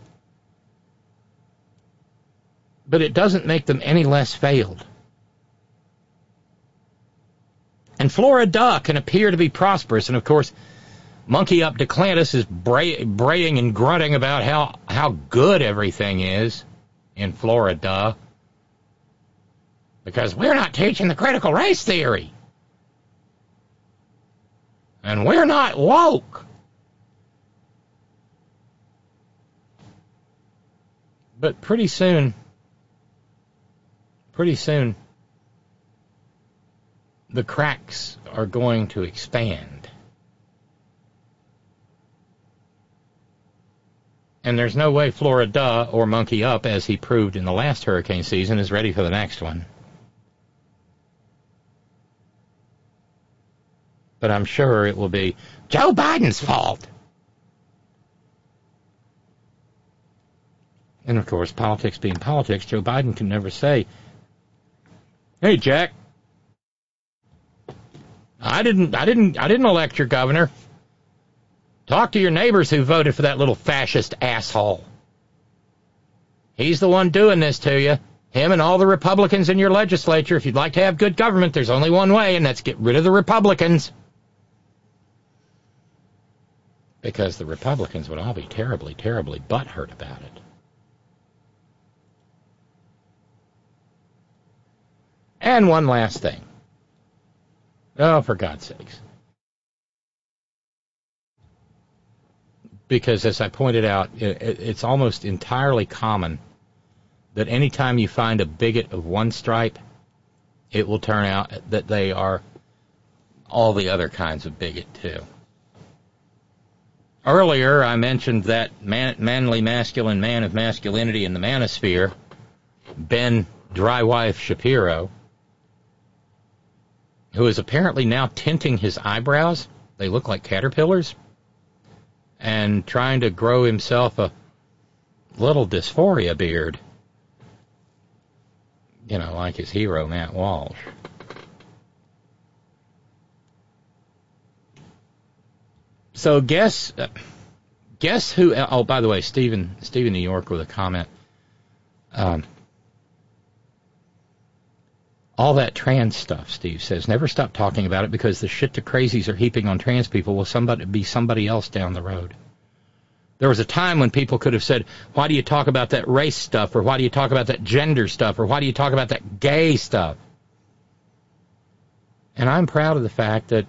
but it doesn't make them any less failed. And Florida can appear to be prosperous, and of course, Monkey Up DeClantis is bray- braying and grunting about how, how good everything is in Florida, because we're not teaching the critical race theory, and we're not woke. But pretty soon, pretty soon, the cracks are going to expand. And there's no way Florida, or Monkey Up, as he proved in the last hurricane season, is ready for the next one. But I'm sure it will be Joe Biden's fault. And, of course, politics being politics, Joe Biden can never say, hey, Jack, I didn't, I didn't, I didn't elect your governor. Talk to your neighbors who voted for that little fascist asshole. He's the one doing this to you. Him and all the Republicans in your legislature. If you'd like to have good government, there's only one way, and that's get rid of the Republicans. Because the Republicans would all be terribly, terribly butthurt about it. And one last thing. Oh, for God's sakes. because, as I pointed out, it, it's almost entirely common that any time you find a bigot of one stripe, it will turn out that they are all the other kinds of bigot, too. Earlier, I mentioned that man, manly, masculine man of masculinity in the manosphere, Ben Drywife Shapiro, who is apparently now tinting his eyebrows. They look like caterpillars. And trying to grow himself a little dysphoria beard. You know, like his hero, Matt Walsh. So guess, uh, guess who? Oh, by the way, Stephen, Stephen New York with a comment. Um, all that trans stuff, Steve says, never stop talking about it because the shit the crazies are heaping on trans people will somebody be somebody else down the road. There was a time when people could have said, why do you talk about that race stuff, or why do you talk about that gender stuff, or why do you talk about that gay stuff? And I'm proud of the fact that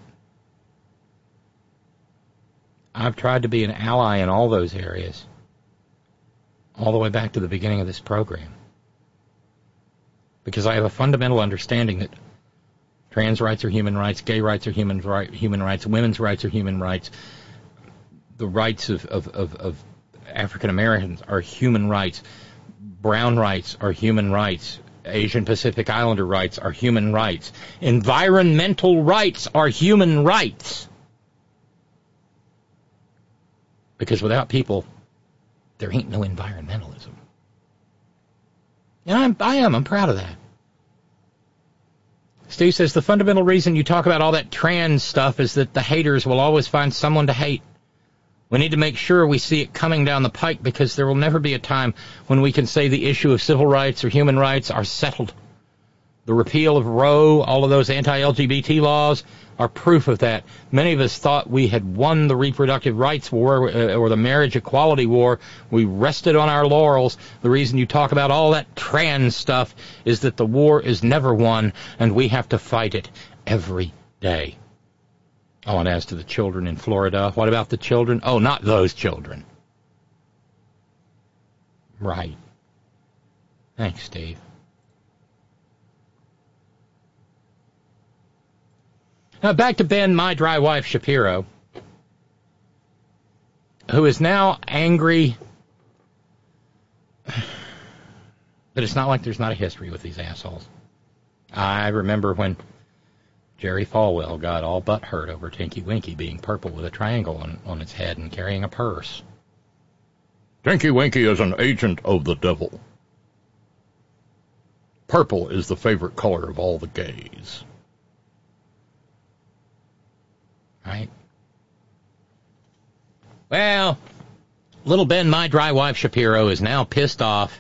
I've tried to be an ally in all those areas, all the way back to the beginning of this program. Because I have a fundamental understanding that trans rights are human rights, gay rights are human, right, human rights, women's rights are human rights, the rights of, of, of, of African Americans are human rights, brown rights are human rights, Asian Pacific Islander rights are human rights, environmental rights are human rights. Because without people, there ain't no environmentalism. And I'm, I am, I'm proud of that. Steve says, the fundamental reason you talk about all that trans stuff is that the haters will always find someone to hate. We need to make sure we see it coming down the pike because there will never be a time when we can say the issue of civil rights or human rights are settled. The repeal of Roe, all of those anti-L G B T laws are proof of that. Many of us thought we had won the reproductive rights war uh, or the marriage equality war. We rested on our laurels. The reason you talk about all that trans stuff is that the war is never won, and we have to fight it every day. Oh, and as to the children in Florida, what about the children? Oh, not those children. Right. Thanks, Steve. Now back to Ben, my dry wife, Shapiro, who is now angry. But it's not like there's not a history with these assholes. I remember when Jerry Falwell got all butthurt over Tinky Winky being purple with a triangle on, on its head and carrying a purse. Tinky Winky is an agent of the devil. Purple is the favorite color of all the gays. Right? Well, little Ben, my dry wife Shapiro, is now pissed off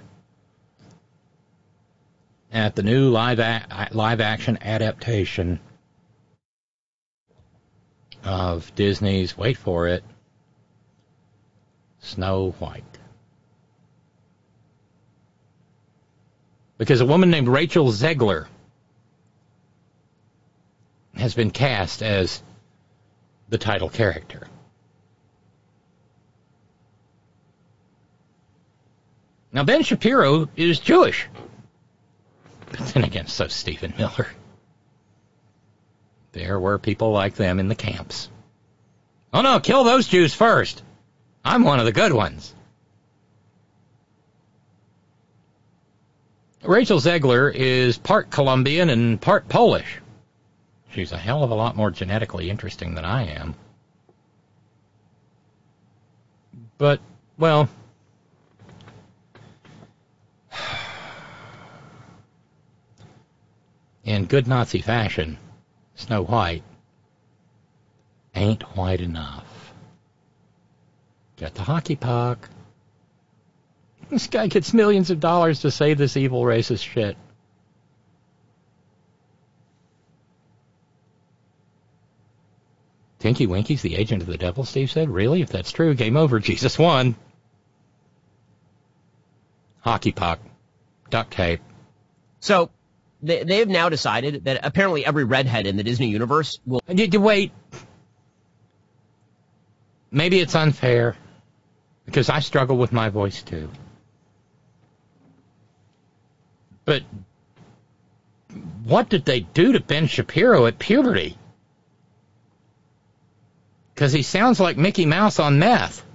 at the new live a- live action adaptation of Disney's, wait for it, Snow White. Because a woman named Rachel Zegler has been cast as the title character. Now, Ben Shapiro is Jewish. But then again, so Stephen Miller. There were people like them in the camps. Oh no, kill those Jews first. I'm one of the good ones. Rachel Zegler is part Colombian and part Polish. She's a hell of a lot more genetically interesting than I am. But, well, in good Nazi fashion, Snow White ain't white enough. Get the hockey puck. This guy gets millions of dollars to say this evil racist shit. Tinky Winky's the agent of the devil, Steve said. Really? If that's true, game over. Jesus won. Hockey puck. Duct tape. So, they, they've now decided that apparently every redhead in the Disney universe will... Wait. Maybe it's unfair. because I struggle with my voice too. But what did they do to Ben Shapiro at puberty? Because he sounds like Mickey Mouse on meth.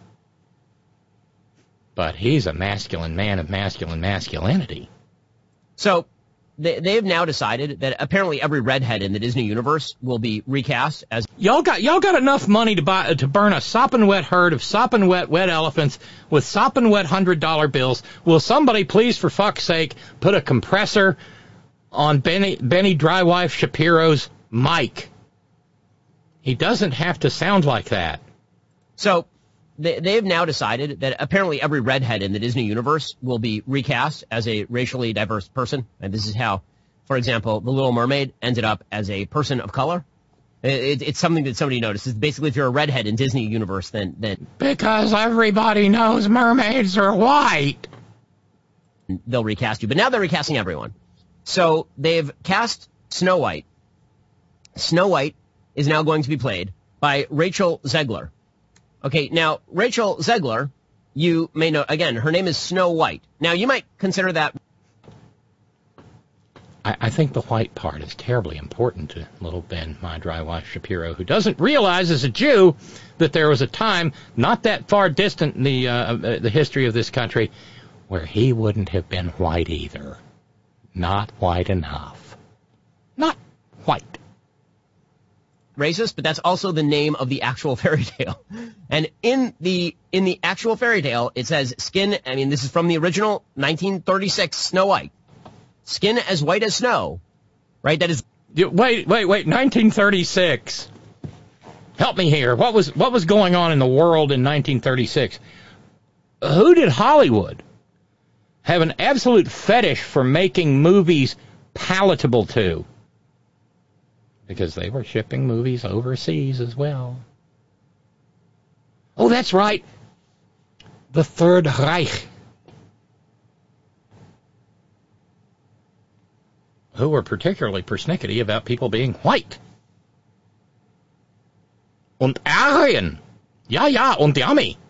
But he's a masculine man of masculine masculinity. So they, they've now decided that apparently every redhead in the Disney universe will be recast as... Y'all got y'all got enough money to buy to burn a sopping wet herd of sopping wet wet elephants with sopping wet hundred dollar bills. Will somebody please, for fuck's sake, put a compressor on Benny Benny Drywife Shapiro's mic? He doesn't have to sound like that. So they, they've now decided that apparently every redhead in the Disney universe will be recast as a racially diverse person. And this is how, for example, The Little Mermaid ended up as a person of color. It, it's something that somebody noticed. It's basically, if you're a redhead in Disney universe, then... then because everybody knows mermaids are white. They'll recast you. But now they're recasting everyone. So they've cast Snow White. Snow White is now going to be played by Rachel Zegler. Okay, now, Rachel Zegler, you may know, again, her name is Snow White. Now, you might consider that... I, I think the white part is terribly important to little Ben, my dry wife Shapiro, who doesn't realize as a Jew that there was a time not that far distant in the, uh, the history of this country where he wouldn't have been white either. Not white enough. Not white. Racist, but that's also the name of the actual fairy tale. And in the in the actual fairy tale, it says skin, I mean, this is from the original nineteen thirty-six Snow White. Skin as white as snow. Right? That is... Wait, wait, wait, nineteen thirty-six. Help me here. What was what was going on in the world in nineteen thirty-six? Who did Hollywood have an absolute fetish for making movies palatable to? Because they were shipping movies overseas as well. Oh, that's right. The Third Reich. Who were particularly persnickety about people being white. Und Aryan. Ja, ja, und yummy.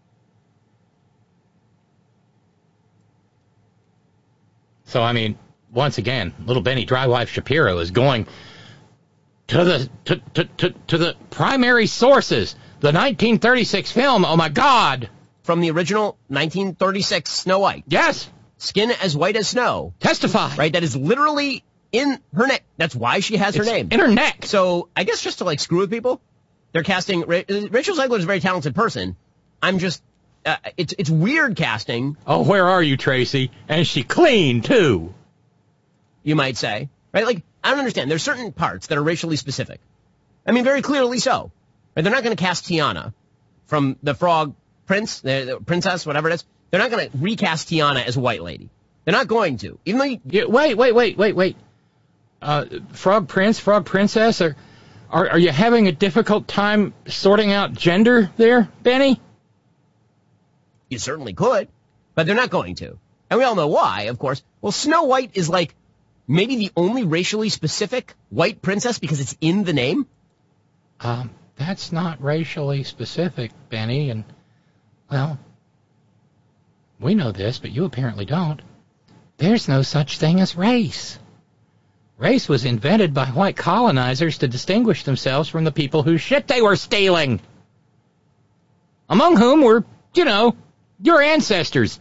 So, I mean, once again, little Benny Drywife Shapiro is going... To the to, to, to, to the primary sources, the nineteen thirty-six film, oh my God. From the original nineteen thirty-six Snow White. Yes. Skin as white as snow. Testify. Right, that is literally in her neck. That's why she has it's her name. In her neck. So, I guess just to like screw with people, they're casting, Rachel Zegler is a very talented person. I'm just, uh, it's it's weird casting. Oh, where are you, Tracy? And she clean, too. You might say. Right, like, I don't understand. There's certain parts that are racially specific. I mean, very clearly so. Right? They're not going to cast Tiana from the Frog Prince, the, the Princess, whatever it is. They're not going to recast Tiana as a white lady. They're not going to. Even though you... Yeah, wait, wait, wait, wait, wait. Uh, Frog Prince, Frog Princess, are, are are you having a difficult time sorting out gender there, Benny? You certainly could, but they're not going to. And we all know why, of course. Well, Snow White is like... maybe the only racially specific white princess because it's in the name? Um, that's not racially specific, Benny, and, well, we know this, but you apparently don't. There's no such thing as race. Race was invented by white colonizers to distinguish themselves from the people whose shit they were stealing. Among whom were, you know, your ancestors.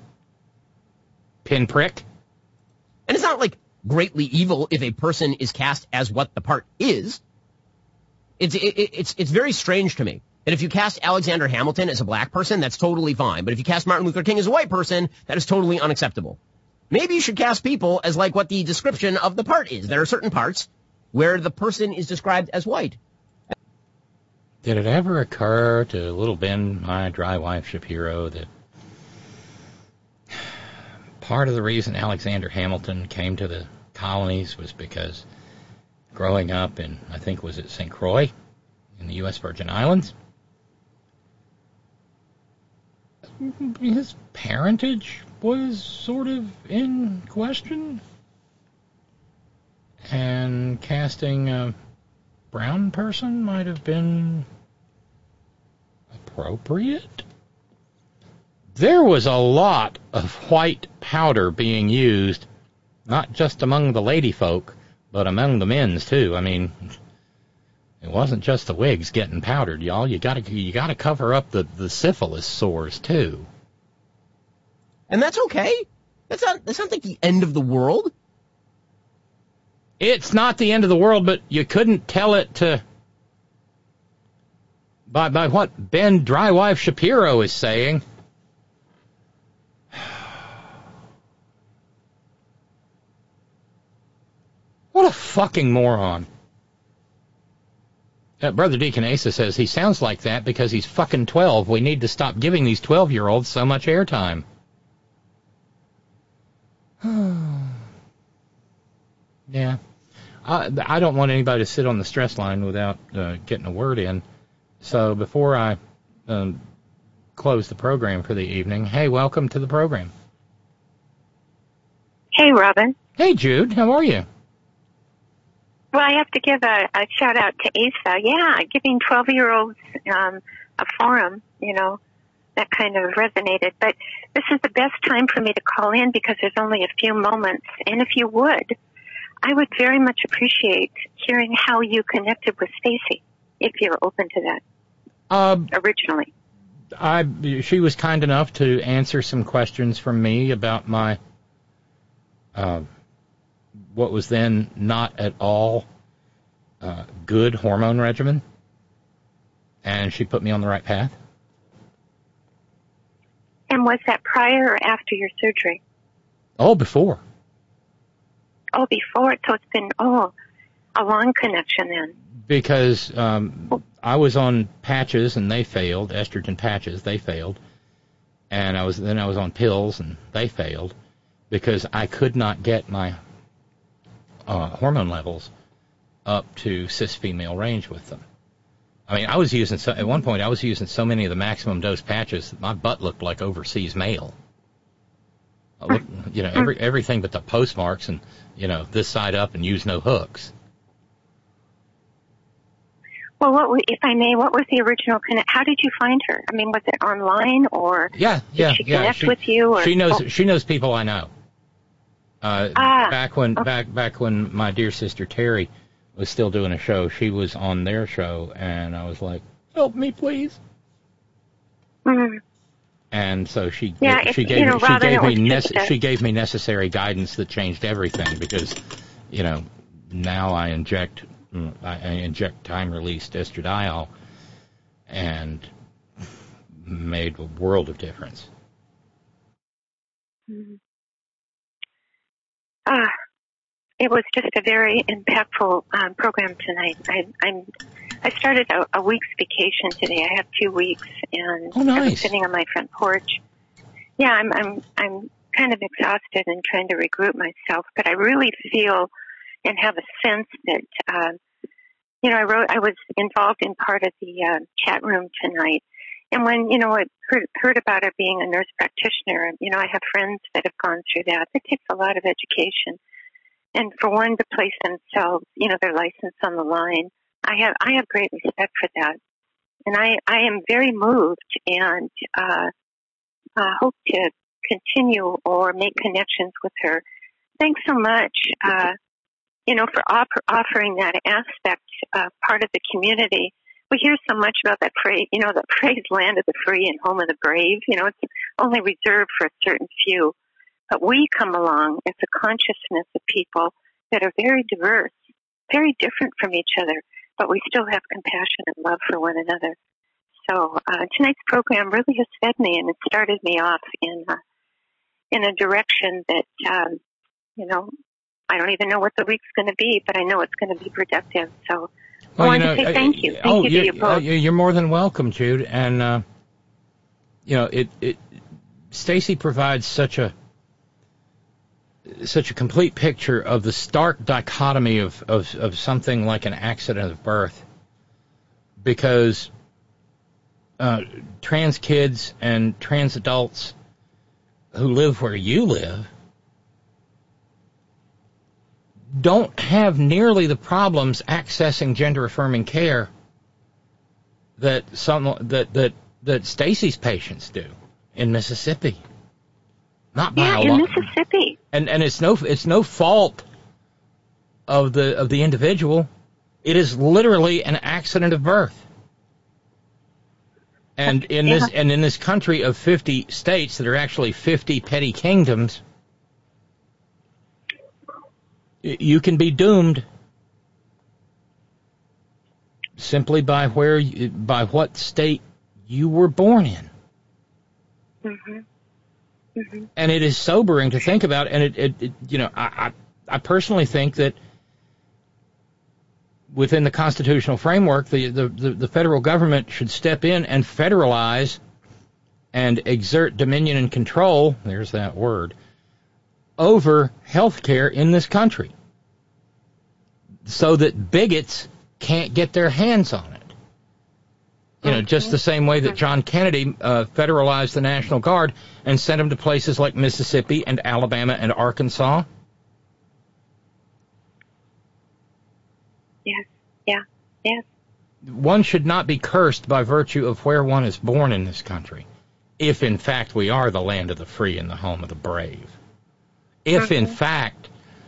Pinprick. And it's not like greatly evil if a person is cast as what the part is. It's it, it's it's very strange to me that if you cast Alexander Hamilton as a black person, that's totally fine. But if you cast Martin Luther King as a white person, that is totally unacceptable. Maybe you should cast people as like what the description of the part is. There are certain parts where the person is described as white. Did it ever occur to little Ben, my dry wife Shapiro, that part of the reason Alexander Hamilton came to the colonies was because growing up in, I think, was it Saint Croix in the U S Virgin Islands, his parentage was sort of in question, and casting a brown person might have been appropriate? there was a lot of white powder being used, not just among the lady folk, but among the men's too. I mean, it wasn't just the wigs getting powdered, y'all. You gotta you gotta cover up the, the syphilis sores too. And that's okay. That's not that's not like the end of the world. It's not the end of the world, but you couldn't tell it to by by what Ben Drywife Shapiro is saying. What a fucking moron. Uh, Brother Deacon Asa says he sounds like that because he's fucking twelve. We need to stop giving these twelve-year-olds so much airtime. Yeah. I, I don't want anybody to sit on the stress line without uh, getting a word in. So before I um, close the program for the evening, hey, welcome to the program. Hey, Robin. Hey, Jude. How are you? Well, I have to give a, a shout out to Asa. Yeah, giving twelve-year-olds um, a forum, you know, that kind of resonated. But this is the best time for me to call in because there's only a few moments. And if you would, I would very much appreciate hearing how you connected with Stacy, if you're open to that. Um, originally. I she was kind enough to answer some questions from me about my uh, what was then not at all uh, good hormone regimen, and she put me on the right path. And was that prior or after your surgery? Oh, before. Oh, before. So it's been, oh, a long connection then. Because um, I was on patches and they failed, estrogen patches, they failed. And I was then I was on pills and they failed because I could not get my uh, hormone levels up to cis female range with them. I mean, I was using, so, at one point I was using so many of the maximum dose patches that my butt looked like overseas mail. I looked, you know, every, everything but the postmarks and, you know, this side up and use no hooks. Well, what, if I may, what was the original connect? How did you find her? I mean, was it online or yeah, yeah, did she yeah. connect she, with you? Or, she knows. oh. She knows people I know. Uh, ah, back when okay. back back when my dear sister Terry was still doing a show, she was on their show, and I was like, "Help me, please." Mm-hmm. And so she yeah, she if, gave you know, me, she Robin, gave me nece- nece- she gave me necessary guidance that changed everything because, you know, now I inject I inject time released estradiol, and made a world of difference. Mm-hmm. Ah, it was just a very impactful um, program tonight. I, I'm I started a, a week's vacation today. I have two weeks, and oh, nice. I was sitting on my front porch. Yeah, I'm I'm I'm kind of exhausted and trying to regroup myself, but I really feel and have a sense that uh, you know I wrote I was involved in part of the uh, chat room tonight, and when you know I heard, heard about it being a nurse practitioner, you know I have friends that have gone through that. It takes a lot of education, and for one to place themselves, you know, their license on the line. I have I have great respect for that, and I, I am very moved and uh, uh, hope to continue or make connections with her. Thanks so much, uh, you know, for op- offering that aspect, uh, part of the community. We hear so much about that phrase, you know, the phrase "land of the free and home of the brave." You know, it's only reserved for a certain few, but we come along as a consciousness of people that are very diverse, very different from each other. But we still have compassion and love for one another. So uh, tonight's program really has fed me, and it started me off in uh, in a direction that um, you know I don't even know what the week's going to be, but I know it's going to be productive. So well, I want you know, to say thank you. Thank oh, you to you both. You're more than welcome, Jude. And uh, you know, it, it Stacy provides such a such a complete picture of the stark dichotomy of, of, of something like an accident of birth, because uh, trans kids and trans adults who live where you live don't have nearly the problems accessing gender-affirming care that some that that that Stacy's patients do. in Mississippi. Not by yeah, a in lot. Mississippi. And and it's no it's no fault of the of the individual. It is literally an accident of birth. And in yeah. this and in this country of fifty states that are actually fifty petty kingdoms, you can be doomed simply by where you, by what state you were born in. Mm-hmm. Mm-hmm. And it is sobering to think about. And it, it, it you know, I, I I personally think that within the constitutional framework, the, the, the, the federal government should step in and federalize and exert dominion and control, there's that word, over health care in this country so that bigots can't get their hands on it. You know, just the same way that John Kennedy uh, federalized the National Guard and sent them to places like Mississippi and Alabama and Arkansas. Yes, yeah, yes. One should not be cursed by virtue of where one is born in this country, if in fact we are the land of the free and the home of the brave. If mm-hmm. in fact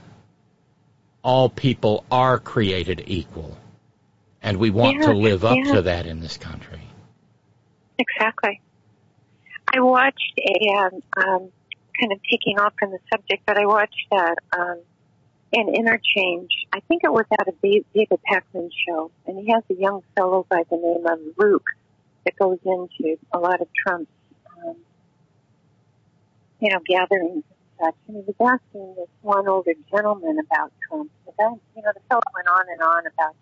all people are created equal, and we want yeah, to live up yeah. to that in this country. Exactly. I watched a, um, um, kind of taking off from the subject, but I watched a, um, an interchange. I think it was at a David Pakman show, and he has a young fellow by the name of Luke that goes into a lot of Trump's, um, you know, gatherings and such. And he was asking this one older gentleman about Trump. But then, you know, the fellow went on and on about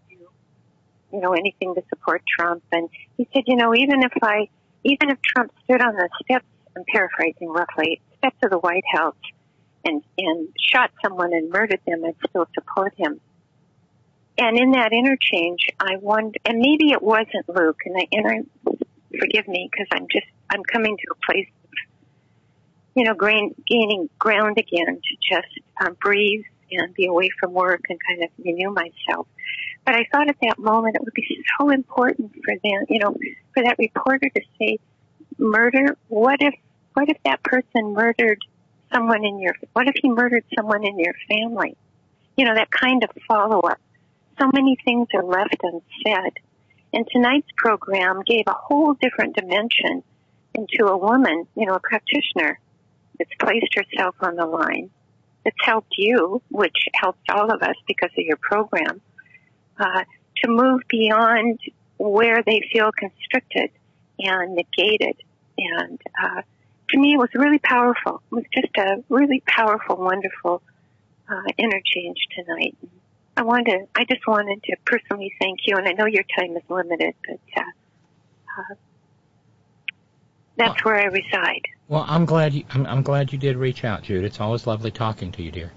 you know, anything to support Trump. And he said, you know, even if I, even if Trump stood on the steps, I'm paraphrasing roughly, steps of the White House and, and shot someone and murdered them, I'd still support him. And in that interchange, I wondered, and maybe it wasn't Luke, and I, and I, forgive me, because I'm just, I'm coming to a place of, you know, grain, gaining ground again to just um, breathe and be away from work and kind of renew myself. But I thought at that moment it would be so important for them, you know, for that reporter to say, murder, what if, what if that person murdered someone in your, what if he murdered someone in your family? You know, that kind of follow-up. So many things are left unsaid. And tonight's program gave a whole different dimension into a woman, you know, a practitioner that's placed herself on the line, that's helped you, which helps all of us because of your program. Uh, to move beyond where they feel constricted and negated. And uh, to me, it was really powerful. It was just a really powerful, wonderful uh, interchange tonight. I wanted to, I just wanted to personally thank you, and I know your time is limited, but uh, uh, that's well, where I reside. Well, I'm glad you, I'm, I'm glad you did reach out, Jude. It's always lovely talking to you, dear.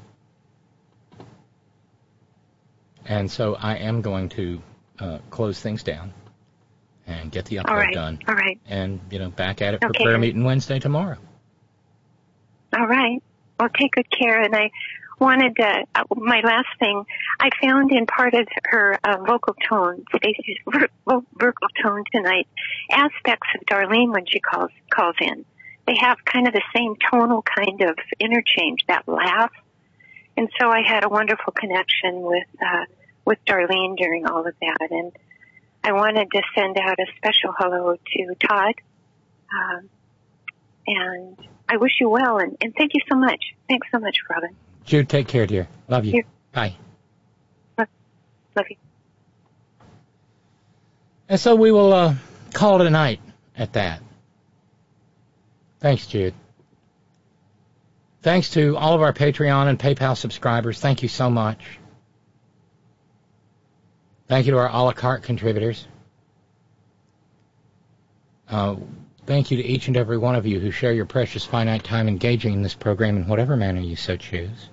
And so I am going to uh, close things down and get the upload all right, done. All right. And, you know, back at it for okay. prayer meeting Wednesday tomorrow. All right. Well, take good care. And I wanted to, uh, my last thing, I found in part of her uh, vocal tone, Stacey's vocal tone tonight, aspects of Darlene when she calls calls in. They have kind of the same tonal kind of interchange, that laugh. And so I had a wonderful connection with uh, with Darlene during all of that. And I wanted to send out a special hello to Todd. Um, and I wish you well, and, and thank you so much. Thanks so much, Robin. Jude, take care, dear. Love you. you. Bye. Love, love you. And so we will uh, call it a night at that. Thanks, Jude. Thanks to all of our Patreon and PayPal subscribers. Thank you so much. Thank you to our a la carte contributors. Uh, thank you to each and every one of you who share your precious finite time engaging in this program in whatever manner you so choose.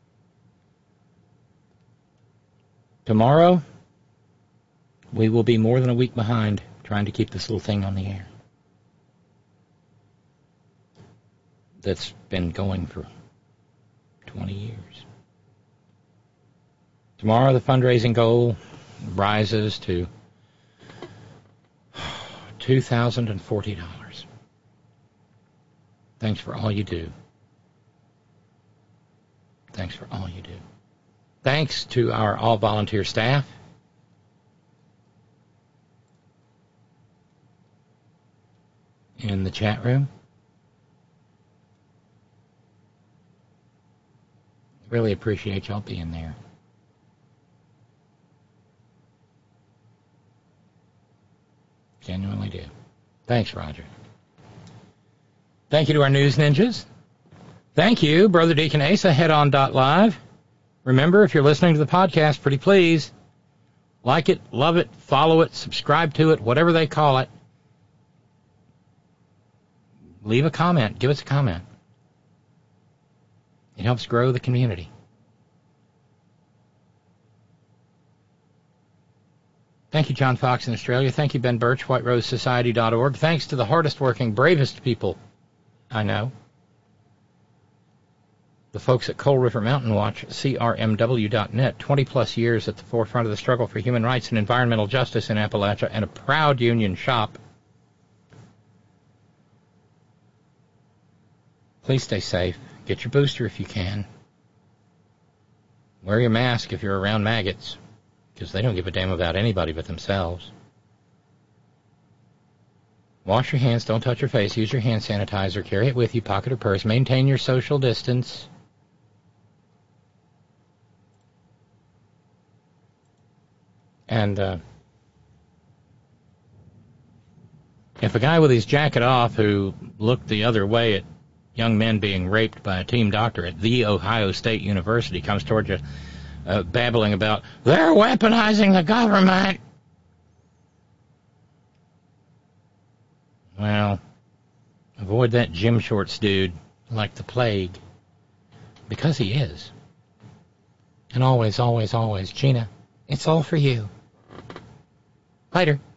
Tomorrow, we will be more than a week behind trying to keep this little thing on the air. That's been going for twenty years. Tomorrow, the fundraising goal rises to two thousand forty dollars. Thanks for all you do. Thanks for all you do. Thanks to our all-volunteer staff. In the chat room. Really appreciate y'all being there. Genuinely do. Thanks, Roger. Thank you to our news ninjas. Thank you, Brother Deacon Asa, headon.live. Remember, if you're listening to the podcast, pretty please, like it, love it, follow it, subscribe to it, whatever they call it. Leave a comment. Give us a comment. It helps grow the community. Thank you, John Fox in Australia. Thank you, Ben Birch, white rose society dot org. Thanks to the hardest working, bravest people I know. The folks at Coal River Mountain Watch, C R M W dot net, twenty plus years at the forefront of the struggle for human rights and environmental justice in Appalachia, and a proud union shop. Please stay safe. Get your booster if you can. Wear your mask if you're around maggots, because they don't give a damn about anybody but themselves. Wash your hands, don't touch your face, use your hand sanitizer, carry it with you, pocket or purse, maintain your social distance. And uh, if a guy with his jacket off who looked the other way at young men being raped by a team doctor at The Ohio State University comes toward you uh, babbling about, they're weaponizing the government. Well, avoid that gym shorts dude like the plague. Because he is. And always, always, always, Gina, it's all for you. Later.